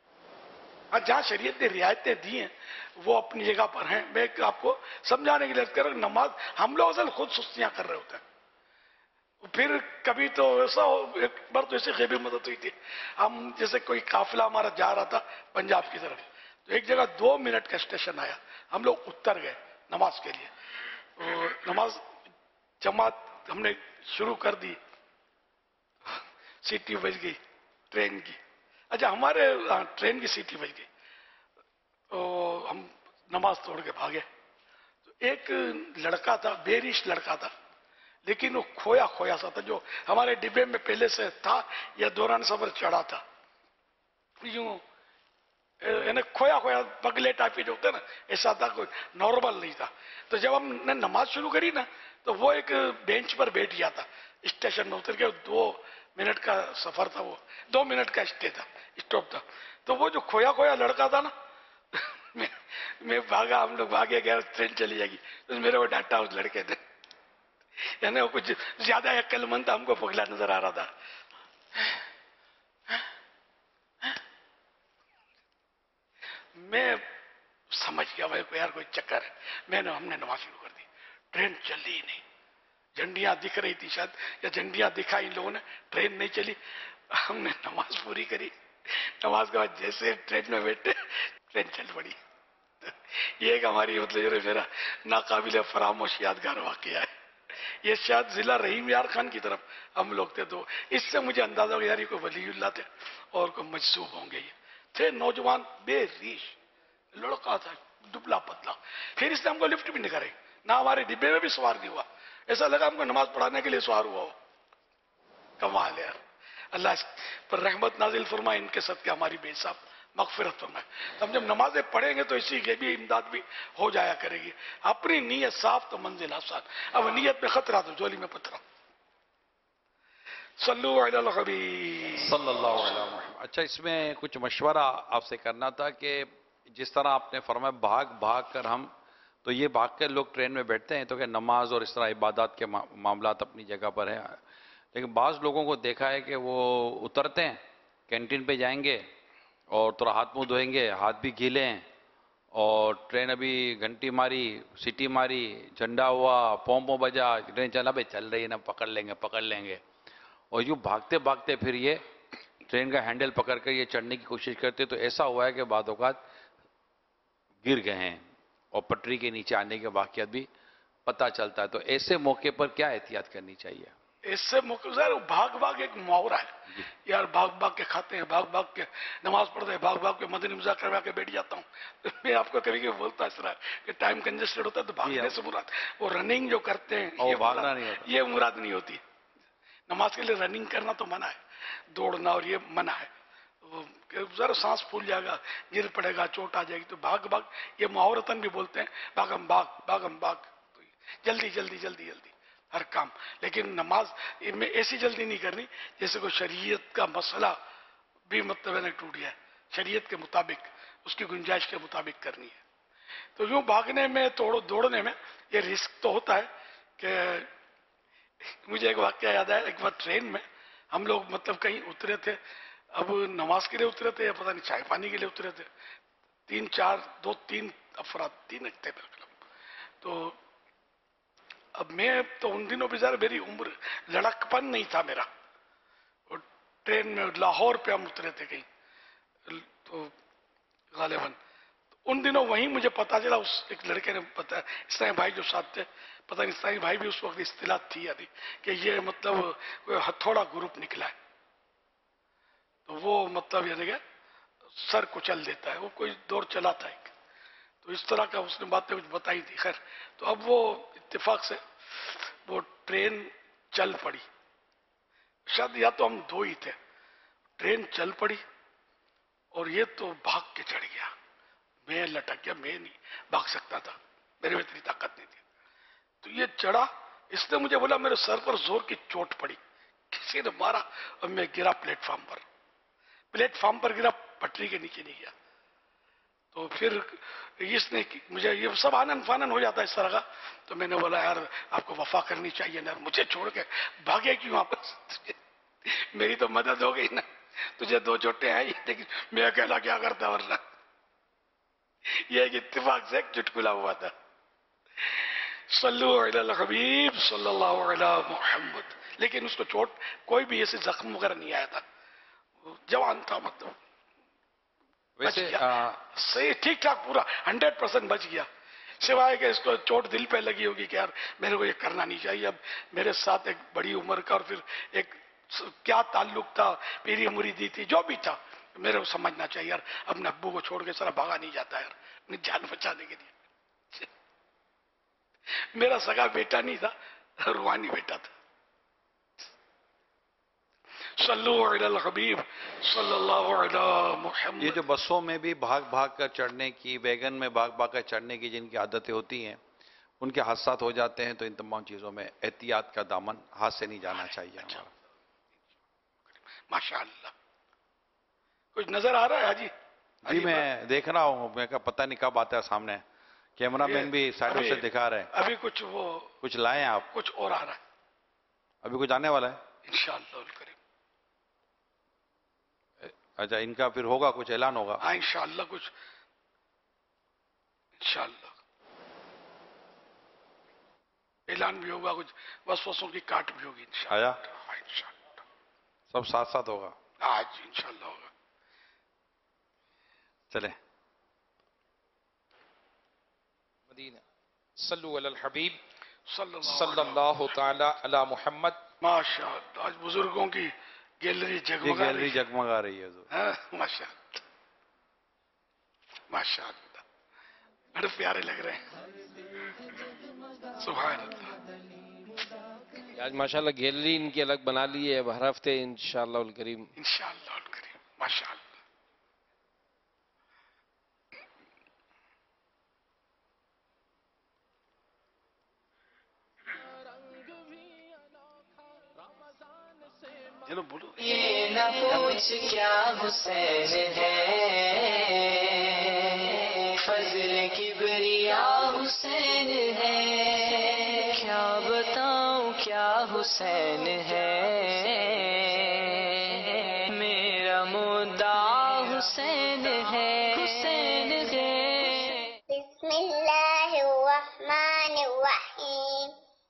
जहां शरीयत ने रियायतें दी हैं वो अपनी जगह पर हैं। मैं आपको समझाने के लिए कह रहा हूं, नमाज हम लोग असल खुद सुस्तियां कर रहे होते हैं। फिर कभी तो ऐसा एक बार तो ऐसे गैबी मदद हुई थी, हम जैसे कोई काफिला हमारा जा रहा था पंजाब की तरफ, तो एक जगह 2 मिनट का स्टेशन आया, हम लोग उतर गए नमाज के लिए, और नमाज जमात हमने शुरू कर दी, सीटी बज गई ट्रेन की। अच्छा, हमारे ट्रेन की सीटी बज गई, तो हम नमाज तोड़ के भागे। तो एक लड़का था, बेरिश लड़का था, लेकिन वो खोया खोया सा था, जो हमारे डिब्बे में पहले से था या दौरान सफर चढ़ा था, यूं खोया खोया पगले टाइप के जो होते ना, ऐसा था, कोई नॉर्मल नहीं था। तो जब हमने नमाज शुरू करी ना, तो वो एक बेंच पर बैठ गया था, स्टेशन में उतर के। 2 मिनट का सफर था, वो 2 मिनट का स्टॉप था। तो वो जो खोया खोया लड़का था ना, मैं भागा, हम लोग भागे गए, ट्रेन चली जाएगी। तो मेरे को डांटा उस लड़के ने, यानी वो कुछ ज्यादा अक्लमंद था, हमको पगला नजर आ रहा था। मैं समझ गया भाई यार कोई चक्कर है, हमने नमाज शुरू कर दी। ट्रेन चली ही नहीं। झंडियां दिख रही थी शायद, या झंडियां दिखाई इन लोगों ने, ट्रेन नहीं चली। हमने नमाज पूरी करी, नमाज के बाद जैसे ट्रेन में बैठे ट्रेन चल पड़ी। ये एक हमारी मतलब ये मेरा नाकाबिले फरामोश यादगार वाकया है। ये शायद जिला रहीम यार खान की तरफ हम लोग थे, तो इससे मुझे अंदाजा हो यार ये कोई वलीउल्लाह थे और कोई मजसूब होंगे। ये थे नौजवान बेरीश, लड़का था दुबला पतला। फिर इसने हमको लिफ्ट भी नहीं करे, ना हमारे डिब्बे में भी सवार नहीं हुआ, ऐसा लगा हमको नमाज पढ़ाने के लिए सवार हुआ हो। कमाल है यार, अल्लाह पर रहमत नाजिल फरमाए, इनके सदके हमारी बेहिसाब मगफिरत फरमाए। तो हम जब नमाजें पढ़ेंगे तो इसी के भी इमदाद भी हो जाया करेगी। अपनी नीयत साफ तो मंजिल आसान, अब नीयत में खतरा तो झोली में पथरा। सल्लु अलल हबीब सल्लल्लाहु अलैहि वसल्लम। अच्छा, इसमें कुछ मशवरा आपसे करना था कि जिस तरह आपने फरमाया भाग भाग कर हम, तो ये भाग कर लोग ट्रेन में बैठते हैं तो क्या नमाज और इस तरह इबादत के मामलात अपनी जगह पर हैं, लेकिन बाज़ लोगों को देखा है कि वो उतरते हैं, कैंटीन पे जाएंगे और थोड़ा हाथ मुंह धोएंगे, हाथ भी गीले हैं, और ट्रेन अभी घंटी मारी, सीटी मारी, झंडा हुआ, पोंपो बजा, ट्रेन चला, भाई चल रही है ना, पकड़ लेंगे, और यूँ भागते भागते फिर ये ट्रेन का हैंडल पकड़ कर ये चढ़ने की कोशिश करते। तो ऐसा हुआ है कि बाद औक़ात गिर गए हैं और पटरी के नीचे आने के वाक़यात भी पता चलता है। तो ऐसे मौके पर क्या एहतियात करनी चाहिए? इससे मुकदर भाग भाग एक मुहावरा है यार, भाग भाग के खाते हैं, भाग भाग के नमाज पढ़ते हैं, भाग भाग के मदनी मुज़ाकरा में आके बैठ जाता हूँ। तो मैं आपको कभी कभी बोलता इस तरह कि टाइम कंजेस्टेड होता है, तो भागने से मुराद वो रनिंग जो करते हैं, ये भागना नहीं होता, ये मुराद नहीं होती। नमाज के लिए रनिंग करना तो मना है, दौड़ना और ये मना है। जरा सांस फूल जाएगा, गिर पड़ेगा, चोट आ जाएगी। तो भाग भाग ये मुहावरतन भी बोलते हैं, भागम भाग, तो जल्दी जल्दी जल्दी जल्दी हर काम। लेकिन नमाज में ऐसी जल्दी नहीं करनी जैसे कोई शरीयत का मसला भी मतलब है ना टूट गया, शरीयत के मुताबिक, उसकी गुंजाइश के मुताबिक करनी है। तो यूं भागने में दौड़ने में ये रिस्क तो होता है कि मुझे एक वाकया याद आया। एक बार ट्रेन में हम लोग मतलब कहीं उतरे थे, अब नमाज के लिए उतरे थे या पता नहीं चाय पानी के लिए उतरे थे, तीन अफराद थे। तो अब मैं तो उन दिनों बेचारे मेरी उम्र लड़कपन नहीं था मेरा, और ट्रेन में लाहौर पे हम उतरे थे कहीं, तो गालिबन उन दिनों वहीं मुझे पता चला, उस एक लड़के ने बताया, इस्लामी भाई जो साथ थे, पता नहीं इस्लामी भाई भी उस वक्त इस्तिलाह थी या नहीं, कि ये मतलब कोई हथौड़ा ग्रुप निकला है। तो वो मतलब यानी कि सर कुचल देता है, वो कोई दौर चला था एक, तो इस तरह का उसने बातें कुछ बताई थी। खैर, तो अब वो इत्तेफाक से वो ट्रेन चल पड़ी, शायद या तो हम दो ही थे, ट्रेन चल पड़ी और ये तो भाग के चढ़ गया, मैं लटक गया, मैं नहीं भाग सकता था, मेरे में इतनी ताकत नहीं थी। तो ये चढ़ा, इसने मुझे बोला मेरे सर पर जोर की चोट पड़ी, किसी ने मारा और मैं गिरा प्लेटफार्म पर गिरा, पटरी के नीचे नहीं गया। तो फिर इसने मुझे ये सब आनंद फानन हो जाता है इस तरह का, तो मैंने बोला यार आपको वफा करनी चाहिए ना, मुझे छोड़ के भागे क्यों वापस, मेरी तो मदद हो गई ना, तुझे दो चोटें आई, लेकिन मैं अकेला क्या करता, वरना ये एक इत्तेफाक से एक चुटकुला हुआ था। सल्लु अलल हबीब सल्लल्लाहु अलैहि मुहम्मद। लेकिन उसको चोट कोई भी ऐसे जख्म वगैरह नहीं आया था, जवान था, मतलब वैसे सही ठीक ठाक पूरा 100% बच गया, सिवाय कि इसको चोट दिल पे लगी होगी कि यार मेरे को ये करना नहीं चाहिए। अब मेरे साथ एक बड़ी उम्र का और फिर एक क्या ताल्लुक था, पीरी मुरीदी थी, जो भी था, मेरे को समझना चाहिए यार अपने अब्बू को छोड़ के सारा भागा नहीं जाता यार अपनी जान बचाने के लिए। मेरा सगा बेटा नहीं था, रूहानी बेटा था। सल्लु अलल हबीब सल्लल्लाहु अलैहि मुहम्मद। ये जो बसों में भी भाग भाग कर चढ़ने की, वैगन में भाग भाग कर चढ़ने की जिनकी आदतें होती हैं, उनके हादसात हो जाते हैं, तो इन तमाम चीजों में एहतियात का दामन हाथ से नहीं जाना चाहिए। अच्छा। माशाअल्लाह, कुछ नजर आ रहा है हाजी? जी मैं देख रहा हूँ, मैं पता नहीं कब आता है सामने, कैमरामैन भी साइडों से दिखा रहे हैं। अभी कुछ लाए हैं आप? कुछ और आ रहा है, अभी कुछ आने वाला है इंशाअल्लाह करीम। अच्छा, इनका फिर होगा कुछ ऐलान होगा? हाँ इंशाअल्लाह, कुछ इंशाअल्लाह। ऐलान भी होगा, कुछ वसवसों की काट भी होगी इंशाअल्लाह। आया हाँ, इंशाअल्लाह सब साथ साथ होगा। आज इंशाअल्लाह होगा। चले मदीना सल्लु अलल हबीब सल्लल्लाहु ताला अला मुहम्मद। माशाअल्लाह, आज बुजुर्गों की गैलरी ये जगमगा गैलरी रही है। जगमगा रही है हुजूर। हाँ, माशाअल्लाह माशाअल्लाह, बड़े प्यारे लग रहे हैं। सुभान अल्लाह। आज माशाल्लाह गैलरी इनकी अलग बना ली है, हर हफ्ते इंशाअल्लाह उल करीम। इंशाअल्लाह उल करीम, माशाअल्लाह। चलो बोलो। ये न पूछ क्या हुसैन है, फजल किबरिया हुसैन है। क्या बताऊं क्या हुसैन है, मेरा मुद्दा हुसैन है, हुसैन है। बिस्मिल्लाहिर्रहमानिर्रहीम।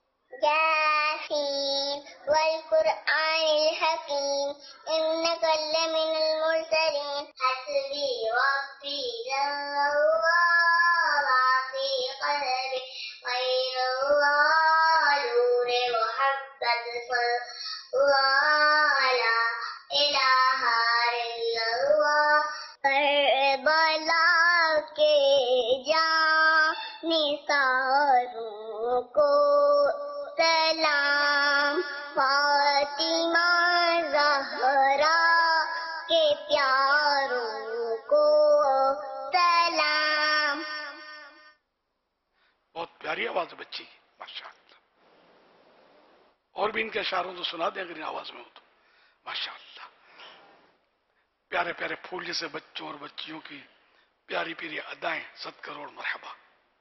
यासीन वल कुरआनिल हकीम, इन्नका लमिनल मुरसलीन। हस्बी रब्बी जल्लल्लाहु मा फी क़ल्बी ग़ैरुल्लाह, नूरे मुहब्बत सल्लल्लाहु ला इलाहा इल्लल्लाह। करबला के जानिसारों को सलाम, फातिमा ज़हरा के प्यारों को सलाम। बहुत प्यारी आवाज है बच्ची की, माशाअल्लाह। और भी इनके इशारों तो सुना दें अगर इन आवाज में हो तो, माशाअल्लाह। प्यारे प्यारे फूल जैसे बच्चों और बच्चियों की प्यारी प्यारी अदाएं, 7 करोड़ मरहबा।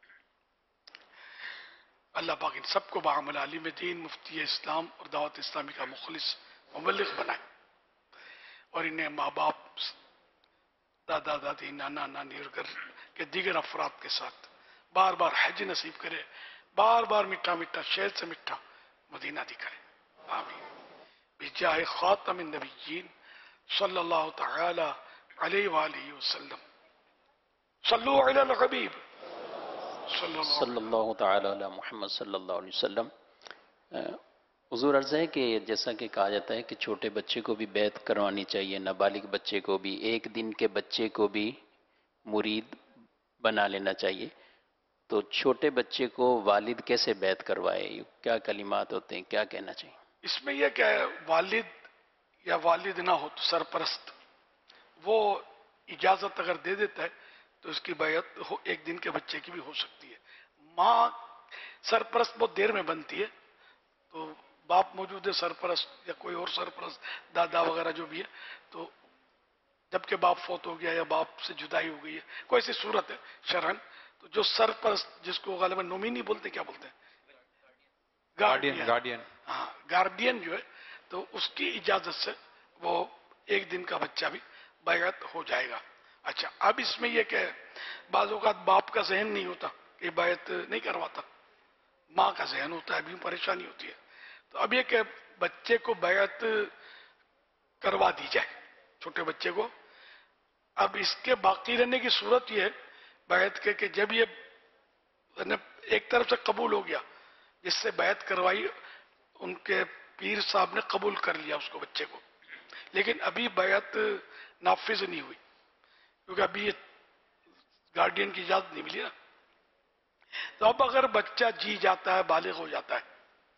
अल्लाह पाक इन सबको बाअमल आलिम दीन, मुफ्ती इस्लाम और दावत इस्लामी का मुखलिस मुबल्लिग बनाए, और इन्हें माँ बाप, दादा दादी, नाना नानी और घर के दीगर अफराद के साथ बार बार हज नसीब करे, बार बार मीठा मीठा शहद से मीठा मदीना दिखाए। आमीन। बिजाए खातमिन नबिय्यीन सल्लल्लाहु तआला अलैहि वालिहि वसल्लम। सल्लु अलल हबीब सल्लल्लाहु तआला अला मुहम्मद सल्लल्लाहु अलैहि वसल्लम। हुजूर अर्ज़ है कि जैसा कि कहा जाता है कि छोटे बच्चे को भी बैत करवानी चाहिए, नाबालिग बच्चे को भी, एक दिन के बच्चे को भी मुरीद बना लेना चाहिए, तो छोटे बच्चे को वालिद कैसे बैत करवाए, क्या कलिमात होते हैं, क्या कहना चाहिए? इसमें यह क्या है, वालिद या वालिद ना हो तो सरपरस्त, वो इजाजत अगर दे देता है तो उसकी बैत हो एक दिन के बच्चे की भी हो सकती है। माँ सरपरस्त बहुत देर में बनती है, तो बाप मौजूद है सरपरस्त या कोई और सरपरस्त, दादा वगैरह जो भी है, तो जबकि बाप फौत हो गया या बाप से जुदाई हो गई है, कोई ऐसी सूरत है शरन, तो जो सरपरस्त, जिसको गालिबन नोमिनी बोलते, क्या बोलते हैं, गार्डियन। हाँ, गार्डियन जो है, तो उसकी इजाजत से वो एक दिन का बच्चा भी बैत हो जाएगा। अच्छा, अब इसमें यह क्या है, बाज़ औक़ात बाप का जहन नहीं होता कि बैत नहीं करवाता, माँ का जहन होता है, अभी परेशानी होती है, तो अब यह क्या, बच्चे को बैत करवा दी जाए, छोटे बच्चे को। अब इसके बाकी रहने की सूरत यह है बैत के कि जब ये एक तरफ से कबूल हो गया, जिससे बैत करवाई, उनके पीर साहब ने कबूल कर लिया उसको, बच्चे को, लेकिन अभी बैत नाफिज नहीं हुई, क्योंकि अभी ये गार्डियन की इजाजत नहीं मिली ना। तो अब अगर बच्चा जी जाता है, बालिग हो जाता है,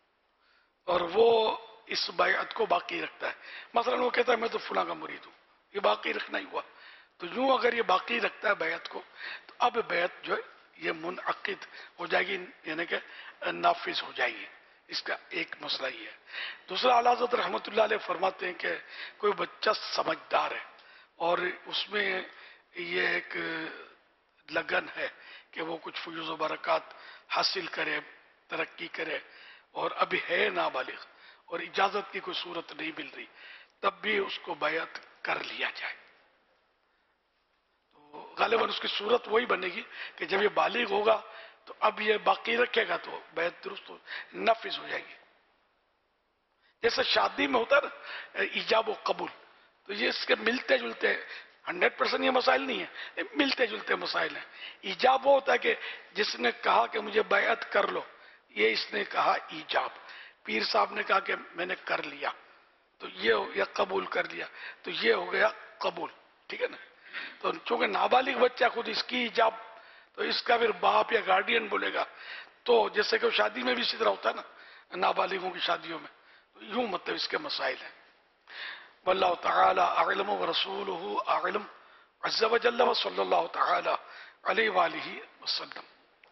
और वो इस बैत को बाकी रखता है, मसलन वो कहता है मैं तो फुला का मुरीद हूं, ये बाकी रखना ही हुआ, तो यूं अगर ये बाकी रखता है बैत को, तो अब बैत जो है ये मुनअक्किद हो जाएगी, यानी कि नाफिज हो जाएगी। इसका एक मसला ही है। दूसरा, आला हज़रत रहमतुल्लाह अलैह फरमाते हैं कि कोई बच्चा समझदार है और उसमें ये एक लगन है कि वो कुछ फयूज़ व बरक़ात हासिल करे, तरक्की करे, और अभी है नाबालिग और इजाजत की कोई सूरत नहीं मिल रही, तब भी उसको बैत कर लिया जाए। तो गालिबन उसकी सूरत वही बनेगी कि जब ये बालिग होगा تو اب یہ باقی رکھے گا تو بیعت درست نافذ ہو جائے گی. جیسے شادی میں ہوتا ہے نا ایجاب و قبول، تو یہ اس کے ملتے جلتے 100% یہ مسائل نہیں ہیں، ملتے جلتے مسائل ہیں. ایجاب وہ ہوتا ہے کہ جس نے کہا کہ مجھے بیعت کر لو، یہ اس نے کہا ایجاب. پیر صاحب نے کہا کہ میں نے کر لیا تو یہ ہو گیا قبول کر لیا، تو یہ ہو گیا قبول. ٹھیک ہے نا. تو چونکہ نابالغ بچہ خود اس کی ایجاب، تو اس کا پھر باپ یا گارڈین بولے گا. تو جیسے کہ شادی میں بھی اسی طرح ہوتا ہے نا، نابالغوں کی شادیوں میں، تو یوں مطلب اس کے مسائل ہیں. واللہ تعالی اعلم ورسولہ اعلم عز وجل وصلی اللہ تعالی علیہ وآلہ وسلم.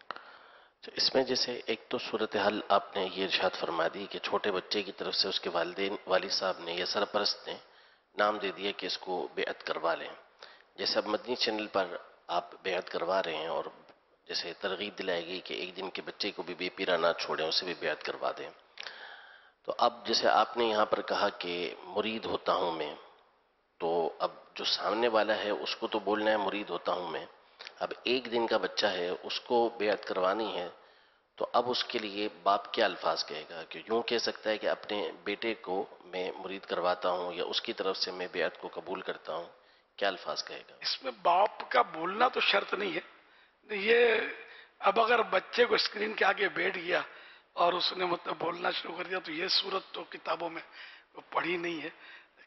اس میں جیسے ایک تو صورتحال آپ نے یہ ارشاد فرما دی کہ چھوٹے بچے کی طرف سے اس کے والدین، والد صاحب نے یا سرپرست نے نام دے دیا کہ اس کو بیعت کروا لیں. جیسے اب مدنی چینل پر آپ بیعت کروا رہے ہیں اور جیسے ترغیب دلائے گئی کہ ایک دن کے بچے کو بھی بے پیرا نہ چھوڑیں، اسے بھی بیعت کروا دیں. تو اب جیسے آپ نے یہاں پر کہا کہ مرید ہوتا ہوں میں، تو اب جو سامنے والا ہے اس کو تو بولنا ہے مرید ہوتا ہوں میں. اب ایک دن کا بچہ ہے، اس کو بیعت کروانی ہے، تو اب اس کے لیے باپ کیا الفاظ کہے گا؟ کہ یوں کہہ سکتا ہے کہ اپنے بیٹے کو میں مرید کرواتا ہوں یا اس کی طرف سے میں بیعت کو قبول کرتا ہوں، کیا الفاظ کہے گا؟ اس میں باپ کا بولنا تو شرط نہیں ہے. یہ اب اگر بچے کو اسکرین کے آگے بیٹھ گیا اور اس نے مطلب بولنا شروع کر دیا، تو یہ صورت تو کتابوں میں پڑھی نہیں ہے.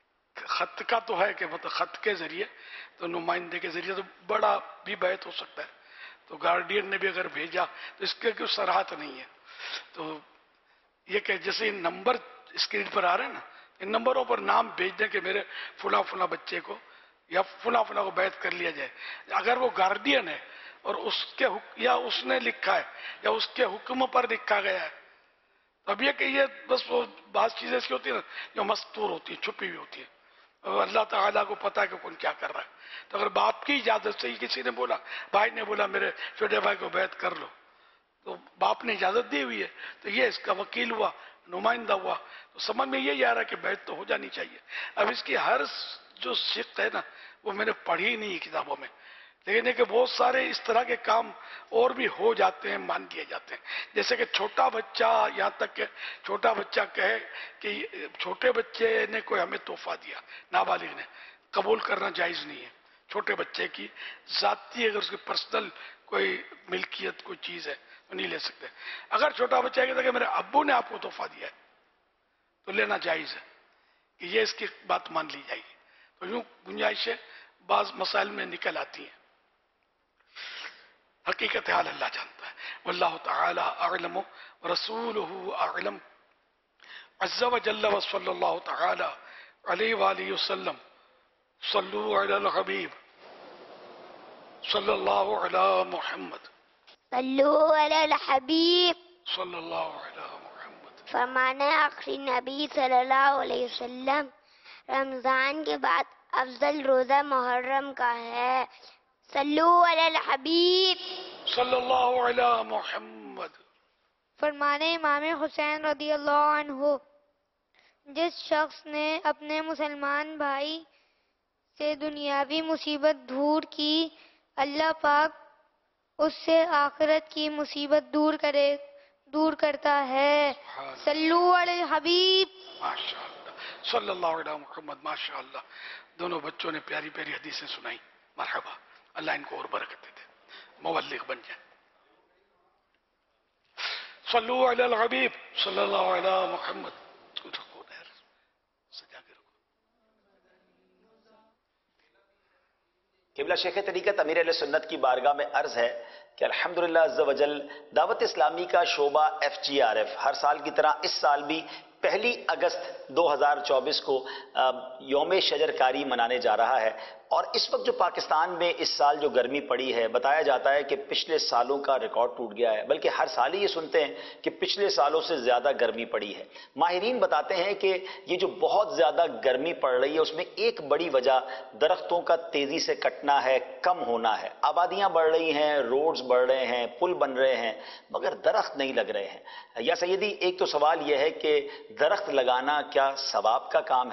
خط کا تو ہے کہ مطلب خط کے ذریعے، تو نمائندے کے ذریعے تو بڑا بھی بیعت ہو سکتا ہے. تو گارڈین نے بھی اگر بھیجا تو اس کے کوئی صراحت نہیں ہے. تو یہ کہ جیسے نمبر اسکرین پر آ رہے ہیں نا، ان نمبروں پر نام بھیج دیں کہ میرے فلاں فلاں بچے کو یا فلاں فلاں کو بیعت کر لیا جائے. اگر وہ گارڈین ہے اور اس کے یا اس نے لکھا ہے یا اس کے حکم پر لکھا گیا ہے، اب یہ کہ یہ بس وہ بعض چیزیں ایسی ہوتی ہیں نا جو مستور ہوتی ہیں، چھپی ہوئی ہوتی ہیں، اور اللہ تعالیٰ کو پتا ہے کہ کون کیا کر رہا ہے. تو اگر باپ کی اجازت سے ہی کسی نے بولا، بھائی نے بولا میرے چھوٹے بھائی کو بیعت کر لو، تو باپ نے اجازت دی ہوئی ہے، تو یہ اس کا وکیل ہوا، نمائندہ ہوا. تو سمجھ میں یہی آ رہا ہے کہ بیعت تو ہو جانی چاہیے. اب اس کی ہر جو شق ہے نا وہ میں نے پڑھی نہیں کتابوں میں، لیکن یہ کہ بہت سارے اس طرح کے کام اور بھی ہو جاتے ہیں، مان لیے جاتے ہیں. جیسے کہ چھوٹا بچہ، یہاں تک کہ چھوٹا بچہ کہے کہ چھوٹے بچے نے کوئی ہمیں تحفہ دیا، نابالغ نے، قبول کرنا جائز نہیں ہے. چھوٹے بچے کی ذاتی اگر اس کی پرسنل کوئی ملکیت کوئی چیز ہے تو نہیں لے سکتے. اگر چھوٹا بچہ کہتا ہے کہ میرے ابو نے آپ کو تحفہ دیا ہے تو لینا جائز ہے، کہ یہ اس کی بات مان لی جائے گی. تو یوں گنجائشیں بعض مسائل میں نکل آتی ہیں. حقیقت حال اللہ جانتا ہے. واللہ تعالی اعلم ورسولہ اعلم عز وجل وصلی اللہ تعالی علیہ وآلہ وسلم. صلو علی الحبیب صلی اللہ علی محمد. صلو علی الحبیب صلی اللہ علی محمد. فرمانا آخری نبی صلی اللہ علیہ وسلم، رمضان کے بعد افضل روزہ محرم کا ہے. صلو علی الحبیب صلی اللہ علی محمد. فرمانے امام حسین رضی اللہ عنہ، جس شخص نے اپنے مسلمان بھائی سے دنیاوی مصیبت دور کی، اللہ پاک اس سے آخرت کی مصیبت دور کرتا ہے. صلو علی الحبیب. ماشاءاللہ صلی اللہ علی محمد. ماشاءاللہ دونوں بچوں نے پیاری پیاری حدیثیں سنائی. مرحبا، اللہ ان کو اور برکت دے، مبلغ بن جائیں. صلو علی الحبیب صلی اللہ علی محمد. قبلہ شیخ طریقت امیر اہل سنت کی بارگاہ میں عرض ہے کہ الحمدللہ عز وجل دعوت اسلامی کا شعبہ FGRF ہر سال کی طرح اس سال بھی 1 اگست 2024 کو یوم شجرکاری منانے جا رہا ہے. اور اس وقت جو پاکستان میں اس سال جو گرمی پڑی ہے، بتایا جاتا ہے کہ پچھلے سالوں کا ریکارڈ ٹوٹ گیا ہے، بلکہ ہر سال ہی یہ سنتے ہیں کہ پچھلے سالوں سے زیادہ گرمی پڑی ہے. ماہرین بتاتے ہیں کہ یہ جو بہت زیادہ گرمی پڑ رہی ہے اس میں ایک بڑی وجہ درختوں کا تیزی سے کٹنا ہے، کم ہونا ہے. آبادیاں بڑھ رہی ہیں، روڈز بڑھ رہے ہیں، پل بن رہے ہیں، مگر درخت نہیں لگ رہے ہیں. یا سیدی ایک تو سوال یہ ہے کہ درخت لگانا کیا ثواب کا کام ہے؟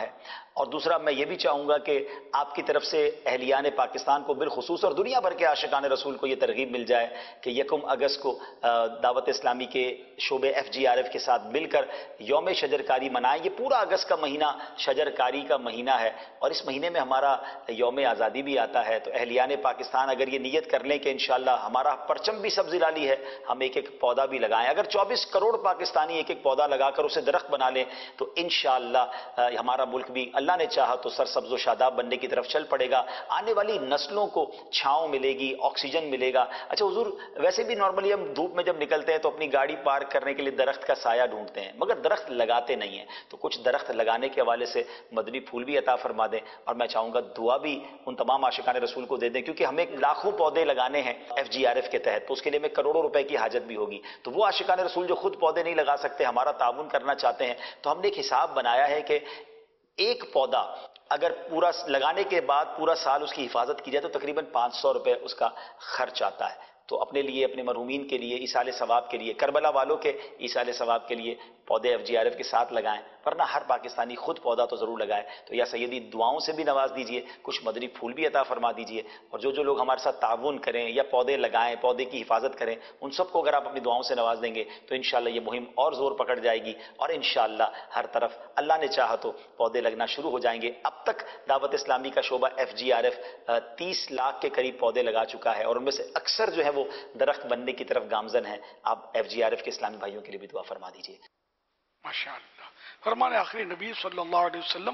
اور دوسرا میں یہ بھی چاہوں گا کہ آپ کی طرف سے اہلیان پاکستان کو بالخصوص اور دنیا بھر کے عاشقان رسول کو یہ ترغیب مل جائے کہ 1 اگست کو دعوت اسلامی کے شعبے FGRF کے ساتھ مل کر یوم شجرکاری منائیں. یہ پورا اگست کا مہینہ شجرکاری کا مہینہ ہے اور اس مہینے میں ہمارا یوم آزادی بھی آتا ہے. تو اہلیان پاکستان اگر یہ نیت کر لیں کہ انشاءاللہ ہمارا پرچم بھی سبز لالی ہے, ہم ایک پودا بھی لگائیں. اگر 24 کروڑ پاکستانی ایک پودا لگا کر اسے درخت بنا لیں تو انشاءاللہ ہمارا ملک بھی اللہ نے چاہا تو سرسبز و شاداب بننے کی طرف چل پڑے گا. آنے والی نسلوں کو چھاؤں ملے گی, آکسیجن ملے گا. اچھا حضور, ویسے بھی نارملی ہم دھوپ میں جب نکلتے ہیں تو اپنی گاڑی پارک کرنے کے لیے درخت کا سایہ ڈھونڈتے ہیں, مگر درخت لگاتے نہیں ہیں. تو کچھ درخت لگانے کے حوالے سے مدنی پھول بھی عطا فرما دیں, اور میں چاہوں گا دعا بھی ان تمام عاشقان رسول کو دے دیں, کیونکہ ہمیں لاکھوں پودے لگانے ہیں FGRF کے تحت, تو اس کے لیے ہمیں کروڑوں روپے کی حاجت بھی ہوگی. تو وہ عاشقان رسول جو خود پودے نہیں لگا سکتے, ہمارا تعاون کرنا چاہتے ہیں, تو ہم نے ایک حساب بنایا ہے کہ ایک پودا اگر پورا لگانے کے بعد پورا سال اس کی حفاظت کی جائے تو تقریباً 500 روپے اس کا خرچ آتا ہے. تو اپنے لیے, اپنے مرحومین کے لیے, ایصال ثواب کے لیے, کربلا والوں کے ایصال ثواب کے لیے پودے FGRF کے ساتھ لگائیں, ورنہ ہر پاکستانی خود پودا تو ضرور لگائے. تو یا سیدی دعاؤں سے بھی نواز دیجئے, کچھ مدنی پھول بھی عطا فرما دیجئے, اور جو لوگ ہمارے ساتھ تعاون کریں یا پودے لگائیں, پودے کی حفاظت کریں, ان سب کو اگر آپ اپنی دعاؤں سے نواز دیں گے تو انشاءاللہ یہ مہم اور زور پکڑ جائے گی, اور انشاءاللہ ہر طرف اللہ نے چاہا تو پودے لگنا شروع ہو جائیں گے. اب تک دعوت اسلامی کا شعبہ FGRF 30 لاکھ کے قریب پودے لگا چکا ہے, اور ان میں سے اکثر جو ہے وہ درخت بننے کی طرف گامزن ہیں. آپ FGRF کے اسلامی بھائیوں کے لیے بھی دعا فرما دیجئے. ماشاءاللہ. فرمان آخری نبی صلی اللہ علیہ وسلم,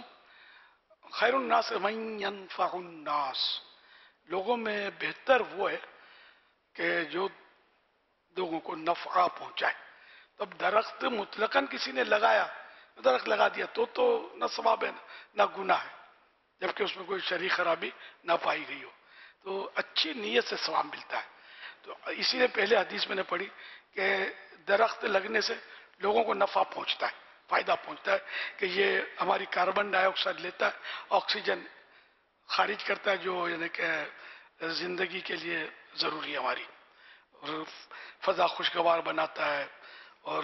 خیر الناس من ينفع الناس, لوگوں میں بہتر وہ ہے کہ جو لوگوں کو نفع پہنچائے. تب درخت مطلقاً کسی نے لگایا, درخت لگا دیا تو نہ ثواب ہے نہ گناہ ہے, جبکہ اس میں کوئی شرعی خرابی نہ پائی گئی ہو, تو اچھی نیت سے ثواب ملتا ہے. تو اسی لیے پہلے حدیث میں نے پڑھی کہ درخت لگنے سے لوگوں کو نفع پہنچتا ہے, فائدہ پہنچتا ہے, کہ یہ ہماری کاربن ڈائی آکسائڈ لیتا ہے, آکسیجن خارج کرتا ہے, جو یعنی کہ زندگی کے لیے ضروری ہے ہماری, اور فضا خوشگوار بناتا ہے, اور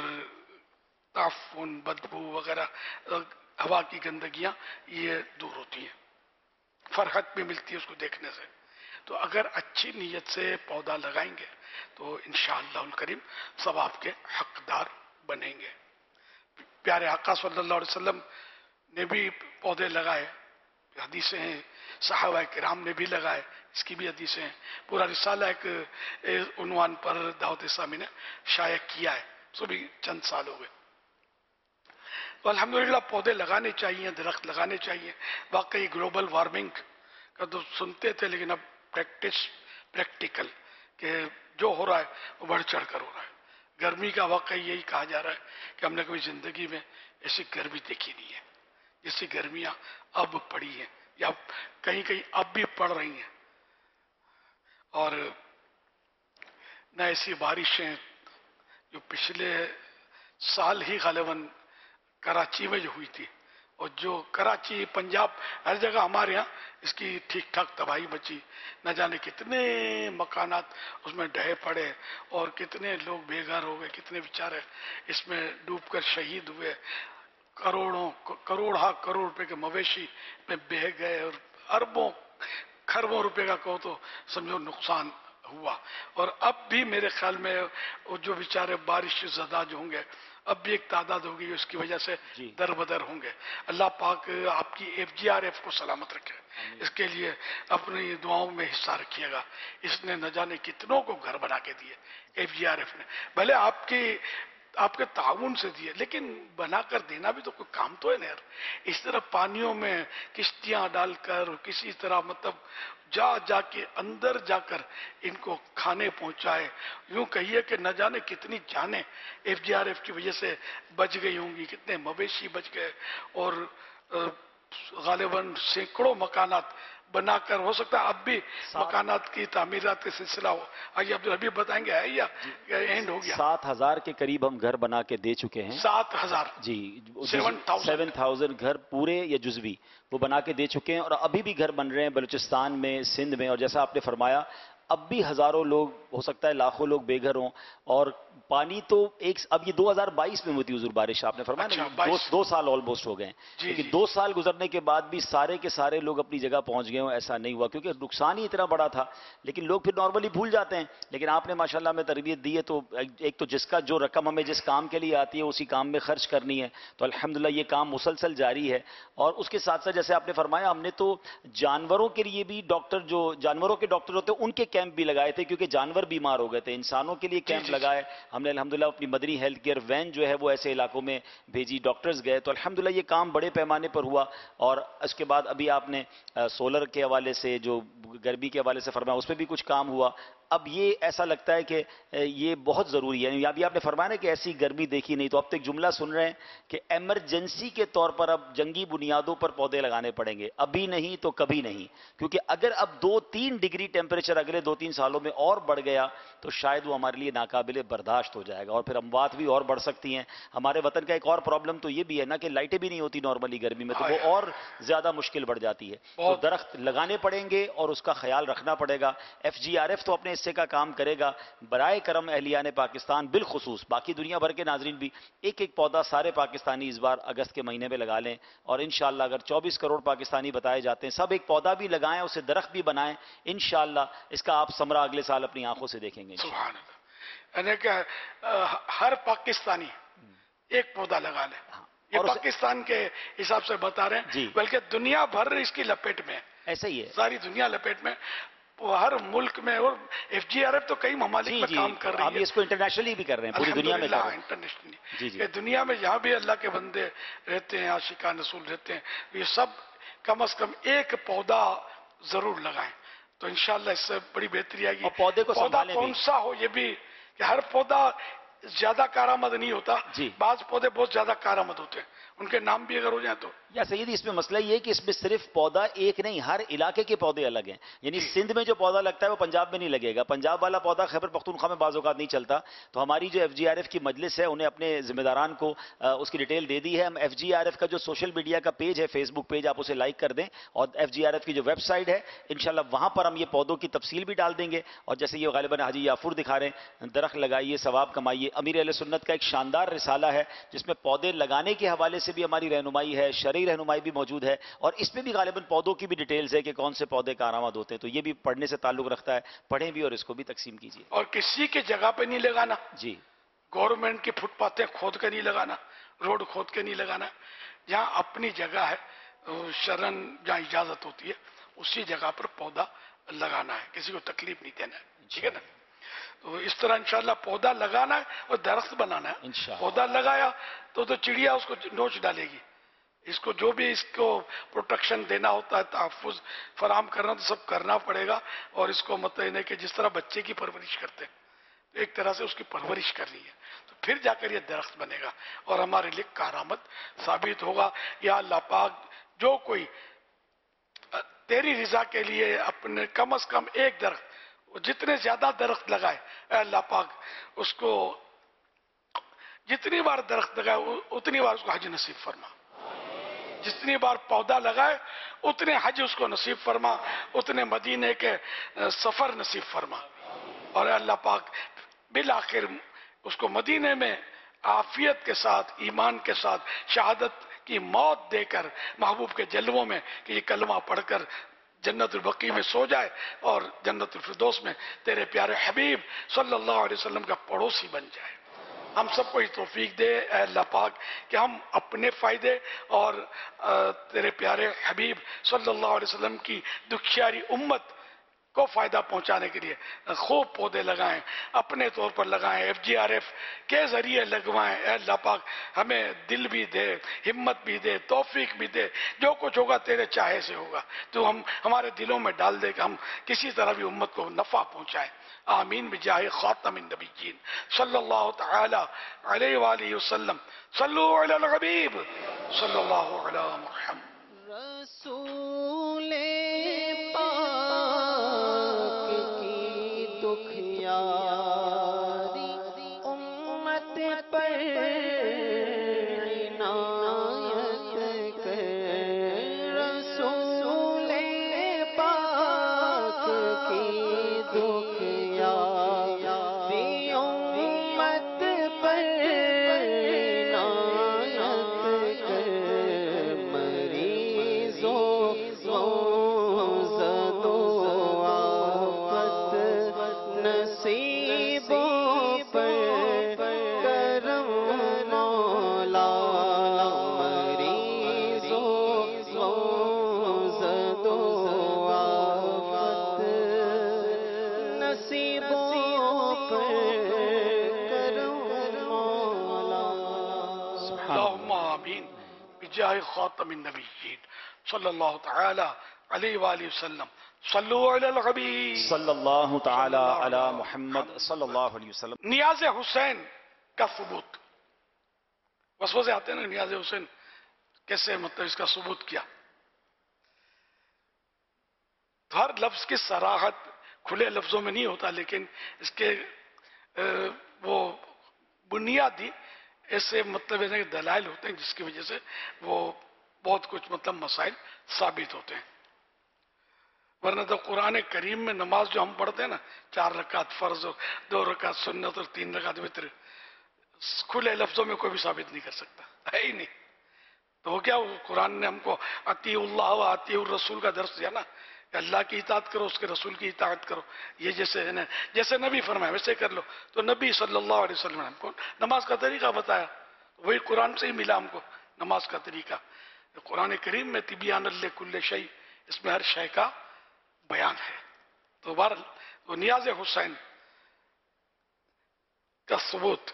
تعفن, بدبو وغیرہ, ہوا کی گندگیاں یہ دور ہوتی ہیں, فرحت بھی ملتی ہے اس کو دیکھنے سے. تو اگر اچھی نیت سے پودا لگائیں گے تو انشاءاللہ الکریم ثواب کے حقدار بنیں گے. پیارے آقا صلی اللہ علیہ وسلم نے بھی پودے لگائے, حدیثیں ہیں, صحابہ کرام نے بھی لگائے, اس کی بھی حدیثیں ہیں. پورا رسالہ ایک عنوان پر دعوت اسلامی نے شائع کیا ہے, سو بھی چند سال ہو گئے. تو الحمدللہ پودے لگانے چاہیے, درخت لگانے چاہیے. واقعی گلوبل وارمنگ کا تو سنتے تھے, لیکن اب پریکٹیکل کہ جو ہو رہا ہے وہ بڑھ چڑھ کر ہو رہا ہے. گرمی کا واقعی یہی کہا جا رہا ہے کہ ہم نے کبھی زندگی میں ایسی گرمی دیکھی نہیں ہے جیسی گرمیاں اب پڑی ہیں, یا کہیں کہیں اب بھی پڑ رہی ہیں. اور نہ ایسی بارشیں جو پچھلے سال ہی غالباً کراچی میں جو ہوئی تھی, اور جو کراچی, پنجاب, ہر جگہ ہمارے ہاں اس کی ٹھیک ٹھاک تباہی بچی. نہ جانے کتنے مکانات اس میں ڈھہے پڑے, اور کتنے لوگ بے گھر ہو گئے, کتنے بیچارے اس میں ڈوب کر شہید ہوئے. کروڑ روپے کے مویشی میں بہہ گئے, اور اربوں کھربوں روپے کا کہو تو سمجھو نقصان ہوا. اور اب بھی میرے خیال میں وہ جو بیچارے بارش زدہ جو ہوں گے, اب بھی ایک تعداد ہوگی اس کی وجہ سے در بدر ہوں گے. اللہ پاک آپ کی FGRF کو سلامت رکھے, اس کے لیے اپنی دعاؤں میں حصہ رکھیے گا. اس نے نہ جانے کتنوں کو گھر بنا کے دیے FGRF نے, بھلے آپ کے تعاون سے دیے, لیکن بنا کر دینا بھی تو کوئی کام تو ہے نا یار. اس طرح پانیوں میں کشتیاں ڈال کر کسی طرح مطلب جا کے اندر جا کر ان کو کھانے پہنچائے. یوں کہیے کہ نہ جانے کتنی جانیں FGRF کی وجہ سے بچ گئی ہوں گی, کتنے مویشی بچ گئے, اور غالباً سینکڑوں مکانات بنا کر, ہو سکتا ہے اب بھی مکانات کی تعمیرات کا سلسلہ ہو. آئیے عبدالحبیب بتائیں گے, ہے یا اینڈ ہو گیا؟ 7,000 کے قریب ہم گھر بنا کے دے چکے ہیں. 7,000 جی, 7,000 گھر پورے یا جزوی وہ بنا کے دے چکے ہیں, اور ابھی بھی گھر بن رہے ہیں بلوچستان میں, سندھ میں. اور جیسا آپ نے فرمایا اب بھی ہزاروں لوگ، ہو سکتا ہے لاکھوں لوگ بے گھر ہوں، اور پانی تو اب یہ 2022 میں ہوتی حضور بارش، آپ نے فرمایا نا 2 سال آلموسٹ ہو گئے ہیں، لیکن 2 سال گزرنے کے بعد بھی سارے کے سارے لوگ اپنی جگہ پہنچ گئے ہوں، ایسا نہیں ہوا کیونکہ نقصان ہی اتنا بڑا تھا، لیکن لوگ پھر نارملی بھول جاتے ہیں. لیکن آپ نے ماشاءاللہ میں تربیت دی ہے، تو ایک تو جس کا جو رقم ہمیں جس کام کے لیے آتی ہے اسی کام میں خرچ کرنی ہے، تو الحمدللہ یہ کام مسلسل جاری ہے. اور اس کے ساتھ ساتھ جیسے آپ نے فرمایا ہم نے تو جانوروں کے لیے بھی ڈاکٹر، جو جانوروں کے ڈاکٹر ہوتے ہیں ان کے کیمپ بھی لگائے تھے، کیونکہ جانور بیمار ہو گئے تھے. انسانوں کے لیے کیمپ لگائے ہم نے الحمدللہ، اپنی مدنی ہیلتھ کیئر وین جو ہے وہ ایسے علاقوں میں بھیجی، ڈاکٹرز گئے، تو الحمدللہ یہ کام بڑے پیمانے پر ہوا. اور اس کے بعد ابھی آپ نے سولر کے حوالے سے، جو گرمی کے حوالے سے فرمایا، اس پہ بھی کچھ کام ہوا. اب یہ ایسا لگتا ہے کہ یہ بہت ضروری ہے. یعنی ابھی آپ نے فرمایا نا کہ ایسی گرمی دیکھی نہیں، تو اب تک جملہ سن رہے ہیں کہ ایمرجنسی کے طور پر اب جنگی بنیادوں پر پودے لگانے پڑیں گے، ابھی نہیں تو کبھی نہیں. کیونکہ اگر اب 2-3 ڈگری ٹیمپریچر اگلے 2-3 سالوں میں اور بڑھ گیا تو شاید وہ ہمارے لیے ناقابل برداشت ہو جائے گا، اور پھر اموات بھی اور بڑھ سکتی ہیں. ہمارے وطن کا ایک اور پرابلم تو یہ بھی ہے نا کہ لائٹیں بھی نہیں ہوتی نارملی گرمی میں، تو وہ اور زیادہ مشکل بڑھ جاتی ہے. تو درخت لگانے پڑیں گے اور اس کا خیال رکھنا پڑے گا. FGRF تو اپنے حصے کا کام کرے گا. برائے کرم اہلیان پاکستان بالخصوص، باقی دنیا بھر کے ناظرین بھی ایک پودا سارے پاکستانی اس بار اگست کے مہینے میں لگا لیں. اور انشاءاللہ اگر 24 کروڑ پاکستانی بتائے جاتے ہیں، سب ایک پودا بھی لگائیں، اسے درخت بھی بنائیں، انشاءاللہ اس کا آپ ثمرہ اگلے سال اپنی آنکھوں سے دیکھیں گے. سبحان اللہ. یعنی کہ ہر پاکستانی ایک پودا لگا لے. یہ پاکستان کے حساب سے بتا رہے ہیں، بلکہ دنیا بھر اس کی لپیٹ میں ہے. ایسا ہی ہے، ساری دنیا لپیٹ میں، ہر ملک میں. اور FGRF تو کئی ممالک میں کام کر رہی ہے. ہم اس کو انٹرنیشنلی بھی کر رہے ہیں، پوری دنیا میں کر رہے ہیں انٹرنیشنلی. کہ دنیا میں جہاں بھی اللہ کے بندے رہتے ہیں، عاشقان رسول رہتے ہیں، یہ سب کم از کم ایک پودا ضرور لگائیں، تو انشاءاللہ اس سے بڑی بہتری آئے گی. پودے کو پودا کون سا ہو یہ بھی، کہ ہر پودا زیادہ کارآمد نہیں ہوتا. بعض پودے بہت زیادہ کارآمد ہوتے ہیں، ان کے نام بھی اگر ہو جائیں تو. یا سیدی اس میں مسئلہ یہ ہے کہ اس میں صرف پودا ایک نہیں، ہر علاقے کے پودے الگ ہیں. یعنی سندھ میں جو پودا لگتا ہے وہ پنجاب میں نہیں لگے گا، پنجاب والا پودا خیبر پختونخوا میں بعض اوقات نہیں چلتا. تو ہماری جو FGRF کی مجلس ہے انہیں اپنے ذمہ داران کو اس کی ڈیٹیل دے دی ہے. ہم FGRF کا جو سوشل میڈیا کا پیج ہے، فیس بک پیج، آپ اسے لائک کر دیں، اور FGRF کی جو ویب سائٹ ہے انشاءاللہ وہاں پر ہم یہ پودوں کی تفصیل بھی ڈال دیں گے. اور جیسے یہ غالباً حاجی یافور دکھا رہے ہیں، درخت لگائیے ثواب کمائیے. امیر اہل سنت کا ایک شاندار رسالہ ہے جس میں پودے لگانے کے حوالے سے بھی ہماری رہنمائی ہے، شرعی رہنمائی بھی موجود ہے، اور اس میں بھی غالباً پودوں کی بھی ڈیٹیلز ہے کہ کون سے پودے کارآمد ہوتے ہیں. تو یہ بھی پڑھنے سے تعلق رکھتا ہے، پڑھیں بھی اور اس کو بھی تقسیم کیجیے. اور کسی کی جگہ پہ نہیں لگانا. جی، گورنمنٹ کی فٹ پاتھیں کھود کے نہیں لگانا، روڈ کھود کے نہیں لگانا. جہاں اپنی جگہ ہے، شرن جہاں اجازت ہوتی ہے اسی جگہ پر پودا لگانا ہے، کسی کو تکلیف نہیں دینا ہے. ٹھیک ہے نا؟ تو اس طرح انشاءاللہ پودا لگانا ہے اور درخت بنانا ہے. پودا لگایا تو چڑیا اس کو نوچ ڈالے گی. اس کو جو بھی اس کو پروٹیکشن دینا ہوتا ہے، تحفظ فراہم کرنا، تو سب کرنا پڑے گا. اور اس کو مطلب کہ جس طرح بچے کی پرورش کرتے ہیں ایک طرح سے اس کی پرورش کر رہی ہے، تو پھر جا کر یہ درخت بنے گا اور ہمارے لیے کارآمد ثابت ہوگا. یا اللہ پاک جو کوئی تیری رضا کے لیے اپنے کم از کم ایک درخت، جتنے زیادہ درخت لگائے، اے اللہ پاک اس کو جتنی بار درخت لگائے اتنی بار اس کو حج نصیب فرما. جتنی بار پودا لگائے اتنے حج اس کو نصیب فرما، اتنے مدینے کے سفر نصیب فرما. اور اے اللہ پاک بالآخر اس کو مدینے میں عافیت کے ساتھ، ایمان کے ساتھ شہادت کی موت دے کر محبوب کے جلووں میں کہ یہ کلمہ پڑھ کر جنت البقیع میں سو جائے اور جنت الفردوس میں تیرے پیارے حبیب صلی اللہ علیہ وسلم کا پڑوسی بن جائے. ہم سب کو یہ توفیق دے اے اللہ پاک کہ ہم اپنے فائدے اور تیرے پیارے حبیب صلی اللہ علیہ وسلم کی دکھیاری امت کو فائدہ پہنچانے کے لیے خوب پودے لگائیں، اپنے طور پر لگائیں، FGRF کے ذریعے لگوائیں. اے اللہ پاک ہمیں دل بھی دے، ہمت بھی دے، توفیق بھی دے. جو کچھ ہوگا تیرے چاہے سے ہوگا، تو ہم ہمارے دلوں میں ڈال دے کہ ہم کسی طرح بھی امت کو نفع پہنچائیں. آمین بجاہ خاتم النبیین صلی اللہ تعالی علیہ وآلہ وسلم. صلو علی الحبیب صلی اللہ علی محمد. رسول امت پر عنایت کر. رسول پاک کی आमीन बिजाह खातमिन नबिय्यीन सल्लल्लाहु तआला अलैहि वालैहि वसल्लम सल्लु अलल हबीब सल्लल्लाहु तआला अला मुहम्मद सल्लल्लाहु अलैहि वसल्लम। नियाज हुसैन का सबूत, वसवसे आते हैं ना, नियाज हुसैन कैसे मतलब इसका सबूत किया। तो हर लफ्ज की सराहत खुले लफ्जों में नहीं होता, लेकिन इसके वो बुनियादी ऐसे मतलब ऐसे दलाइल होते हैं जिसकी वजह से वो बहुत कुछ मतलब मसाइल साबित होते हैं। वरना तो कुरान करीम में नमाज जो हम पढ़ते हैं ना, 4 रकात फर्ज, 2 रकात सुन्नत और 3 रकात वित्र, खुले लफ्जों में कोई भी साबित नहीं कर सकता, है ही नहीं। तो क्या कुरान ने हमको अतीउल्लाह व अतीउर रसूल का दर्स दिया ना, अल्लाह की इताअत करो, उसके रसूल की इताअत करो। ये जैसे है ना, जैसे नबी फरमाया वैसे कर लो। तो नबी सल्लल्लाहु अलैहि वसल्लम ने हमको नमाज का तरीका बताया, वही कुरान से ही मिला हमको नमाज का तरीका। तो कुरान करीम में तिबियान कुल्ले शै, इसमें हर शय का बयान है। तो बहरहाल तो नियाज हुसैन का सबूत,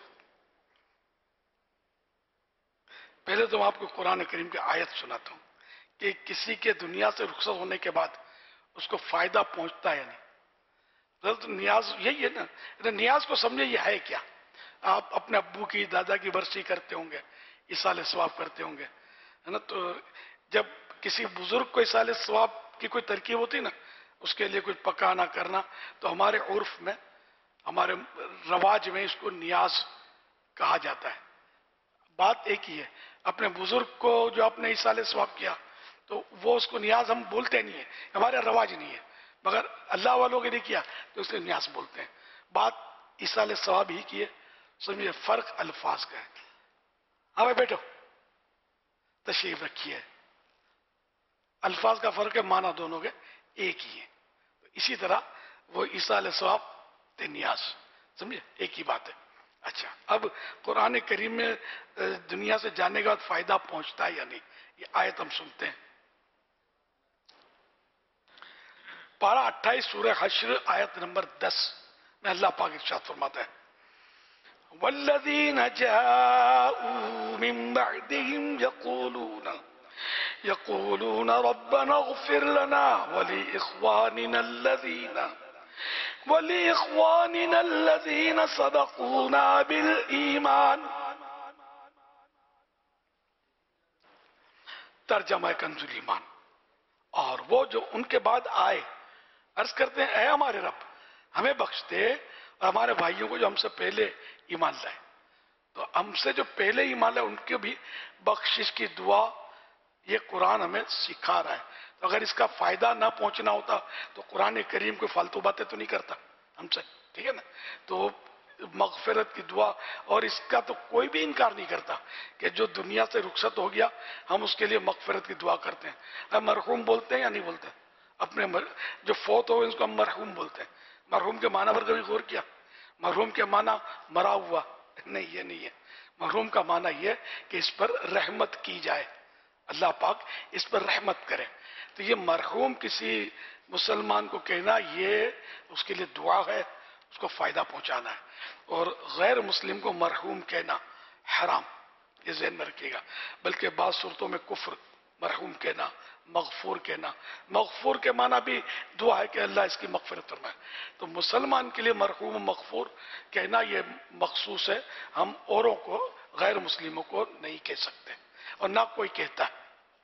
पहले तो मैं आपको कुरान करीम की आयत सुनाता हूं कि किसी के दुनिया से रुखसत होने के बाद उसको फायदा पहुंचता है नहीं। तो नियाज यही है ना, नियाज को समझे ये है क्या। आप अपने अब्बू की दादा की बरसी करते होंगे, इसाले सवाब करते होंगे, है ना। तो जब किसी बुजुर्ग को इसाले सवाब की कोई तरकीब होती ना, उसके लिए कुछ पकाना करना, तो हमारे उर्फ में, हमारे रवाज में इसको नियाज कहा जाता है। बात एक ही है, अपने बुजुर्ग को जो आपने इसाले सवाब किया तो वो उसको नियाज हम बोलते नहीं है, हमारे रवाज नहीं है, मगर अल्लाह वालों के लिए किया तो उसे नियाज बोलते हैं। बात इसाले सवाब ही की है, समझिए फर्क अल्फाज का है। हाँ भाई बैठो, तशरीफ रखिए, अल्फाज का फर्क है, माना दोनों के एक ही है। तो इसी तरह वो इसाले सवाब ते नियाज, समझिए एक ही बात है। अच्छा, अब कुरान करीम में दुनिया से जाने के बाद फायदा पहुंचता है या नहीं, ये आयत हम सुनते हैं। पारा 28 सूरह हश्र आयत नंबर 10 में अल्लाह पाक इरशाद फरमाता है, वल्लज़ीन जाऊ मिन बअदिहिम यक़ूलून रब्बना इग़फ़िर लना वलिइख़वानिना अल्लज़ीना सबक़ूना बिल ईमान। तर्जमा कंजुल ईमान। और वो जो उनके बाद आए अर्ज करते हैं, ऐ हमारे रब हमें बख्श दे और हमारे भाइयों को जो हमसे पहले ईमान लाए। तो हमसे जो पहले ईमान लाए उनके भी बख्शिश की दुआ ये कुरान हमें सिखा रहा है। तो अगर इसका फायदा ना पहुंचना होता तो कुरान करीम कोई फालतू बातें तो नहीं करता हमसे, ठीक है ना। तो मगफिरत की दुआ, और इसका तो कोई भी इनकार नहीं करता कि जो दुनिया से रुखसत हो गया हम उसके लिए मगफिरत की दुआ करते हैं। हम मरहूम बोलते हैं या नहीं बोलते, अपने जो फौत हो उसको हम मरहूम बोलते हैं। मरहूम के माना पर कभी गौर किया? मरहूम के माना मरा हुआ नहीं, ये नहीं है। मरहूम का माना ये कि इस पर रहमत की जाए, अल्लाह पाक इस पर रहमत करे। तो ये मरहूम किसी मुसलमान को कहना ये उसके लिए दुआ है, उसको फायदा पहुंचाना है। और गैर मुस्लिम को मरहूम कहना हराम, ये ज़हन में रखिएगा। बल्कि बाज़ सूरतों में कुफ्र, मरहूम कहना, मगफूर कहना। मगफूर के माना भी दुआ है कि अल्लाह इसकी मगफिरत फरमाए। तो मुसलमान के लिए मरहूम मगफूर कहना ये मखसूस है, हम औरों को, गैर मुस्लिमों को नहीं कह सकते और ना कोई कहता है।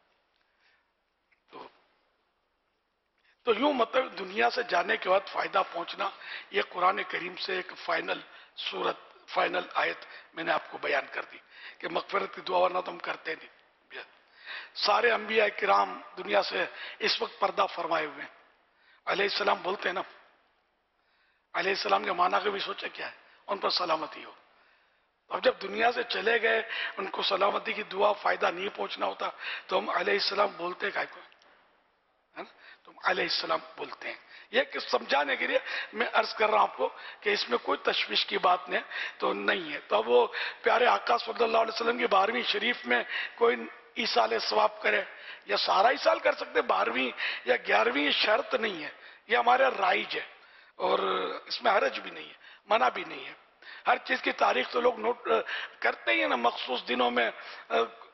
तो यूं मतलब दुनिया से जाने के बाद फायदा पहुंचना, ये कुरान करीम से एक फाइनल सूरत, फाइनल आयत मैंने आपको बयान कर दी कि मगफिरत की दुआ वरना तो हम करते नहीं। सारे अंबिया किराम दुनिया से इस वक्त पर्दा फरमाए हुए हैं। अलैहिस्सलाम बोलते हैं ना, अलैहिस्सलाम के माना का भी सोचे क्या है, उन पर सलामती हो। अब जब दुनिया से चले गए उनको सलामती की दुआ फायदा नहीं पहुंचना होता तो हम अलैहिस्सलाम बोलते काय को, है ना, तुम अलैहिस्सलाम बोलते हैं। ये कि समझाने के लिए मैं अर्ज कर रहा हूं आपको कि इसमें कोई तशवीश की बात नहीं तो नहीं है। तो अब वो प्यारे आका सल्लल्लाहु अलैहि वसल्लम की 12वीं शरीफ में कोई ईसाले सवाब करे या सारा ईसाल कर सकते, 12वीं या 11वीं शर्त नहीं है, ये हमारा राइज है और इसमें हरज भी नहीं है, मना भी नहीं है। हर चीज की तारीख तो लोग नोट करते ही है ना, मखसूस दिनों में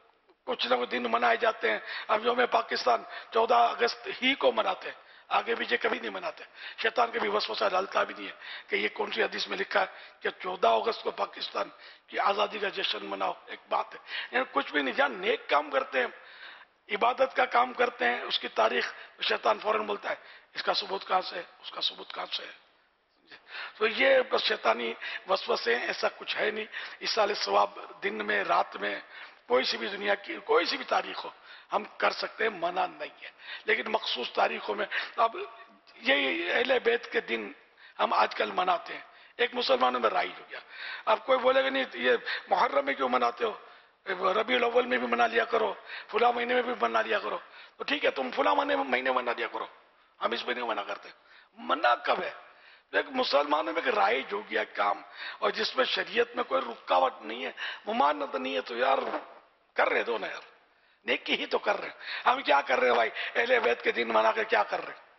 کچھ نہ کچھ دن منائے جاتے ہیں. اب یوم پاکستان 14 اگست ہی کو مناتے ہیں, آگے پیچھے کبھی نہیں مناتے. شیطان کبھی وسوسہ ڈالتا بھی نہیں ہے کہ یہ کون سی حدیث میں لکھا ہے کہ 14 اگست کو پاکستان کی آزادی کا جشن مناؤ. ایک بات ہے, یعنی کچھ بھی نہیں. جہاں نیک کام کرتے ہیں, عبادت کا کام کرتے ہیں, اس کی تاریخ شیطان فوراً بولتا ہے اس کا ثبوت کہاں سے ہے, اس کا ثبوت کہاں سے ہے. تو یہ بس شیطانی وسوسے ہیں, ایسا کچھ ہے نہیں. ایصال ثواب دن میں, رات میں, کوئی سی بھی دنیا کی کوئی سی بھی تاریخ ہو ہم کر سکتے ہیں, منع نہیں ہے. لیکن مخصوص تاریخوں میں اب یہ اہل بیت کے دن ہم آج کل مناتے ہیں, ایک مسلمانوں میں رائج ہو گیا. اب کوئی بولے گا نہیں یہ محرم میں کیوں مناتے ہو, ربیع الاول میں بھی منا لیا کرو, فلاں مہینے میں بھی منا لیا کرو. تو ٹھیک ہے تم فلاں مہینے منا لیا کرو, ہم اس مہینے منع کرتے. منع کب ہے؟ ایک مسلمانوں میں ایک رائج ہو گیا کام, اور جس میں شریعت میں کوئی رکاوٹ نہیں ہے, ممانعت نہیں ہے, تو یار کر رہے دو نا یار, نیکی ہی تو کر رہے ہیں. ہم کیا کر رہے ہیں بھائی, اہل بیت کے دن منا کے کیا کر رہے ہیں؟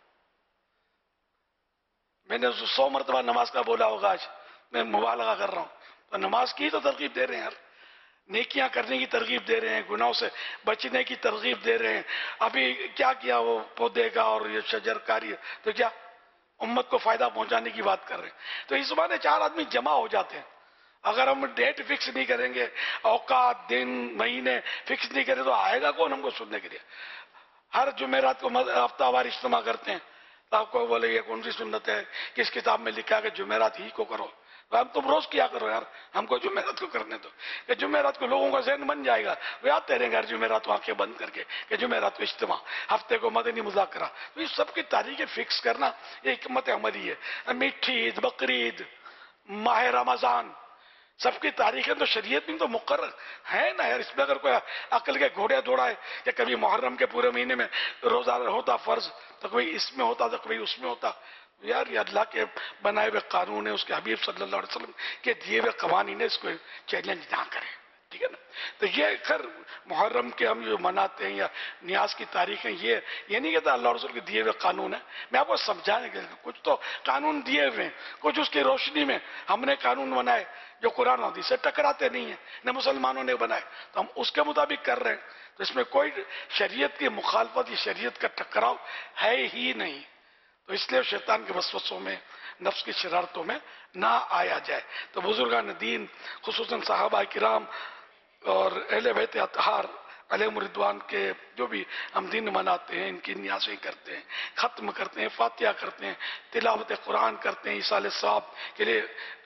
میں نے 100 مرتبہ نماز کا بولا ہوگا, آج میں مبالغہ کر رہا ہوں. تو نماز کی تو ترغیب دے رہے ہیں یار, نیکیاں کرنے کی ترغیب دے رہے ہیں, گناہوں سے بچنے کی ترغیب دے رہے ہیں. ابھی کیا کیا وہ پودے کا اور یہ شجر کاری, تو کیا امت کو فائدہ پہنچانے کی بات کر رہے ہیں. تو اس بارے 4 آدمی جمع ہو جاتے ہیں. اگر ہم ڈیٹ فکس نہیں کریں گے, اوقات, دن, مہینے فکس نہیں کریں, تو آئے گا کون ہم کو سننے کے لیے؟ ہر جمعرات کو ہفتہ وار اجتماع کرتے ہیں, تو آپ کو بولے یہ کون سی سنت ہے, کس کتاب میں لکھا کہ جمعرات ہی کو کرو. تو ہم تم روز کیا کرو یار, ہم کو جمعرات کو کرنے دو. کہ جمعرات کو لوگوں کا ذہن بن جائے گا, وہ یاد رہیں گے ہر جمعرات آنکھیں بند کر کے کہ جمعرات کو اجتماع, ہفتے کو مدنی مذاکرہ. تو یہ سب کی تاریخیں فکس کرنا یہ حکمت عملی ہے. میٹھی عید, بقرعید, ماہ رمضان, سب کی تاریخیں تو شریعت میں تو مقرر ہے نا یار. اس میں اگر کوئی عقل کے گھوڑے دوڑائے کہ کبھی محرم کے پورے مہینے میں روزہ ہوتا فرض, تو کبھی اس میں ہوتا, تو کبھی اس میں ہوتا. یار یہ اللہ کے بنائے ہوئے قانون ہے, اس کے حبیب صلی اللہ علیہ وسلم کے دیے ہوئے قوانین ہے, اس کو چیلنج نہ کریں. ٹھیک ہے نا. تو یہ خیر محرم کے ہم جو مناتے ہیں یا نیاز کی تاریخیں, یہ نہیں کہتا اللہ رسول کے دیے ہوئے قانون ہے. میں آپ کو سمجھانے کے لیے, کچھ تو قانون دیے ہوئے ہیں, کچھ اس کی روشنی میں ہم نے قانون بنائے جو قرآن حدیث سے ٹکراتے نہیں ہیں, نہ مسلمانوں نے بنائے, تو ہم اس کے مطابق کر رہے ہیں. تو اس میں کوئی شریعت کی مخالفت یا شریعت کا ٹکراؤ ہے ہی نہیں. تو اس لیے شیطان کے وسوسوں میں, نفس کی شرارتوں میں نہ آیا جائے. تو بزرگان دین, خصوصاً صحابہ کرام اور اہل بیت اطہار علیہم رضوان کے جو بھی ہم دن مناتے ہیں, ان کی نیازیں کرتے ہیں, ختم کرتے ہیں, فاتحہ کرتے ہیں, تلاوت قرآن کرتے ہیں, ایصال ثواب کے لیے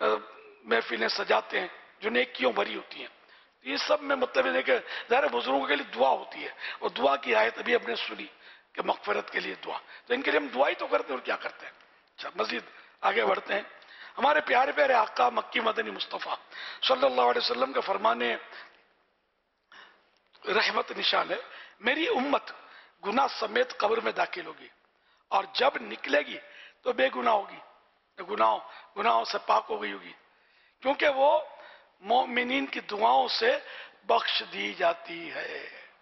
محفلیں سجاتے ہیں جو نیکیوں بھری ہوتی ہیں. یہ سب میں مطلب ہے کہ ظاہر بزرگوں کے لیے دعا ہوتی ہے, اور دعا کی آیت ابھی ہم نے سنی کہ مغفرت کے لیے دعا, تو ان کے لیے ہم دعا ہی تو کرتے ہیں, اور کیا کرتے ہیں. اچھا, مزید آگے بڑھتے ہیں. ہمارے پیارے پیارے آقا مکی مدنی مصطفیٰ صلی اللہ علیہ وسلم کا فرمانے رحمت نشان ہے, میری امت گناہ سمیت قبر میں داخل ہوگی, اور جب نکلے گی تو بے گناہ ہوگی, گناہوں سے پاک ہو گئی ہوگی, کیونکہ وہ مومنین کی دعاؤں سے بخش دی جاتی ہے.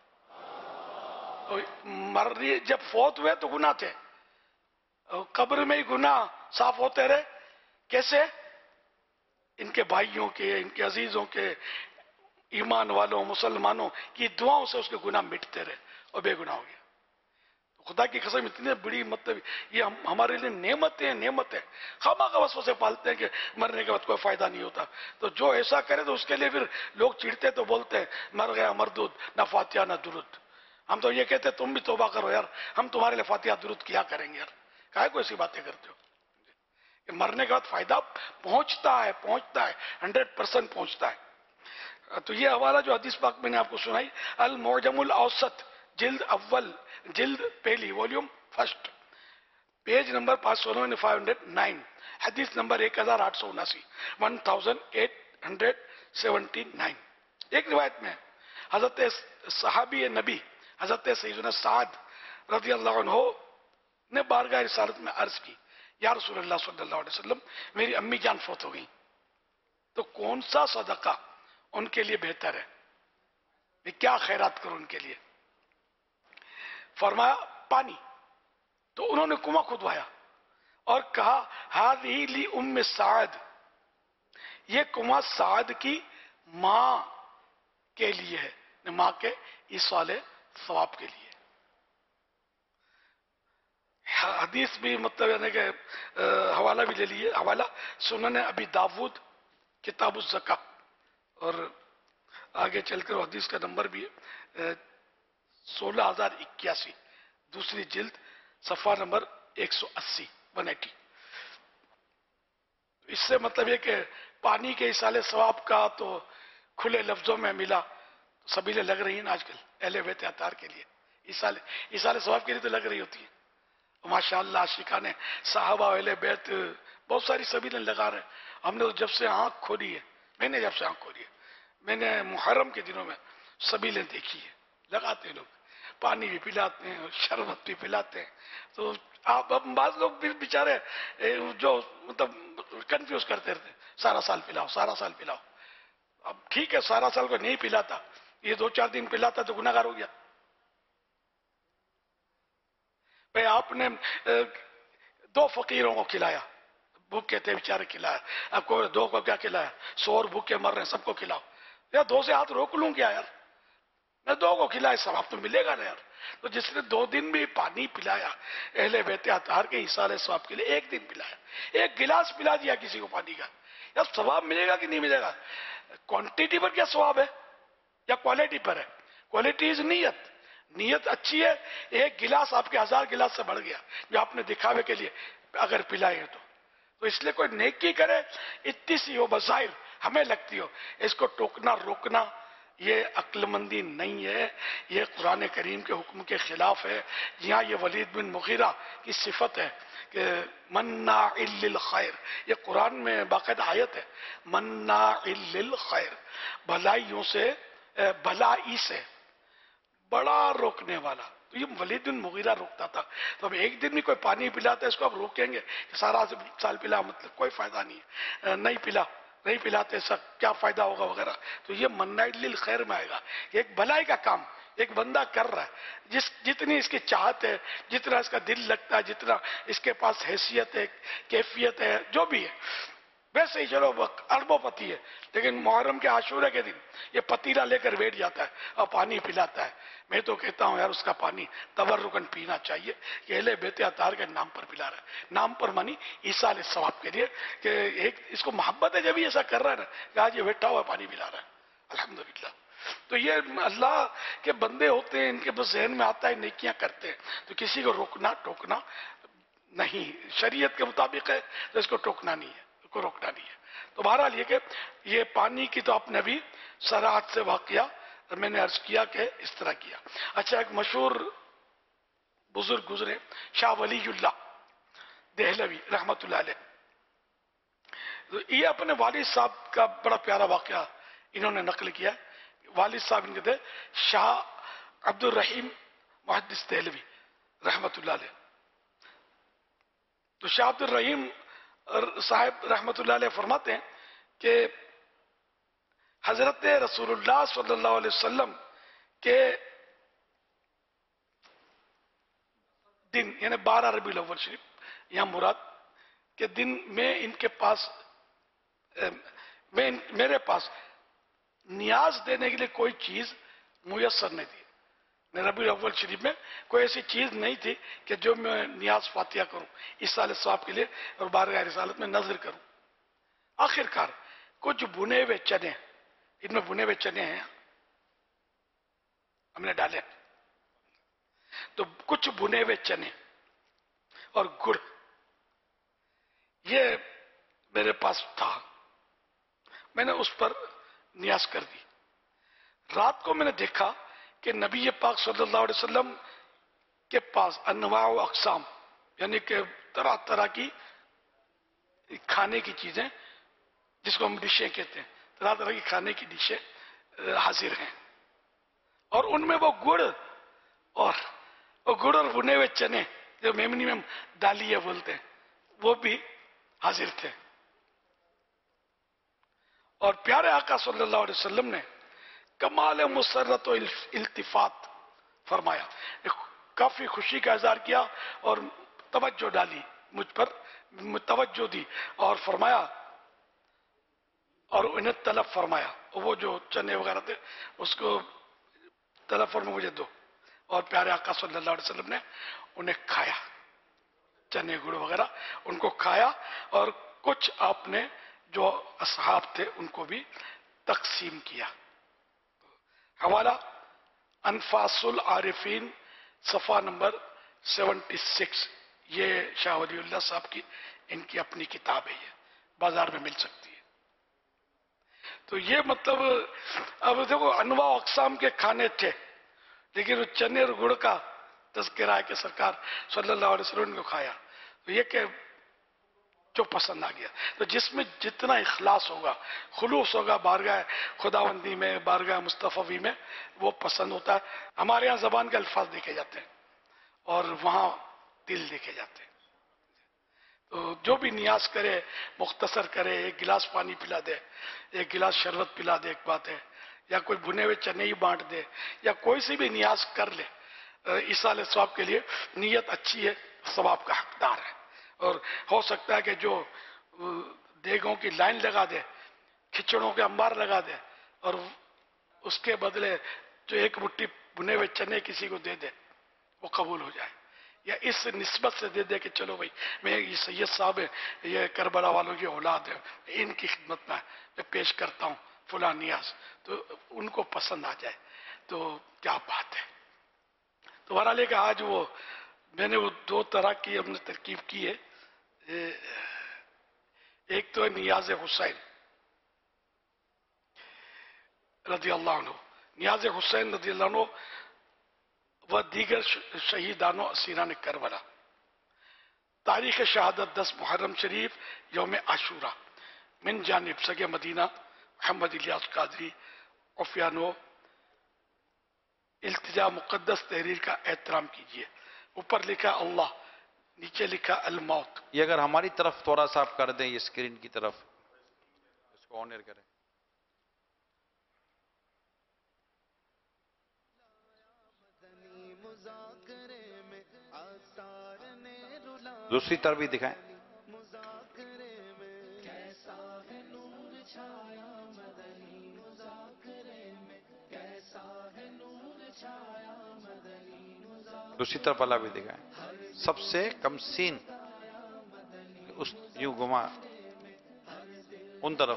مرنے جب فوت ہوئے تو گناہ تھے, قبر میں ہی گناہ صاف ہوتے رہے. کیسے؟ ان کے بھائیوں کے, ان کے عزیزوں کے, ایمان والوں مسلمانوں کی دعاؤں سے اس کے گناہ مٹتے رہے اور بے گناہ ہو گیا. خدا کی قسم اتنی بڑی مطلب یہ ہمارے لیے نعمت ہے. خواہ کا وسوسے پالتے ہیں کہ مرنے کے بعد کوئی فائدہ نہیں ہوتا, تو جو ایسا کرے تو اس کے لیے پھر لوگ چڑھتے تو بولتے ہیں مر گیا مردود, نہ فاتحہ نہ درود. ہم تو یہ کہتے ہیں تم بھی توبہ کرو یار, ہم تمہارے لیے فاتحہ درود کیا کریں گے یار, کائے کو ایسی باتیں کرتے ہو. کہ مرنے کے بعد فائدہ پہنچتا ہے 100% پہنچتا ہے. تو یہ حوالہ جو حدیث پاک میں نے آپ کو سنائی, المعجم الاوسط جلد اول, جلد پہلی, والیوم فرسٹ, پیج نمبر 509, حدیث نمبر 1879, 1879. ایک روایت میں حضرت صحابی نبی حضرت سیدنا سعد رضی اللہ عنہ نے بارگاہ رسالت میں عرض کی, یا رسول اللہ صلی اللہ علیہ وسلم, میری امی جان فوت ہو گئی, تو کون سا صدقہ ان کے لیے بہتر ہے, میں کیا خیرات کروں ان کے لیے؟ فرمایا پانی. تو انہوں نے کنواں کھدوایا اور کہا ہذہ لی ام سعد, یہ کنواں سعد کی ماں کے لیے ہے, اپنے ماں کے ایصال ثواب کے لیے. حدیث بھی مطلب یعنی کہ حوالہ بھی لے لیے. حوالہ سنن ابی داود کتاب الزکاة، اور آگے چل کر حدیث کا نمبر بھی ہے 16081، دوسری جلد، صفحہ نمبر 180 180. اس سے مطلب یہ کہ پانی کے ایصال ثواب کا تو کھلے لفظوں میں ملا، سبیلیں لگ رہی ہیں آج کل اہل بیت اطہار کے لیے، ایصال ثواب کے لیے تو لگ رہی ہوتی ہیں. ماشاءاللہ عاشقان صحابہ اہل بیت بہت ساری سبیلیں لگا رہے ہیں. ہم نے تو جب سے آنکھ کھولی ہے، میں نے جب سے آنکھ کھولی ہے، میں نے محرم کے دنوں میں سبیلیں دیکھی ہے، لگاتے ہیں لوگ، پانی بھی پلاتے ہیں، شربت بھی پلاتے ہیں. تو آپ اب بعض لوگ بھی بیچارے جو مطلب کنفیوز کرتے رہتے ہیں، سارا سال پلاؤ سارا سال پلاؤ. اب ٹھیک ہے سارا سال کو نہیں پلاتا، یہ 2-4 دن پلاتا تو گناہ گار ہو گیا. بھائی آپ نے 2 فقیروں کو کھلایا، بھوکے تھے بیچارے، کھلایا. اب کو 2 کو کیا کھلایا؟ 100 اور بھوکے مر رہے ہیں، سب کو کھلاؤ. یا 2 سے ہاتھ روک لوں کیا یار؟ میں 2 کو کھلائے، ثواب تو ملے گا نا یار. تو جس نے 2 دن بھی پانی پلایا اہل بیت اطہار کے ایصال ثواب کے لیے، 1 دن پلایا، 1 گلاس پلا دیا کسی کو پانی کا، یا ثواب ملے گا کہ نہیں ملے گا؟ کوانٹٹی پر کیا ثواب ہے یا کوالٹی پر ہے؟ کوالٹی از نیت. نیت اچھی ہے، 1 گلاس آپ کے 1000 گلاس سے بڑھ گیا جو آپ نے دکھاوے کے لیے اگر پلائے تو اس لیے کوئی نیکی کرے اتنی سی ہو بظاہر ہمیں لگتی ہو، اس کو ٹوکنا روکنا یہ عقل مندی نہیں ہے، یہ قرآن کریم کے حکم کے خلاف ہے. یہاں یہ ولید بن مغیرہ کی صفت ہے کہ مناع للخیر، یہ قرآن میں باقاعدہ آیت ہے، مناع للخیر، بھلائیوں سے، بھلائی سے بڑا روکنے والا. تو یہ ولید بن مغیرہ روکتا تھا. تو اب 1 دن بھی کوئی پانی پلاتا ہے، اس کو اب روکیں گے کہ سارا سال پلا، مطلب کوئی فائدہ نہیں ہے. نہیں پلاتے سب کیا فائدہ ہوگا وغیرہ. تو یہ مناع للخیر میں آئے گا. ایک بھلائی کا کام ایک بندہ کر رہا ہے، جتنی اس کی چاہت ہے، جتنا اس کا دل لگتا ہے، جتنا اس کے پاس حیثیت ہے، کیفیت ہے، جو بھی ہے، ویسے ہی چلو اربوں پتی ہے، لیکن محرم کے عاشورہ کے دن یہ پتیلا لے کر بیٹھ جاتا ہے اور پانی پلاتا ہے. میں تو کہتا ہوں یار اس کا پانی تبرکن پینا چاہیے کہ اہل بیت اطہار کے نام پر پلا رہا ہے، نام پر مانی ایصال ثواب کے لیے، کہ ایک اس کو محبت ہے جب یہ ایسا کر رہا ہے نا کہ آج یہ بیٹھا ہوا پانی پلا رہا ہے. الحمدللہ. تو یہ اللہ کے بندے ہوتے ہیں، ان کے بس ذہن میں آتا ہے نیکیاں کرتے ہیں، تو کسی کو روکنا ٹوکنا نہیں، شریعت کے مطابق ہے تو اس کو ٹوکنا نہیں ہے، اس کو روکنا نہیں ہے. تو بہرحال یہ کہ یہ پانی کی تو آپ نے بھی صراحت سے واقعہ میں نے عرض کیا کہ اس طرح کیا. اچھا، ایک مشہور بزرگ گزرے شاہ ولی اللہ دہلوی رحمت اللہ علیہ، تو یہ اپنے والد صاحب کا بڑا پیارا واقعہ انہوں نے نقل کیا. والد صاحب ان کے تھے شاہ عبد الرحیم محدث دہلوی رحمت اللہ علیہ. تو شاہ عبد الرحیم صاحب رحمت اللہ علیہ فرماتے ہیں کہ حضرت رسول اللہ صلی اللہ علیہ وسلم کے دن، یعنی 12 ربیع الاول شریف یہاں مراد کے دن میں ان کے پاس، میرے پاس نیاز دینے کے لیے کوئی چیز میسر نہیں تھی. ربیع الاول شریف میں کوئی ایسی چیز نہیں تھی کہ جو میں نیاز فاتحہ کروں ایصال ثواب کے لیے اور بارگاہ رسالت میں نظر کروں. آخر کار کچھ بنے ہوئے چنے، ان میں بنے ہوئے چنے ہیں، ہم نے ڈالے، تو کچھ بنے ہوئے چنے اور گڑ یہ میرے پاس تھا، میں نے اس پر نیاز کر دی. رات کو میں نے دیکھا کہ نبی پاک صلی اللہ علیہ وسلم کے پاس انواع و اقسام، یعنی کہ طرح طرح کی کھانے کی چیزیں، جس کو ہم ڈشیں کہتے ہیں، طرح طرح کی کھانے کی ڈشیں حاضر ہیں، اور ان میں وہ گڑ اور بنے ہوئے چنے جو میمنی میں دالیہ بولتے ہیں وہ بھی حاضر تھے. اور پیارے آقا صلی اللہ علیہ وسلم نے کمال مسرت و التفات فرمایا، کافی خوشی کا اظہار کیا اور توجہ ڈالی مجھ پر، توجہ دی اور فرمایا اور انہیں طلب فرمایا. وہ جو چنے وغیرہ تھے اس کو तलब फरमा मुझे दो। और प्यारे आका सल्लल्लाहु अलैहि वसल्लम ने उन्हें खाया, चने गुड़ वगैरह उनको खाया, और कुछ आपने जो असहाब थे उनको भी तकसीम किया। हवाला अनफासुल आरिफीन सफ़ा नंबर 76, ये शाह वलीउल्लाह साहब की इनकी अपनी किताब है, ये बाजार में मिल सकती है। तो ये मतलब अब देखो अनवा अक़साम के खाने थे, लेकिन वो चने और गुड़ का तज़किरा है कि सरकार सल्लल्लाहु अलैहि वसल्लम को खाया, तो ये कि जो पसंद आ गया। तो जिसमें जितना इखलास होगा, खुलूस होगा बारगाह खुदावंदी में, बारगाह मुस्तफ़वी में, वो पसंद होता है। हमारे यहाँ ज़बान के अल्फाज देखे जाते हैं और वहाँ दिल देखे जाते हैं। तो जो भी नियाज करे मुख्तसर करे, एक गिलास पानी पिला दे, एक गिलास शरबत पिला दे, एक बात है, या कोई भुने हुए चने ही बांट दे, या कोई सी भी नियाज कर ले, ईसाल सवाब के लिए नीयत अच्छी है, सवाब का हकदार है। और हो सकता है कि जो देगों की लाइन लगा दे, खिचड़ों के अंबार लगा दे, और उसके बदले जो एक मुट्ठी भुने हुए चने किसी को दे दे, वो कबूल हो जाए। या इस निस्बत से दे दे कि चलो भाई मैं ये सैयद साहब है, ये करबला वालों की औलाद है, इनकी खिदमत में मैं पेश करता हूँ फुला नियाज, तो उनको पसंद आ जाए, तो क्या बात है। तो बहरहाल है कि आज वो मैंने वो दो तरह की हमने तरकीब की है। एक तो है नियाज हुसैन रज़ी अल्लाह अन्हु, नियाज हुसैन रज़ी अल्लाह अन्हु व दीगर शहीदानों असीरान करबला। तारीख शहादत 10 मुहर्रम शरीफ यौम आशूरा मिन जानिब सगे मदीना मोहम्मद इलियास कादरी उफ़ियानो इल्तिजा मुक़द्दस तहरीर का एहतराम कीजिए। ऊपर लिखा अल्लाह, नीचे लिखा अल मौत। ये अगर हमारी तरफ थोड़ा सा आप कर दें, ये स्क्रीन की तरफ इसको ऑन एयर करें। दूसरी तरफ भी दिखाएं। दूसरी तरफ वाला भी दिखाएं। सबसे कम सीन उस यूं घुमा उन तरफ।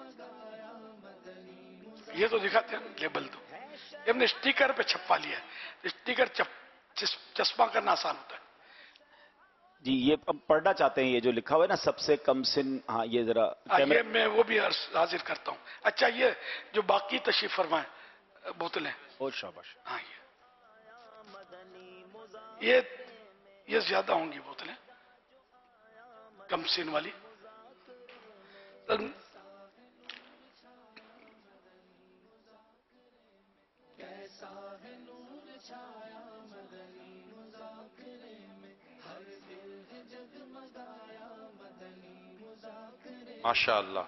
ये तो दिखाते हैं लेबल, तो हमने स्टिकर पे छपवा लिया है। स्टिकर चश्मा करना आसान होता है जी। ये अब पढ़ना चाहते हैं, ये जो लिखा हुआ है ना सबसे कम सिन। हाँ ये जरा ये मैं वो भी हाजिर करता हूँ। अच्छा ये जो बाकी तशरीफ फरमाए बोतलें, बहुत शाबाश। हाँ ये ज्यादा होंगी बोतलें कम सिन वाली। माशाअल्लाह।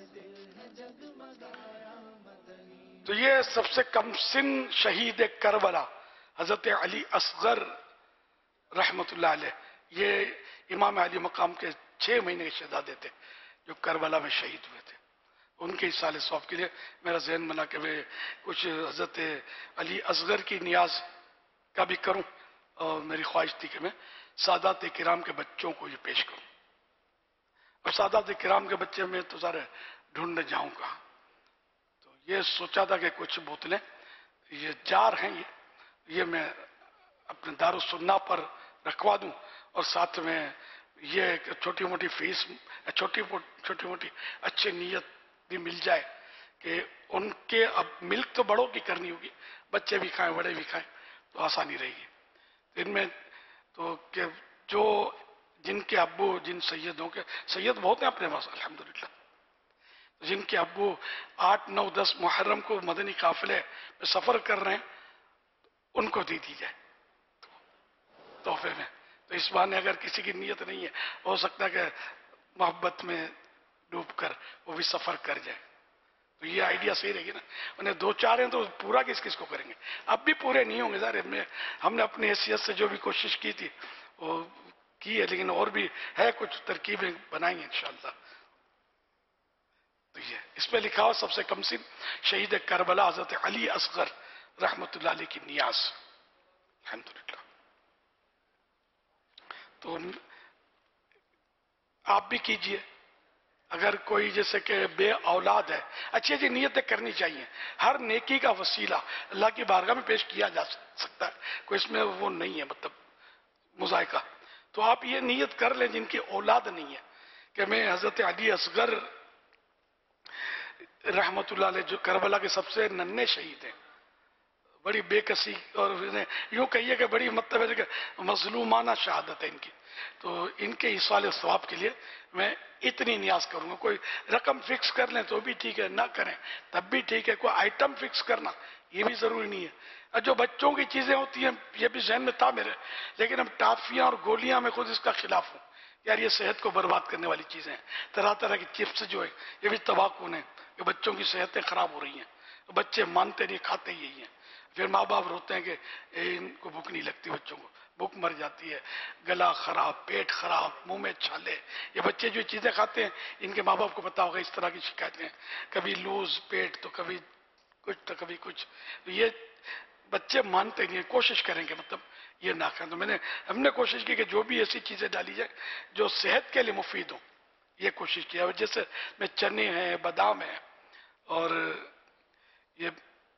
तो ये सबसे कम सिन शहीद करबला हजरत अली असगर रहमतुल्लाह अलैह, ये इमाम अली मकाम के 6 महीने के शहजादे थे जो करबला में शहीद हुए थे। उनके इसाले सवाब के लिए मेरा जहन बना कि मैं कुछ हजरत अली असगर की नियाज का भी करूं, और मेरी ख्वाहिश थी कि मैं सादात किराम के बच्चों को ये पेश करूं। और सादात किराम के बच्चे में तो सारे ढूंढने जाऊं कहाँ, तो ये सोचा था कि कुछ बोतलें ये जार हैं, ये मैं अपने दारुस्सुन्ना पर रखवा दूं, और साथ में ये छोटी मोटी फीस, छोटी मोटी अच्छी नीयत भी मिल जाए कि उनके अब मिल्क तो बड़ों की करनी होगी, बच्चे भी खाएं बड़े भी खाएं तो आसानी रहेगी। इनमें तो कि जो जिनके अब्बू, जिन सैयदों के, सैयद बहुत हैं अपने पास अल्हम्दुलिल्लाह, जिनके अब्बू 8, 9, 10 मुहर्रम को मदनी काफिले में सफर कर रहे हैं, उनको दे दी जाए तोहफे में। तो इस बहाने अगर किसी की नीयत नहीं है, हो सकता है कि मोहब्बत में डूबकर वो भी सफर कर जाए, तो ये आइडिया सही रहेगी ना। उन्हें 2-4 हैं तो पूरा किस को करेंगे, अब भी पूरे नहीं होंगे सारे। हमने अपनी हैसियत से जो भी कोशिश की थी वो की है, लेकिन और भी है कुछ तरकीबें बनाएंगे इंशाअल्लाह। तो ये इस पे लिखा हुआ सबसे कम सिन शहीद करबला हजरत अली असगर रहमतुल्लाह अलैह की नियाज, अल्हम्दुलिल्लाह। तो आप भी कीजिए। अगर कोई जैसे कि बे औलाद है, अच्छी अच्छी नीयतें करनी चाहिए। हर नेकी का वसीला अल्लाह की बारगाह में पेश किया जा सकता है, कोई इसमें वो नहीं है मतलब मुजायका। तो आप ये नीयत कर लें जिनकी औलाद नहीं है कि मैं हजरत अली असगर रहमतुल्लाह अलैह जो करबला के सबसे नन्हे शहीद हैं, बड़ी बेकसी और यूं कहिए कि बड़ी मतलब है कि मजलूमाना शहादत है इनकी, तो इनके इसाले सवाब के लिए मैं इतनी नियाज करूंगा। कोई रकम फिक्स कर लें तो भी ठीक है, ना करें तब भी ठीक है। कोई आइटम फिक्स करना ये भी जरूरी नहीं है। और जो बच्चों की चीजें होती हैं ये भी जहन में था मेरे, लेकिन अब टाफियां और गोलियां मैं खुद इसका खिलाफ हूं। यार ये सेहत को बर्बाद करने वाली चीजें हैं। तरह तरह की चिप्स जो है ये भी तबाकून है, ये बच्चों की सेहतें खराब हो रही हैं। तो बच्चे मानते नहीं, खाते यही हैं। फिर माँ बाप रोते हैं कि इनको भूख नहीं लगती, बच्चों को भूख मर जाती है, गला खराब, पेट खराब, मुंह में छाले। ये बच्चे जो चीजें खाते हैं इनके माँ बाप को पता होगा इस तरह की शिकायतें, कभी लूज पेट तो कभी कुछ तो कभी कुछ। तो ये बच्चे मानते नहीं, कोशिश करेंगे मतलब ये ना खाएं। तो हमने कोशिश की कि जो भी ऐसी चीजें डाली जाए जो सेहत के लिए मुफीद हो, ये कोशिश किया। जैसे में चने हैं, बादाम है और ये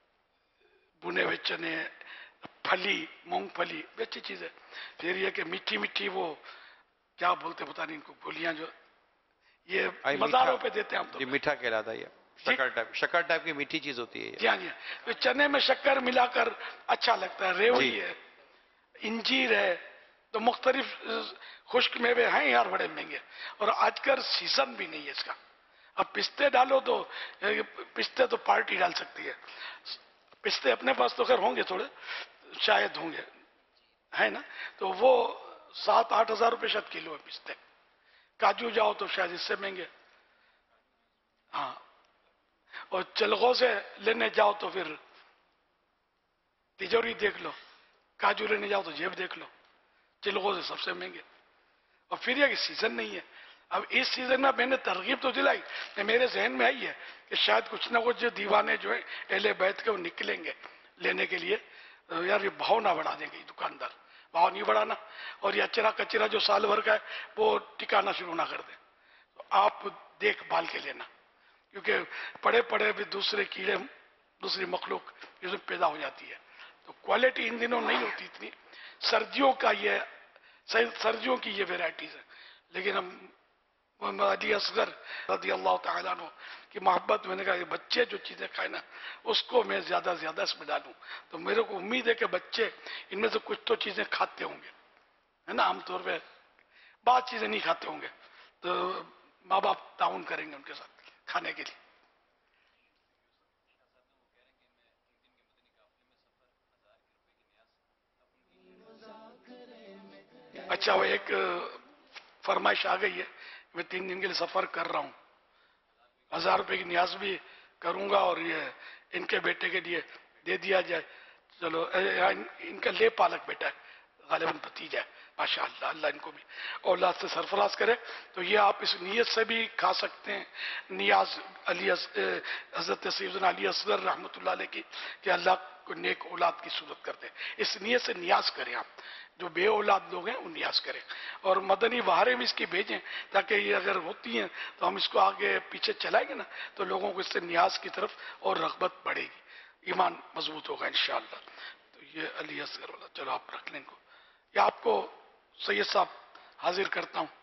बुने हुए चने, फली, मूंगफली, अच्छी चीज है। फिर ये कि मीठी मीठी वो क्या बोलते पता नहीं इनको, गोलियां जो ये मज़ारों पे देते हैं हम तो, ये मीठा कहलाता है, शक्कर टाइप की मीठी चीज होती है। जी हाँ जी। तो चने में शक्कर मिलाकर अच्छा लगता है। रेवड़ी है, इंजीर है, तो मुख्तलिफ खुश्क मेवे हैं यार, बड़े महंगे। और आजकल सीजन भी नहीं है इसका। अब पिस्ते डालो तो पिस्ते तो पार्टी डाल सकती है। पिस्ते अपने पास तो खैर होंगे थोड़े, शायद होंगे, है ना। तो वो 7-8 हजार रुपये शायद किलो है पिस्ते। काजू जाओ तो शायद इससे महंगे। हाँ, और चलगों से लेने जाओ तो फिर तिजोरी देख लो, काजू लेने जाओ तो जेब देख लो, चिलगों से सबसे महंगे। और फिर यह कि सीजन नहीं है। अब इस सीजन में मैंने तरगीब तो दिलाई, मेरे जहन में आई है कि शायद कुछ ना कुछ जो दीवाने जो है अहले बैत के वो निकलेंगे लेने के लिए। तो यार ये भाव ना बढ़ा देंगे दुकानदार, भाव नहीं बढ़ाना। और ये अचरा कचरा जो साल भर का है वो टिकाना शुरू ना कर दे। तो आप देखभाल के लेना, क्योंकि पड़े पड़े भी दूसरे कीड़े, दूसरी मखलूक इसमें पैदा हो जाती है। तो क्वालिटी इन दिनों नहीं होती इतनी। सर्दियों का ये, सर्दियों की ये वेराइटीज है। लेकिन हम अली असगर रज़ी अल्लाह तआला अन्हु की मोहब्बत, मैंने कहा ये बच्चे जो चीजें खाए ना उसको मैं ज्यादा से ज्यादा इसमें डालूं। तो मेरे को उम्मीद है कि बच्चे इनमें से कुछ तो चीजें खाते होंगे, है ना। आमतौर पर बाद चीजें नहीं खाते होंगे, तो माँ बाप ताउन करेंगे उनके साथ खाने के लिए। अच्छा, वो एक फरमाइश आ गई है, मैं 3 दिन के लिए सफर कर रहा हूँ, 1000 रुपए की न्याज भी करूंगा और ये इनके बेटे के लिए दे दिया जाए। चलो, इनका ले पालक बेटा है, गालिबन भतीजा है, माशाअल्लाह, अल्लाह इनको भी औलाद से सरफराज करे। तो ये आप इस नीयत से भी खा सकते हैं, नियाज अली हजरत सैयदना अली असगर रहमतुल्लाह अलैह की, कि अल्लाह को नेक औलाद की सूरत करते हैं। इस नीयत से नियाज करें आप, जो बे औलाद लोग हैं वो नियाज करें। और मदनी बहारें भी इसकी भेजें, ताकि ये अगर होती हैं तो हम इसको आगे पीछे चलाएंगे ना, तो लोगों को इससे नियाज की तरफ और रगबत बढ़ेगी, ईमान मजबूत होगा इंशाअल्लाह। तो ये अली असगर वाला, चलो आप रख लें इनको। या आपको सैयद साहब हाजिर करता हूं।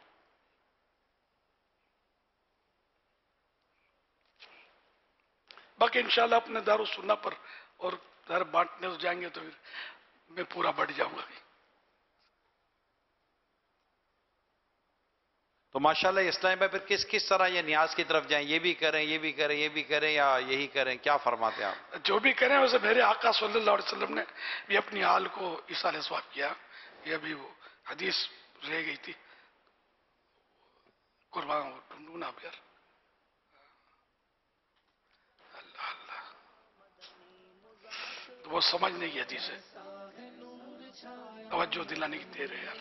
बाकी इंशाअल्लाह अपने दारू सुन्ना पर और घर बांटने हो जाएंगे तो फिर मैं पूरा बढ़ जाऊंगा। तो माशाल्लाह इस्लाम में फिर किस किस तरह ये न्याज की तरफ जाएं, ये भी करें, ये भी करें, ये भी करें, या यही करें, क्या फरमाते हैं आप? जो भी करें वैसे मेरे आका सल्लल्लाहु अलैहि वसल्लम ने भी अपनी हाल को इसाले सवाब किया। ये भी वो हदीस रह गई थी, कुर्बान ढूंढूना यार, अल्लाह अल्लाह, तो वो समझ नहीं हदीस है, तवज्जो दिलाने की दे रहे यार।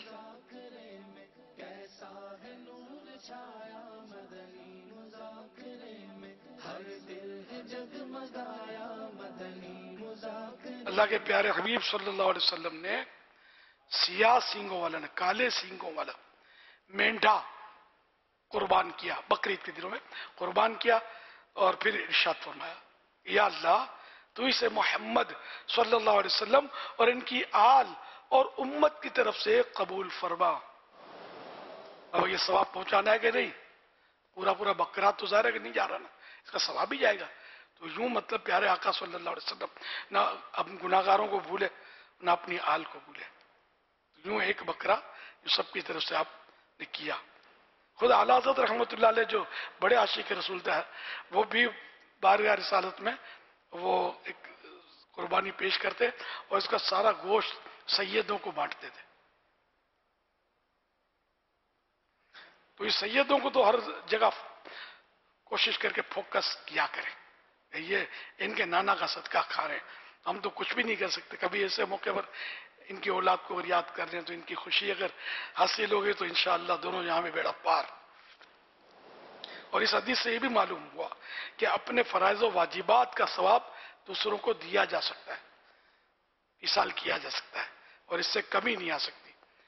اللہ کے پیارے حبیب صلی اللہ علیہ وسلم نے سیاہ سینگوں والا نے کالے سینگوں والا مینڈھا قربان کیا بقرعید کے دنوں میں قربان کیا اور پھر ارشاد فرمایا یا اللہ تو اسے محمد صلی اللہ علیہ وسلم اور ان کی آل اور امت کی طرف سے قبول فرما. اب یہ ثواب پہنچانا ہے کہ نہیں؟ پورا بکرا تو ظاہر ہے کہ نہیں جا رہا نا، اس کا ثواب بھی جائے گا. تو یوں مطلب پیارے آقا صلی اللہ علیہ وسلم نہ اپنے گناہگاروں کو بھولے نہ اپنی آل کو بھولے. یوں ایک بکرا جو سب کی طرف سے آپ نے کیا. خود اعلیٰ حضرت رحمۃ اللہ علیہ جو بڑے عاشق رسول تھے وہ بھی بارگاہ رسالت میں وہ ایک قربانی پیش کرتے اور اس کا سارا گوشت سیدوں کو بانٹتے تھے. تو اس سیدوں کو تو ہر جگہ کوشش کر کے فوکس کیا کریں، یہ ان کے نانا کا صدقہ کھا رہے ہیں، ہم تو کچھ بھی نہیں کر سکتے. کبھی ایسے موقع پر ان کی اولاد کو اگر یاد کر رہے ہیں تو ان کی خوشی اگر حاصل ہوگی تو انشاءاللہ دونوں یہاں میں بیڑا پار. اور اس حدیث سے یہ بھی معلوم ہوا کہ اپنے فرائض و واجبات کا ثواب دوسروں کو دیا جا سکتا ہے، ایصال کیا جا سکتا ہے اور اس سے کمی نہیں آ سکتی.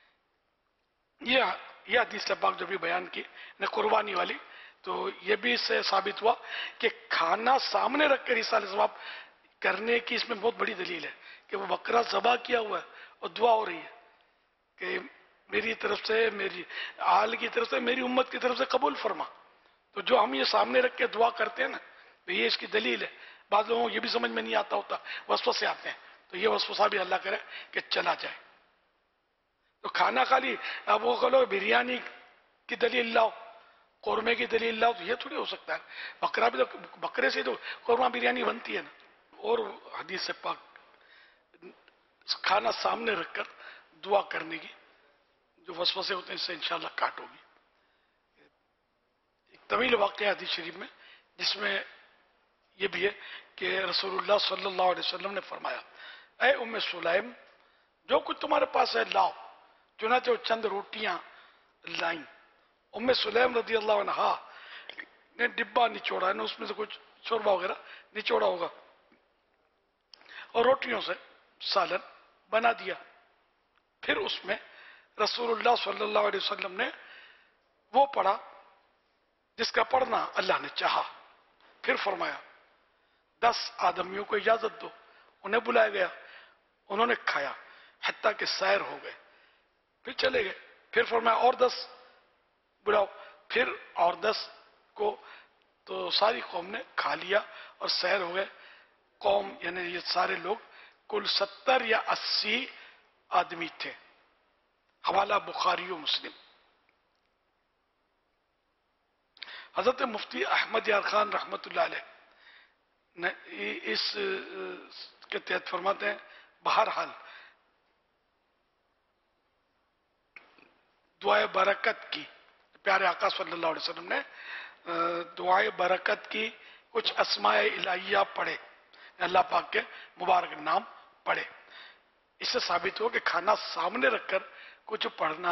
یہ حدیث پاک جو بھی بیان کی نے قربانی والی، تو یہ بھی اس سے ثابت ہوا کہ کھانا سامنے رکھ کر ایصال ثواب کرنے کی اس میں بہت بڑی دلیل ہے کہ وہ بکرا ذبح کیا ہوا ہے اور دعا ہو رہی ہے کہ میری طرف سے، میری آل کی طرف سے، میری امت کی طرف سے قبول فرما. تو جو ہم یہ سامنے رکھ کے دعا کرتے ہیں نا تو یہ اس کی دلیل ہے. بعض لوگوں کو یہ بھی سمجھ میں نہیں آتا ہوتا، وسوسے آتے ہیں، تو یہ وسوسہ بھی اللہ کرے کہ چلا جائے. تو کھانا خالی اب وہ کہو بریانی کی دلیل لاؤ، قورمے کی دلیل لاؤ، تو یہ تھوڑی ہو سکتا ہے. بکرا بھی تو بکرے سے تو قورمہ بریانی بنتی ہے نا. اور حدیث سے پاک کھانا سامنے رکھ کر دعا کرنے کی جو وسوسے ہوتے ہیں اس سے انشاءاللہ کاٹ ہوگی. ایک طویل واقعہ حدیث شریف میں جس میں یہ بھی ہے کہ رسول اللہ صلی اللہ علیہ وسلم نے فرمایا اے ام سلیم جو کچھ تمہارے پاس ہے لاؤ. چنانچہ وہ چند روٹیاں لائیں. ام سلیم رضی اللہ عنہا نے ڈبہ نچوڑا ہے، اس میں سے کچھ شوربہ وغیرہ نچوڑا ہوگا اور روٹیوں سے سالن بنا دیا. پھر اس میں رسول اللہ صلی اللہ علیہ وسلم نے وہ پڑھا جس کا پڑھنا اللہ نے چاہا. پھر فرمایا 10 آدمیوں کو اجازت دو. انہیں بلایا گیا، انہوں نے کھایا حتیٰ کہ سیر ہو گئے، پھر چلے گئے. پھر فرمایا اور 10 بلاؤ، پھر اور 10 کو. تو ساری قوم نے کھا لیا اور سیر ہو گئے. قوم یعنی یہ سارے لوگ کل 70 یا 80 آدمی تھے. حوالہ بخاری و مسلم. حضرت مفتی احمد یار خان رحمت اللہ علیہ نے اس کے تحت فرماتے ہیں بہرحال دعائے برکت کی، پیارے آقا صلی اللہ علیہ وسلم نے دعائے برکت کی کچھ اسماء الہیہ پڑھے، اللہ پاک کے مبارک نام پڑھے. اس سے ثابت ہو کہ کھانا سامنے رکھ کر کچھ پڑھنا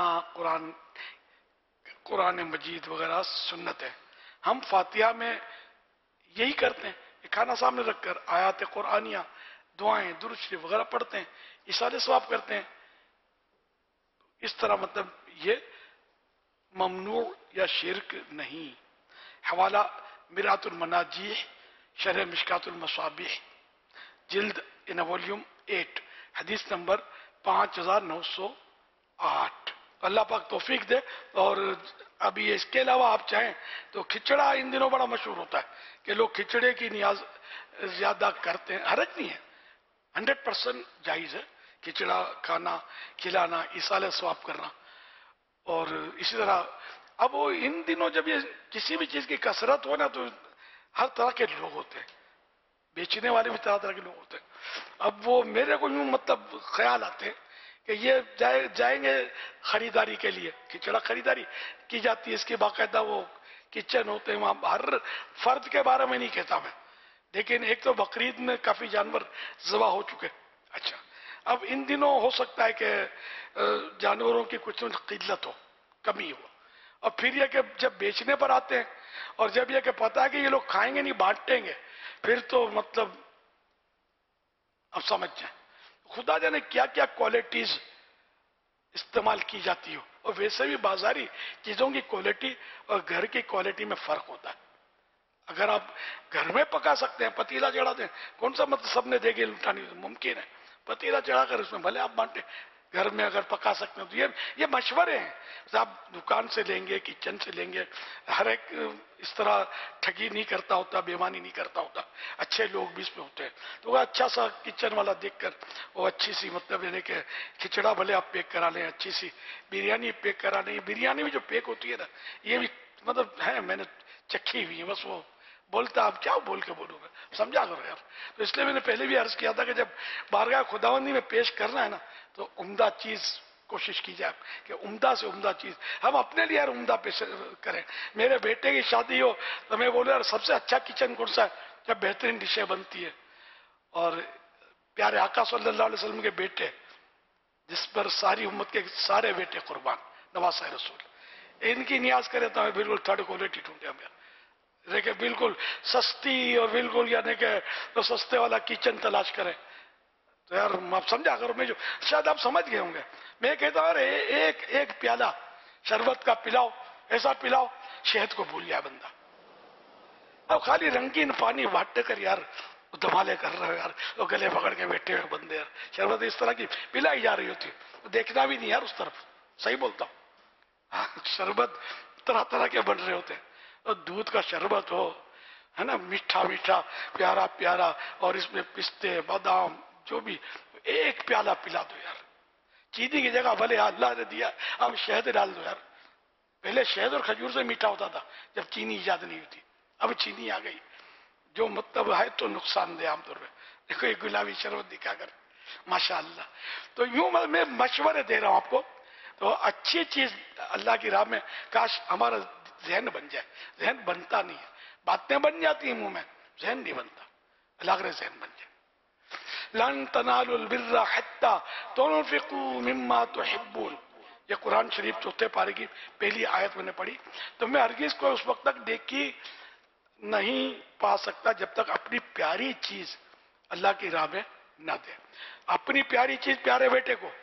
قرآن مجید وغیرہ سنت ہے. ہم فاتحہ میں یہی کرتے ہیں کہ کھانا سامنے رکھ کر آیات قرآنیہ، دعائیں، درود شریف وغیرہ پڑھتے ہیں، ایصال ثواب کرتے ہیں. اس طرح مطلب یہ ممنوع یا شرک نہیں. حوالہ مرآت المناجیح شرح مشکات المصابیح جلد والیوم 8 حدیث نمبر 5908. اللہ پاک توفیق دے. اور ابھی اس کے علاوہ آپ چاہیں تو کھچڑا ان دنوں بڑا مشہور ہوتا ہے کہ لوگ کھچڑے کی نیاز زیادہ کرتے ہیں. حرج نہیں ہے، 100% جائز ہے کھچڑا کھانا، کھلانا، ایصال ثواب کرنا. اور اسی طرح اب وہ ان دنوں جب یہ کسی بھی چیز کی کثرت ہو نا تو ہر طرح کے لوگ ہوتے ہیں، بیچنے والے بھی طرح طرح کے لوگ ہوتے ہیں. اب وہ میرے کو یوں مطلب خیال آتے ہیں کہ یہ جائیں گے خریداری کے لیے، کھچڑا خریداری کی جاتی ہے، اس کے باقاعدہ وہ کچن ہوتے ہیں وہاں. ہر فرد کے بارے میں نہیں کہتا میں، لیکن ایک تو بقرعید میں کافی جانور ذبح ہو چکے. اچھا اب ان دنوں ہو سکتا ہے کہ جانوروں کی کچھ قلت ہو، کمی ہو. اور پھر یہ کہ جب بیچنے پر آتے ہیں اور جب یہ کہ پتہ ہے کہ یہ لوگ کھائیں گے نہیں بانٹیں گے، پھر تو مطلب اب سمجھ جائیں खुदा जाने क्या क्या क्वालिटीज इस्तेमाल की जाती हो, और वैसे भी बाजारी चीजों की क्वालिटी और घर की क्वालिटी में फर्क होता है। अगर आप घर में पका सकते हैं, पतीला चढ़ाते हैं, कौन सा मतलब सबने देगी लुटानी, मुमकिन है। पतीला चढ़ाकर उसमें भले आप बांटे, घर में अगर पका सकते हैं तो ये मशवरे हैं। आप दुकान से लेंगे, किचन से लेंगे, हर एक इस तरह ठगी नहीं करता होता, बेईमानी नहीं करता होता, अच्छे लोग भी इसमें होते हैं। तो वो अच्छा सा किचन वाला देखकर वो अच्छी सी मतलब यानी कि खिचड़ा भले आप पैक करा लें, अच्छी सी बिरयानी पैक करा लें। बिरयानी में जो पैक होती है ना, ये भी मतलब है, मैंने चखी हुई है, बस वो बोलता आप क्या बोल के बोलूंगा, समझा करो यार। तो इसलिए मैंने पहले भी अर्ज किया था कि जब बारगाह खुदावंदी में पेश करना है ना, तो उम्दा चीज कोशिश की जाए कि उम्दा से उम्दा चीज हम अपने लिए यार उम्दा पेश करें। मेरे बेटे की शादी हो तो मैं बोलूँ यार सबसे अच्छा किचन कौन सा है, जब बेहतरीन डिशें बनती है। और प्यारे आका सल्लल्लाहु अलैहि वसल्लम के बेटे, जिस पर सारी उम्मत के सारे बेटे कुर्बान, नवासा रसूल, इनकी नियाज करे तो हमें बिल्कुल थर्ड क्वालिटी ढूंढे हमें, देखिए बिल्कुल सस्ती और बिल्कुल यानी कि तो सस्ते वाला किचन तलाश करें। तो यार आप समझा करो, मैं जो शायद आप समझ गए होंगे, मैं कहता हूँ अरे एक एक प्याला शरबत का पिलाओ, ऐसा पिलाओ शहद को भूल जाए बंदा। अब खाली रंगीन पानी बांट कर यार धमाले कर रहे हो यार, तो गले पकड़ के बैठे हुए बंदे यार, शरबत इस तरह की पिलाई जा रही होती, तो देखना भी नहीं यार उस तरफ, सही बोलता हूँ। शरबत तरह तरह के बन रहे होते हैं, और दूध का शरबत हो, है ना, मीठा मीठा प्यारा प्यारा, और इसमें पिस्ते बादाम जो भी, एक प्याला पिला दो यार। चीनी की जगह भले अल्लाह ने दिया अब शहद डाल दो यार। पहले शहद और खजूर से मीठा होता था जब चीनी ईजाद नहीं होती, अब चीनी आ गई जो मतलब है तो नुकसानदेह आमतौर पर। देखो एक गुलाबी शरबत दिखाकर माशाअल्लाह। तो यूं मैं मशवरे दे रहा हूं आपको, तो अच्छी चीज अल्लाह की राह में काश हमारा जहन बन जाए। जहन बनता नहीं है, बातें बन जाती हैं मुंह में, जहन नहीं बनता। अल्लाह करे जहन बन जाए। लन तनालुल बिर्रा हत्ता तुनफिकू मिम्मा तुहिब्बून, ये कुरान शरीफ चौथे पारे की पहली आयत मैंने पढ़ी। तो मैं हरगिज को उस वक्त तक देखी नहीं पा सकता जब तक अपनी प्यारी चीज अल्लाह की राह में न दे। अपनी प्यारी चीज प्यारे बेटे को,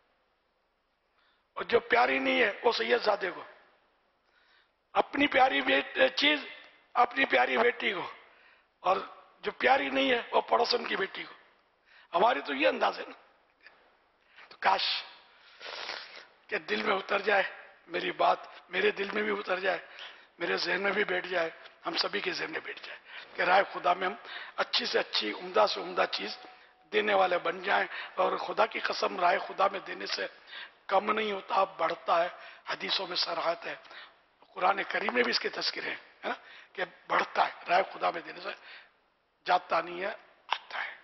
और जो प्यारी नहीं है वो सैयदजादे को। अपनी प्यारी चीज अपनी प्यारी बेटी को, और जो प्यारी नहीं है वो पड़ोसन की बेटी को। हमारी तो ये अंदाज है ना। तो काश के दिल में उतर जाए मेरी बात, मेरे दिल में भी उतर जाए, मेरे जहन में भी बैठ जाए, हम सभी के जहन में बैठ जाए कि राय खुदा में हम अच्छी से अच्छी उम्दा से उम्दा चीज देने वाले बन जाएं। और खुदा की कसम राय खुदा में देने से कम नहीं होता, बढ़ता है। हदीसों में सराहत है, कुरान करीम में भी इसके तस्करे हैं, है ना, कि बढ़ता है। राय खुदा में देने से जाता नहीं है, आता है।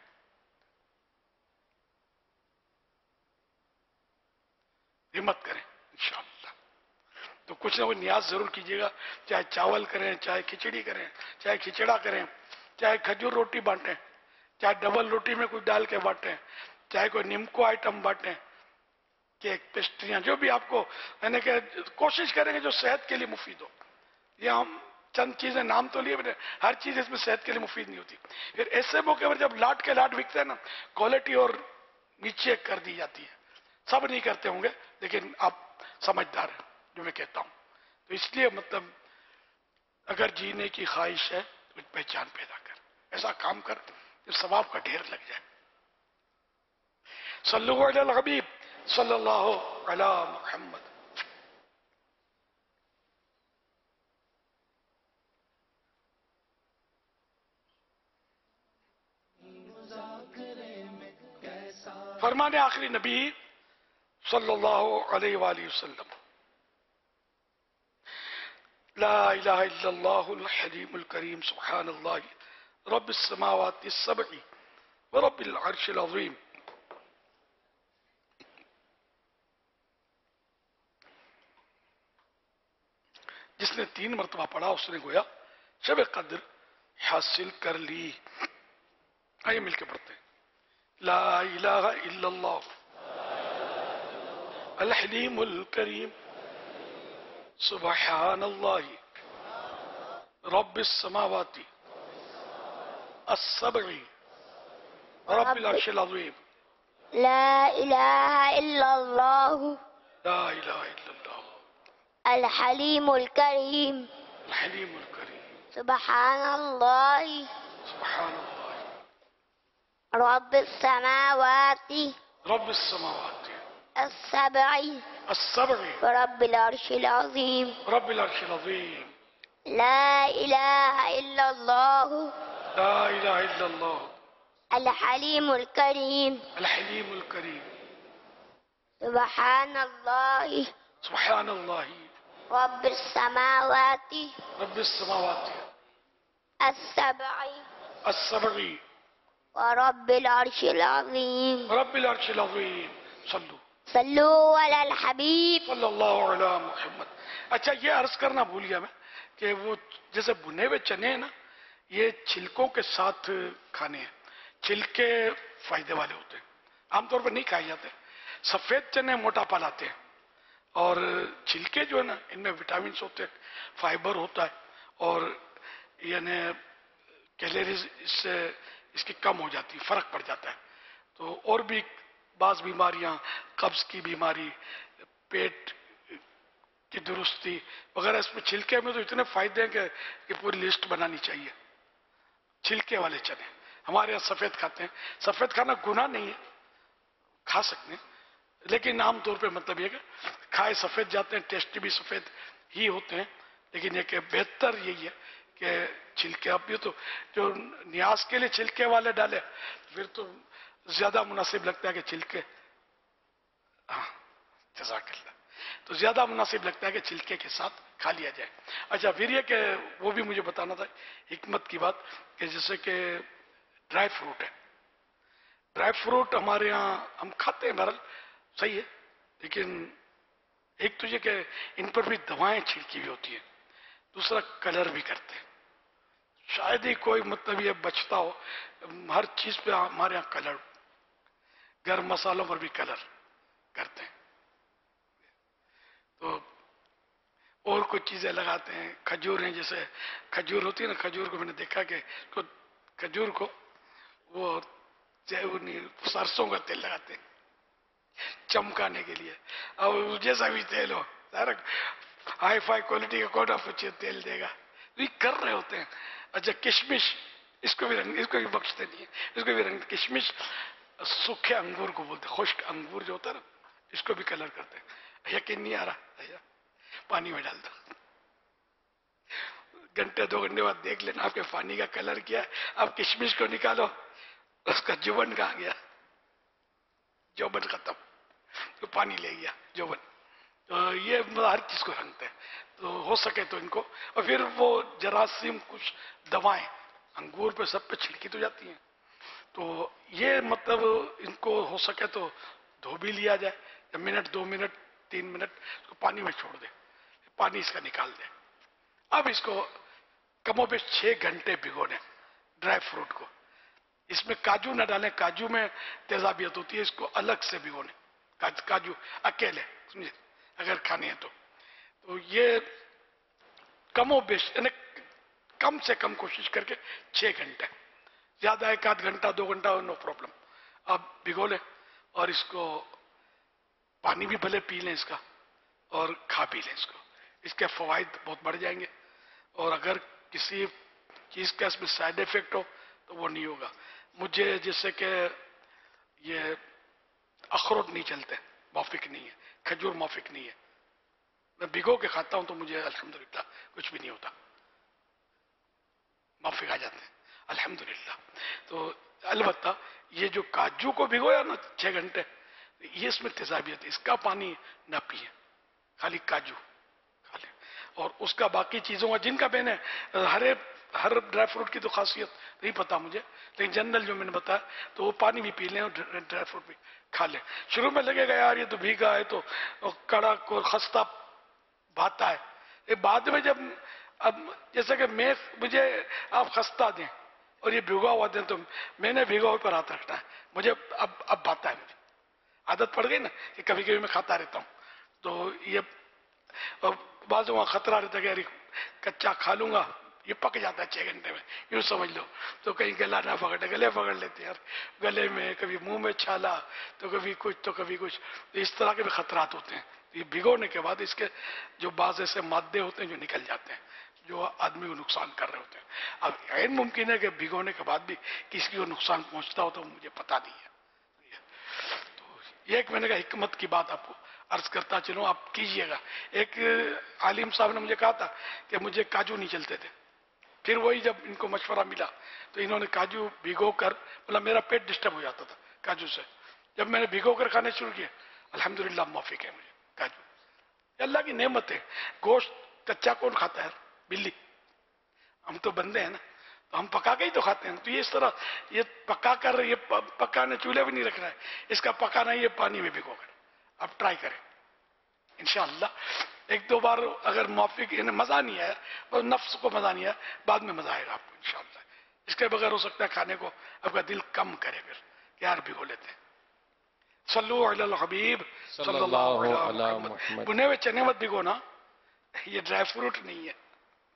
हिम्मत करें इंशाअल्लाह। तो कुछ ना कुछ न्याज जरूर कीजिएगा, चाहे चावल करें, चाहे खिचड़ी करें, चाहे खिचड़ा करें, चाहे खजूर रोटी बांटें, चाहे डबल रोटी में कुछ डाल के बांटें, चाहे कोई निम्को आइटम बांटें, केक पेस्ट्रियां, जो भी आपको, यानी कि कोशिश करेंगे जो सेहत के लिए मुफीद हो। ये हम चंद चीजें नाम तो लिए मैंने, हर चीज इसमें सेहत के लिए मुफीद नहीं होती। फिर ऐसे मौके पर जब लाट के लाट बिकते हैं ना, क्वालिटी और नीचे कर दी जाती है। सब नहीं करते होंगे, लेकिन आप समझदार हैं जो मैं कहता हूं। तो इसलिए मतलब अगर जीने की ख्वाहिश है तो पहचान पैदा कर, ऐसा काम कर तो सवाब का ढेर लग जाए। सल्लल्लाहु अलैहि हबीब सल्लल्लाहु अला मुहम्मद। फरमाने आखिरी नबी सल्लल्लाहु अलैहि वसल्लम, ला इलाहा इल्लल्लाहुल हलीमुल करीम सुब्हानल्लाह रब्बिस समावाति सबई व रब्बिल अर्शिल अज़ीम। जिसने 3 मरतबा पढ़ा उसने गोया शब कद्र हासिल कर ली। आइए मिलके पढ़ते हैं। ला इलाहा इल्लल्लाह अल हलीमुल करीम सुब्हानल्लाह रब्बिस समावाति अस्सबई रब्बिल अर्शिल अज़ीम لا إله إلا الله لا إله إلا الله الحليم الكريم الحليم الكريم سبحان الله سبحان الله رب السماوات رب السماوات السبع السبع ورب العرش العظيم رب العرش العظيم لا إله إلا الله لا إله إلا الله الحليم الكريم الحليم الكريم سبحان الله سبحان الله رب السماوات رب السماوات السبع السبع ورب العرش العظيم رب العرش العظيم صلو صلوا على الحبیب صلی اللہ علیہ محمد. اچھا یہ عرض کرنا بھول گیا میں کہ وہ جیسے بنے ہوئے چنے ہیں نا یہ چھلکوں کے ساتھ کھانے ہیں. چھلکے فائدے والے ہوتے ہیں عام طور پر نہیں کھائے جاتے. سفید چنے موٹاپا لاتے ہیں اور چھلکے جو ہے نا ان میں وٹامنس ہوتے ہیں فائبر ہوتا ہے اور یعنی کیلریز اس کی کم ہو جاتی فرق پڑ جاتا ہے. تو اور بھی بعض بیماریاں قبض کی بیماری پیٹ کی درستی وغیرہ اس میں چھلکے میں تو اتنے فائدے ہیں کہ پوری لسٹ بنانی چاہیے. چھلکے والے چنے ہمارے یہاں سفید کھاتے ہیں. سفید کھانا گناہ نہیں ہے کھا سکتے ہیں لیکن عام طور پہ مطلب یہ کہ کھائے سفید جاتے ہیں ٹیسٹی بھی سفید ہی ہوتے ہیں لیکن یہ کہ بہتر یہی ہے کہ چھلکے اب یہ تو جو نیاز کے لیے چھلکے والے ڈالے پھر تو زیادہ مناسب لگتا ہے کہ چھلکے جزاک اللہ تو زیادہ مناسب لگتا ہے کہ چھلکے کے ساتھ کھا لیا جائے. اچھا پھر یہ کہ وہ بھی مجھے بتانا تھا حکمت کی بات کہ جیسے کہ ڈرائی فروٹ ہے. ڈرائی فروٹ ہمارے ہاں ہم کھاتے ہیں بہرحال صحیح ہے لیکن ایک تو یہ کہ ان پر بھی دوائیں چھڑکی ہوئی ہوتی ہیں دوسرا کلر بھی کرتے ہیں. شاید ہی کوئی مطلب یہ بچتا ہو ہر چیز پہ ہمارے ہاں کلر گرم مسالوں پر بھی کلر کرتے ہیں تو اور کچھ چیزیں لگاتے ہیں. کھجور ہیں جیسے کھجور ہوتی ہے نا کھجور کو میں نے دیکھا کہ کھجور کو وہ سرسوں کا تیل لگاتے ہیں چمکانے کے لیے اور جیسا بھی تیل ہو ہائی فائی کوالٹی کا کوئی نہ تیل دے گا یہ کر رہے ہوتے ہیں. اچھا کشمش اس کو بھی بخشتے نہیں ہیں اس کو بھی رنگ کشمش سوکھے انگور کو بولتے ہیں خشک انگور جو ہوتا ہے نا اس کو بھی کلر کرتے ہیں. یقین نہیں آ رہا پانی میں ڈال دو گھنٹے 2 گھنٹے بعد دیکھ لینا آپ کے پانی کا کلر کیا ہے. اب کشمش کو نکالو اس کا جوبن کہاں گیا جوبن ختم تو پانی لے گیا جوبن. تو یہ ہر چیز کو رنگتے ہیں تو ہو سکے تو ان کو اور پھر وہ جراثیم کچھ دوائیں انگور پہ سب پہ چھڑکی تو جاتی ہیں تو یہ مطلب ان کو ہو سکے تو دھو بھی لیا جائے منٹ 2 منٹ 3 منٹ اس کو پانی میں چھوڑ دے پانی اس کا نکال دے. اب اس کو کم و بیش 6 گھنٹے بھگونے ڈرائی فروٹ کو. اس میں کاجو نہ ڈالیں کاجو میں تیزابیت ہوتی ہے اس کو الگ سے بھگونے کاجو اکیلے سمجھے اگر کھانے ہیں تو یہ کم و بیش یعنی کم سے کم کوشش کر کے 6 گھنٹے زیادہ 1 گھنٹہ 2 گھنٹہ نو پرابلم آپ بھگو لیں اور اس کو پانی بھی بھلے پی لیں اس کا اور کھا بھی لیں اس کو. اس کے فوائد بہت بڑھ جائیں گے اور اگر کسی چیز کا اس میں سائیڈ ایفیکٹ ہو تو وہ نہیں ہوگا. مجھے جیسے کہ یہ اخروٹ نہیں چلتے موافق نہیں ہے کھجور موافق نہیں ہے میں بھگو کے کھاتا ہوں تو مجھے الحمدللہ کچھ بھی نہیں ہوتا موافق آ جاتے ہیں الحمدللہ. تو البتہ یہ جو کاجو کو بھگویا نا 6 گھنٹے یہ اس میں تیزابیت ہے اس کا پانی نہ پیے خالی کاجو کھا لیں اور اس کا باقی چیزوں کا جن کا میں نے ہر ڈرائی فروٹ کی تو خاصیت نہیں پتا مجھے لیکن جنرل جو میں نے بتایا تو وہ پانی بھی پی لیں اور ڈرائی فروٹ بھی کھا لیں. شروع میں لگے گا یار یہ تو بھیگا ہے تو کڑک اور خستہ بھاتا ہے بعد میں جب اب جیسے کہ مجھے آپ خستہ دیں اور یہ بھیگا ہوا دیں تو میں نے بھیگا ہوا پر ہاتھ رکھنا ہے مجھے اب بھاتا ہے مجھے عادت پڑ گئی نا کہ کبھی کبھی میں کھاتا رہتا ہوں تو یہ بعض وہاں خطرہ رہتا ہے کہ یار کچا کھا لوں گا ये पक जाता है 6 घंटे में, यूं समझ लो। तो कहीं गला ना पकड़े, गले पकड़ लेते हैं यार, गले में, कभी मुंह में छाला, तो कभी कुछ तो कभी कुछ, तो इस तरह के भी खतरात होते हैं। तो ये भिगोने के बाद इसके जो बाज़ ऐसे मादे होते हैं जो निकल जाते हैं, जो आदमी को नुकसान कर रहे होते हैं। अब ऐन मुमकिन है कि भिगोने के बाद भी किसी को नुकसान पहुंचता हो, तो मुझे पता नहीं है। तो ये एक मैंने कहा हिकमत की बात आपको अर्ज करता चलो, आप कीजिएगा। एक आलिम साहब ने मुझे कहा था कि मुझे काजू नहीं चलते थे, फिर वही जब इनको मशवरा मिला तो इन्होंने काजू भिगो कर, मतलब मेरा पेट डिस्टर्ब हो जाता था काजू से, जब मैंने भिगो कर खाने शुरू किया, अल्हम्दुलिल्लाह मौफिक है मुझे काजू। अल्लाह की नेमत है। गोश्त कच्चा कौन खाता है? बिल्ली। हम तो बंदे हैं ना, तो हम पका के ही तो खाते हैं। तो ये इस तरह ये पका कर, ये पकाने चूल्हे भी नहीं रखना है, इसका पकाना ये पानी में भिगो कर। आप ट्राई करें इंशाअल्लाह। 1-2 बार अगर मौफिक, इन्हें मजा नहीं आया, और नफ्स को मजा नहीं आया, बाद में मजा आएगा आपको इंशाअल्लाह। इसके बगैर हो सकता है खाने को आपका दिल कम करे, फिर यार भिगो लेते हैं। सल्लु अलल हबीब सल्लल्लाहु अलैहि वसल्लम। भुने हुए चने मत भिगो ना, ये ड्राई फ्रूट नहीं है,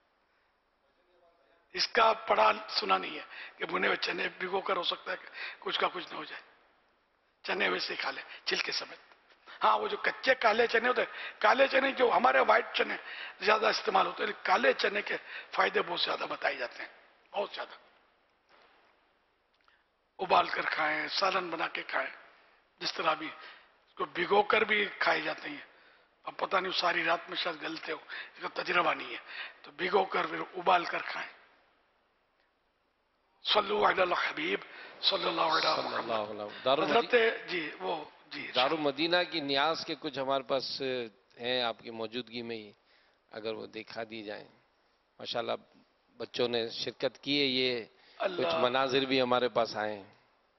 इसका पढ़ा सुना नहीं है कि भुने हुए चने भिगो कर हो सकता है कि कुछ का कुछ न हो जाए। चने वैसे ही खा ले छिलके समेत। हाँ, वो जो कच्चे काले चने होते हैं, काले चने जो हमारे व्हाइट चने ज्यादा इस्तेमाल होते हैं, काले चने के फायदे बहुत ज्यादा बताए जाते हैं, बहुत ज्यादा। उबाल कर खाएं, सालन बना के खाएं, जिस तरह भी इसको भिगो कर भी खाए जाते हैं। अब पता नहीं सारी रात में शायद गलते हो, इसका तजर्बा नहीं है, तो भिगो कर फिर उबाल कर खाएं। सल्लु अलल हबीब सल्लल्लाहु अलैहि वसल्लम। हज़रत जी वो जी दारू मदीना की न्याज के कुछ हमारे पास हैं, आपकी मौजूदगी में ही अगर वो दिखा दी जाए। माशाल्लाह बच्चों ने शिरकत की है, ये कुछ मनाजिर भी हमारे पास आए हैं।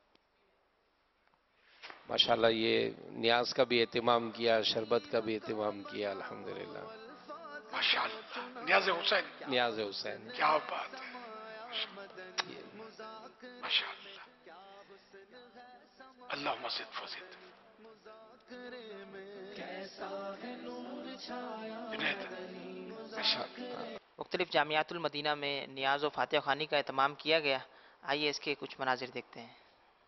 माशाल्लाह ये न्याज का भी एहतिमाम किया, शरबत का भी एहतिमाम किया, अल्हम्दुलिल्लाह। माशाल्लाह न्याज़ हुसैन, न्याज़ हुसैन, क्या बात है, माशाल्लाह। अल्लाह मस्जिद फजीद मुख्तलिफ जामियातुल मदीना में नियाज़ व फातिहा ख़ानी का एहतमाम किया गया। आइए इसके कुछ मनाजिर देखते हैं।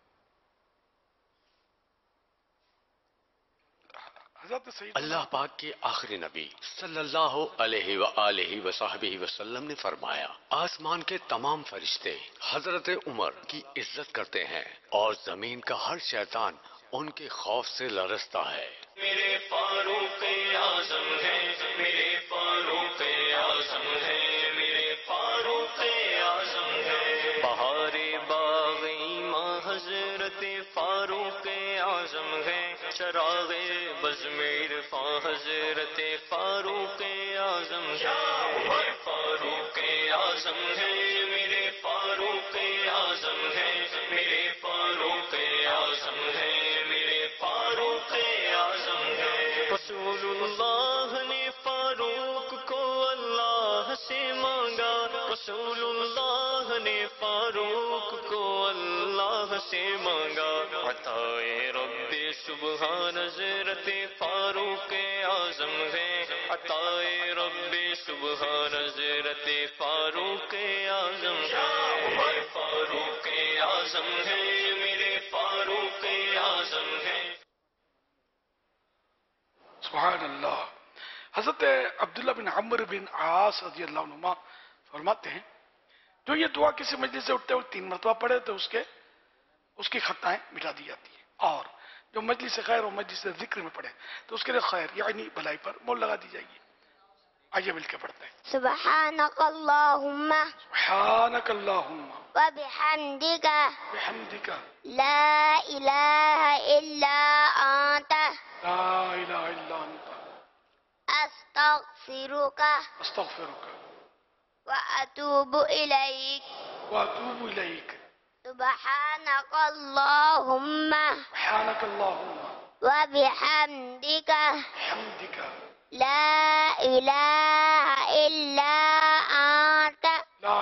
अल्लाह पाक के आखिरी नबी सल्लल्लाहु अलैहि व आलिहि व सहबिहि वसल्लम ने फरमाया, आसमान के तमाम फरिश्ते हजरत उमर की इज्जत करते हैं और जमीन का हर शैतान उनके खौफ से लरसता है। मेरे फारूक आज़म है, मेरे फारूक आज़म है, मेरे फारूक आज़म है। बहारे बाग़ी माँ हजरत फारूक आज़म है, चराग़े बज़्म इरफ़ां हजरत फारूक आज़म है। मेरे फारूक आज़म है, मेरे फारूक आज़म है, मेरे फारूक आज़म है, मेरे फारूक आज़म है। रसूलुल्लाह ने फारूक को अल्लाह से मांगा, रसूलुल्लाह ने फारूक को अल्लाह से मांगा। अताए रब्बे सुबहान हज़रत फारूक आज़म है, अताए रब्बे सुबहान हज़रत फारूक आज़म है। मेरे फारूक आज़म है, मेरे फारूक आज़म है। सुभान अल्लाह। हजरत अब्दुल्ला बिन अम्र बिन आस रज़ी अल्लाह अन्हुमा फरमाते हैं, जो ये दुआ किसी मजलिस से उठते हुए 3 मरतबा पढ़े तो उसकी खताएं मिटा दी जाती है, और जो मजलिस खैर और मजलिस जिक्र में पढ़े तो उसके लिए खैर यानी भलाई पर मोल लगा दी जाएगी। आइए मिलकर पढ़ते हैं। सुब्हानकल्लाहुम्मा सुब्हानकल्लाहुम्मा व बिहम्दिका बिहम्दिका ला इलाहा इल्ला अंता ला इलाहा इल्ला अंता अस्तगफिरुका व अतूबु इलैक सुब्हानकल्लाहुम्मा व बिहम्दिका ला इलाहा इल्ला अंता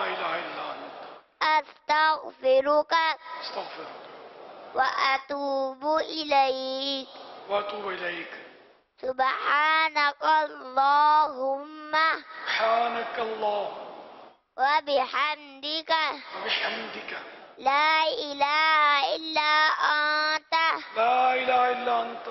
अस्तगफिरुका व अतूबु इलैक सुब्हानकल्लाहुम्मा وبحمدك وبحمدك لا إله إلا أنت لا إله إلا أنت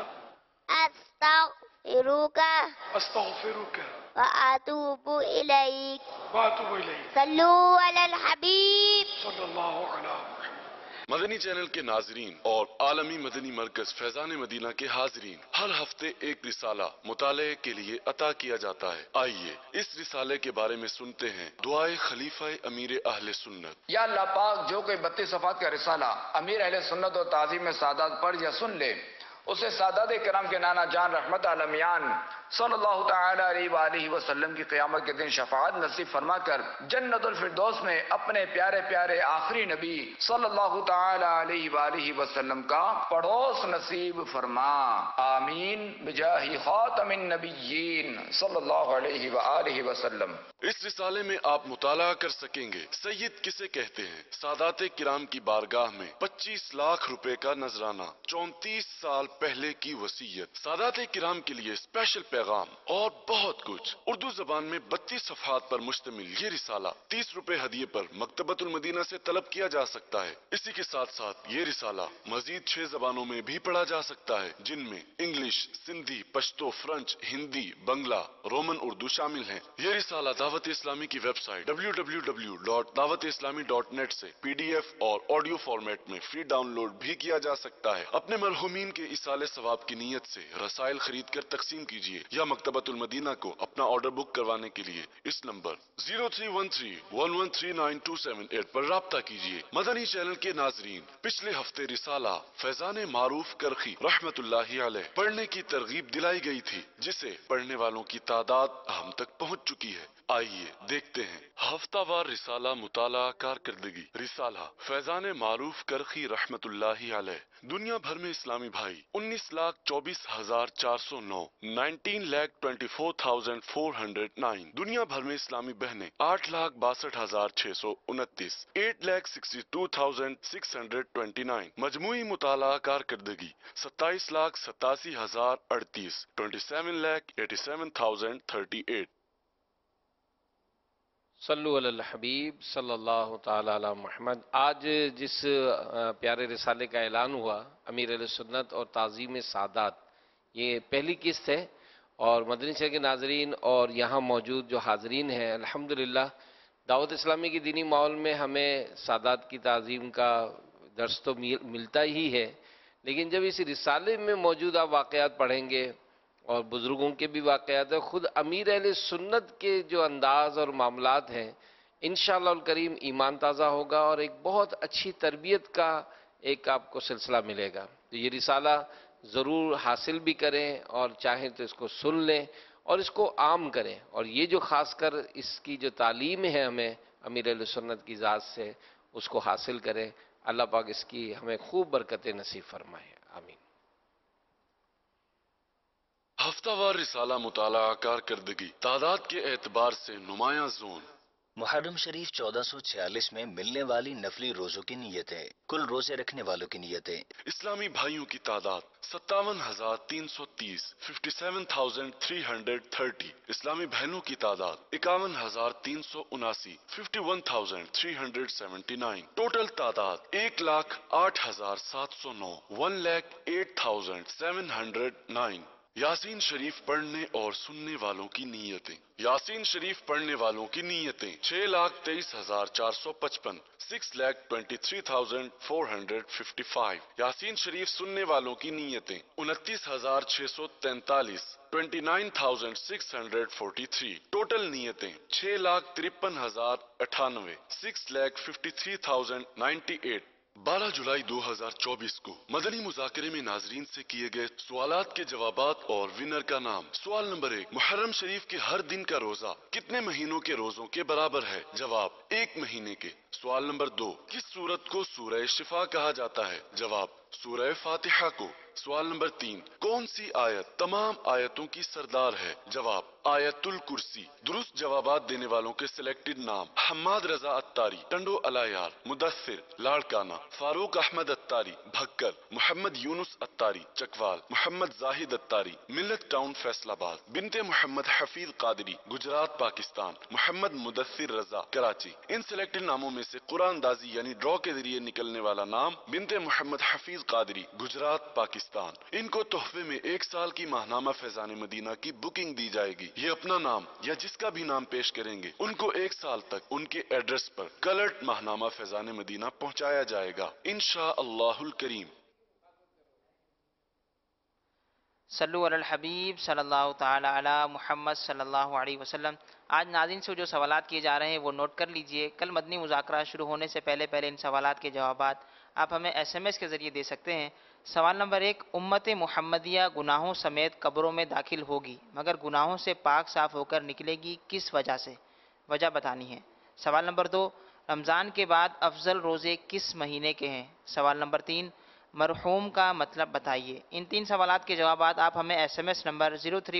أستغفرك أستغفرك وأتوب إليك وأتوب إليك صلوا على الحبيب صلی اللہ علیہ وسلم۔ مدنی چینل کے ناظرین اور عالمی مدنی مرکز فیضان مدینہ کے حاضرین، ہر ہفتے ایک رسالہ مطالعے کے لیے عطا کیا جاتا ہے۔ آئیے اس رسالے کے بارے میں سنتے ہیں دعائے خلیفہ امیر اہل سنت۔ یا اللہ پاک جو کوئی 32 صفحات کا رسالہ امیر اہل سنت اور تعظیم سادات پڑھ یا سن لے، اسے سادات کرام کے نانا جان رحمت عالمیان صلی اللہ تعالی علیہ وآلہ وسلم کی قیامت کے دن شفاعت نصیب فرما کر جنت الفردوس میں اپنے پیارے پیارے آخری نبی صلی اللہ تعالی علیہ وآلہ وسلم کا پڑوس نصیب فرما، آمین بجاہ خاتم النبیین صلی اللہ علیہ وآلہ وسلم۔ اس رسالے میں آپ مطالعہ کر سکیں گے سید کسے کہتے ہیں، سادات کرام کی بارگاہ میں 25 لاکھ روپے کا نذرانہ، 34 سال پہلے کی وصیت، سادات کرام کے لیے اسپیشل پیغام اور بہت کچھ۔ اردو زبان میں 32 صفحات پر مشتمل یہ رسالہ 30 روپے ہدیے پر مکتبۃ المدینہ سے طلب کیا جا سکتا ہے۔ اسی کے ساتھ ساتھ یہ رسالہ مزید 6 زبانوں میں بھی پڑھا جا سکتا ہے، جن میں English, Sindhi, Pashto, French, Hindi, Bangla, Roman Urdu شامل ہیں۔ یہ رسالہ دعوت اسلامی کی ویب سائٹ www.dawatislami.net سے PDF اور آڈیو فارمیٹ میں فری ڈاؤن لوڈ بھی کیا جا سکتا ہے۔ اپنے مرحومین کے ایصال ثواب کی نیت سے رسائل خرید کر تقسیم کیجیے یا مکتبۃ المدینہ کو اپنا آرڈر بک کروانے کے لیے اس نمبر 0313113928 پر رابطہ کیجیے۔ مدنی چینل کے ناظرین، پچھلے ہفتے رسالہ فیضان معروف کرخی رحمت اللہ علیہ پڑھنے کی ترغیب دلائی گئی تھی، جسے پڑھنے والوں کی تعداد ہم تک پہنچ چکی ہے۔ آئیے دیکھتے ہیں ہفتہ وار رسالہ مطالعہ کارکردگی۔ رسالہ فیضان معروف کرخی رحمت اللہ علیہ۔ دنیا بھر میں اسلامی بھائی 19,24,409 19,24,409۔ دنیا بھر میں اسلامی بہنیں 8,62,629 8,62,629۔ مجموعی مطالعہ کارکردگی 27,87,038 27,87,038۔ صلو علی الحبیب صلی اللہ تعالی علی محمد۔ آج جس پیارے رسالے کا اعلان ہوا امیر اہل سنت اور تعظیم سادات، یہ پہلی قسط ہے، اور مدنی چینل کے ناظرین اور یہاں موجود جو حاضرین ہیں، الحمدللہ دعوت اسلامی کی دینی ماحول میں ہمیں سادات کی تعظیم کا درس تو ملتا ہی ہے، لیکن جب اس رسالے میں موجودہ واقعات پڑھیں گے اور بزرگوں کے بھی واقعات ہیں، خود امیر اہل سنت کے جو انداز اور معاملات ہیں، انشاءاللہ الکریم ایمان تازہ ہوگا اور ایک بہت اچھی تربیت کا ایک آپ کو سلسلہ ملے گا۔ تو یہ رسالہ ضرور حاصل بھی کریں اور چاہیں تو اس کو سن لیں اور اس کو عام کریں، اور یہ جو خاص کر اس کی جو تعلیم ہے ہمیں امیر اہل سنت کی ذات سے، اس کو حاصل کریں۔ اللہ پاک اس کی ہمیں خوب برکتیں نصیب فرمائے، آمین۔ ہفتہ وار رسالہ مطالعہ کارکردگی تعداد کے اعتبار سے نمایاں زون۔ محرم شریف 1446 میں ملنے والی نفلی روزوں کی نیتیں، کل روزے رکھنے والوں کی نیتیں۔ اسلامی بھائیوں کی تعداد 57,330 57,330۔ اسلامی بہنوں کی تعداد 51,379 51,379۔ ٹوٹل تعداد 1,08,709 1,08,709۔ یاسین شریف پڑھنے اور سننے والوں کی نیتیں۔ یاسین شریف پڑھنے والوں کی نیتیں 6,23,455 6,23,455۔ یاسین شریف سننے والوں کی نیتیں 29,643 29,643۔ ٹوٹل نیتیں 6,53,098 6,53,098۔ 12 جولائی 2024 کو مدنی مذاکرے میں ناظرین سے کیے گئے سوالات کے جوابات اور ونر کا نام۔ سوال نمبر 1، محرم شریف کے ہر دن کا روزہ کتنے مہینوں کے روزوں کے برابر ہے؟ جواب 1 مہینے کے۔ سوال نمبر 2، کس سورت کو سورہ شفا کہا جاتا ہے؟ جواب سورہ فاتحہ کو. سوال نمبر 3. کون سی آیت تمام آیتوں کی سردار ہے؟ جواب آیت الکرسی. درست جوابات دینے والوں کے سلیکٹڈ نام: حماد رضا اتاری، ٹنڈو الایار، مدثر لاڑکانہ، فاروق احمد اتاری بھکر، محمد یونس اتاری چکوال، محمد زاہد اتاری ملت ٹاؤن فیصل آباد، بنت محمد حفیظ قادری گجرات پاکستان، محمد مدثر رضا کراچی. ان سلیکٹڈ ناموں میں سے قرآن اندازی یعنی ڈرا کے ذریعے نکلنے والا نام بنت محمد حفیظ قادری گجرات پاکستان. ان کو تحفے میں 1 سال کی ماہنامہ فیضان مدینہ کی بکنگ دی جائے گی. یہ اپنا نام یا جس کا بھی نام پیش کریں گے ان کو 1 سال تک ان کے ایڈریس پر کلرڈ ماہنامہ فیضان مدینہ پہنچایا جائے گا انشاءاللہ الکریم. صلو علی الحبیب صلی اللہ تعالی علی محمد صلی اللہ علیہ وسلم. آج ناظرین سے جو سوالات کیے جا رہے ہیں وہ نوٹ کر لیجئے. کل مدنی مذاکرات شروع ہونے سے پہلے ان سوالات کے جوابات آپ ہمیں SMS کے ذریعے دے سکتے ہیں. سوال نمبر 1. امت محمدیہ گناہوں سمیت قبروں میں داخل ہوگی مگر گناہوں سے پاک صاف ہو کر نکلے گی کس وجہ سے؟ وجہ بتانی ہے. سوال نمبر 2. رمضان کے بعد افضل روزے کس مہینے کے ہیں؟ سوال نمبر 3. مرحوم کا مطلب بتائیے. ان 3 سوالات کے جوابات آپ ہمیں SMS نمبر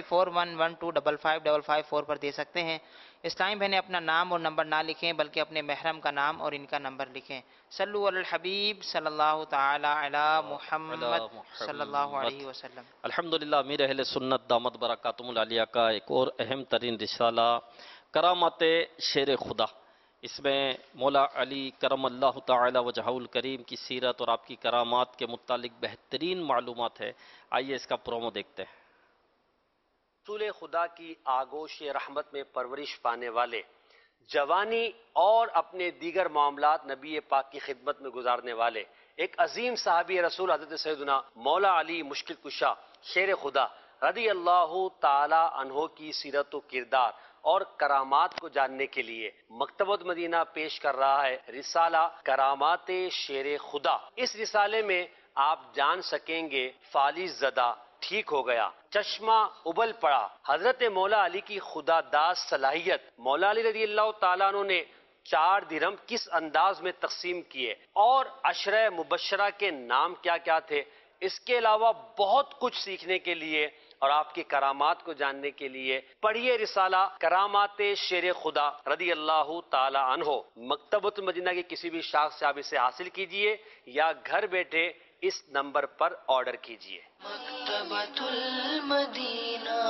0341125555 پر دے سکتے ہیں. اسلامی بہنیں اپنا نام اور نمبر نہ لکھیں بلکہ اپنے محرم کا نام اور ان کا نمبر لکھیں. صلو علی الحبیب صلی اللہ تعالی علی محمد صلی اللہ علیہ وسلم. الحمدللہ امیر اہل سنت دامت برکاتہم العالیہ کا ایک اور اہم ترین رسالہ کرامات شیر خدا. اس میں مولا علی کرم اللہ تعالی وجہہ الکریم کی سیرت اور آپ کی کرامات کے متعلق بہترین معلومات ہے. آئیے اس کا پرومو دیکھتے ہیں. رسول خدا کی آغوش رحمت میں پرورش پانے والے، جوانی اور اپنے دیگر معاملات نبی پاک کی خدمت میں گزارنے والے ایک عظیم صحابی رسول حضرت سیدنا مولا علی مشکل کشا شیر خدا رضی اللہ تعالی عنہ کی سیرت و کردار اور کرامات کو جاننے کے لیے مکتبۃ مدینہ پیش کر رہا ہے رسالہ کرامات شیر خدا. اس رسالے میں آپ جان سکیں گے فالج زدہ ٹھیک ہو گیا، چشمہ ابل پڑا، حضرت مولا علی کی خدا داد صلاحیت، مولا علی رضی اللہ تعالیٰ عنہ نے 4 درہم کس انداز میں تقسیم کیے اور عشرہ مبشرہ کے نام کیا کیا تھے. اس کے علاوہ بہت کچھ سیکھنے کے لیے اور آپ کی کرامات کو جاننے کے لیے پڑھیے رسالہ کرامات شیر خدا رضی اللہ تعالی عنہ. مکتبۃ مدینہ کی کسی بھی شاخ سے آپ اسے حاصل کیجئے یا گھر بیٹھے اس نمبر پر آرڈر کیجئے. مکتبۃ المدینہ.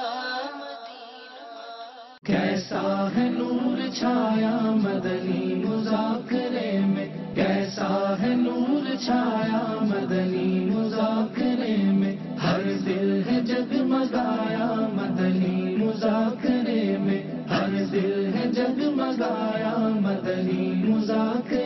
کیسا ہے نور چھایا مدنی مذاکرے میں، کیسا ہے نور چھایا مدنی مذاکرے میں، ہر دل ہے جگمگایا مدنی مذاکرے میں، ہر دل ہے جگمگایا مدنی مذاکرے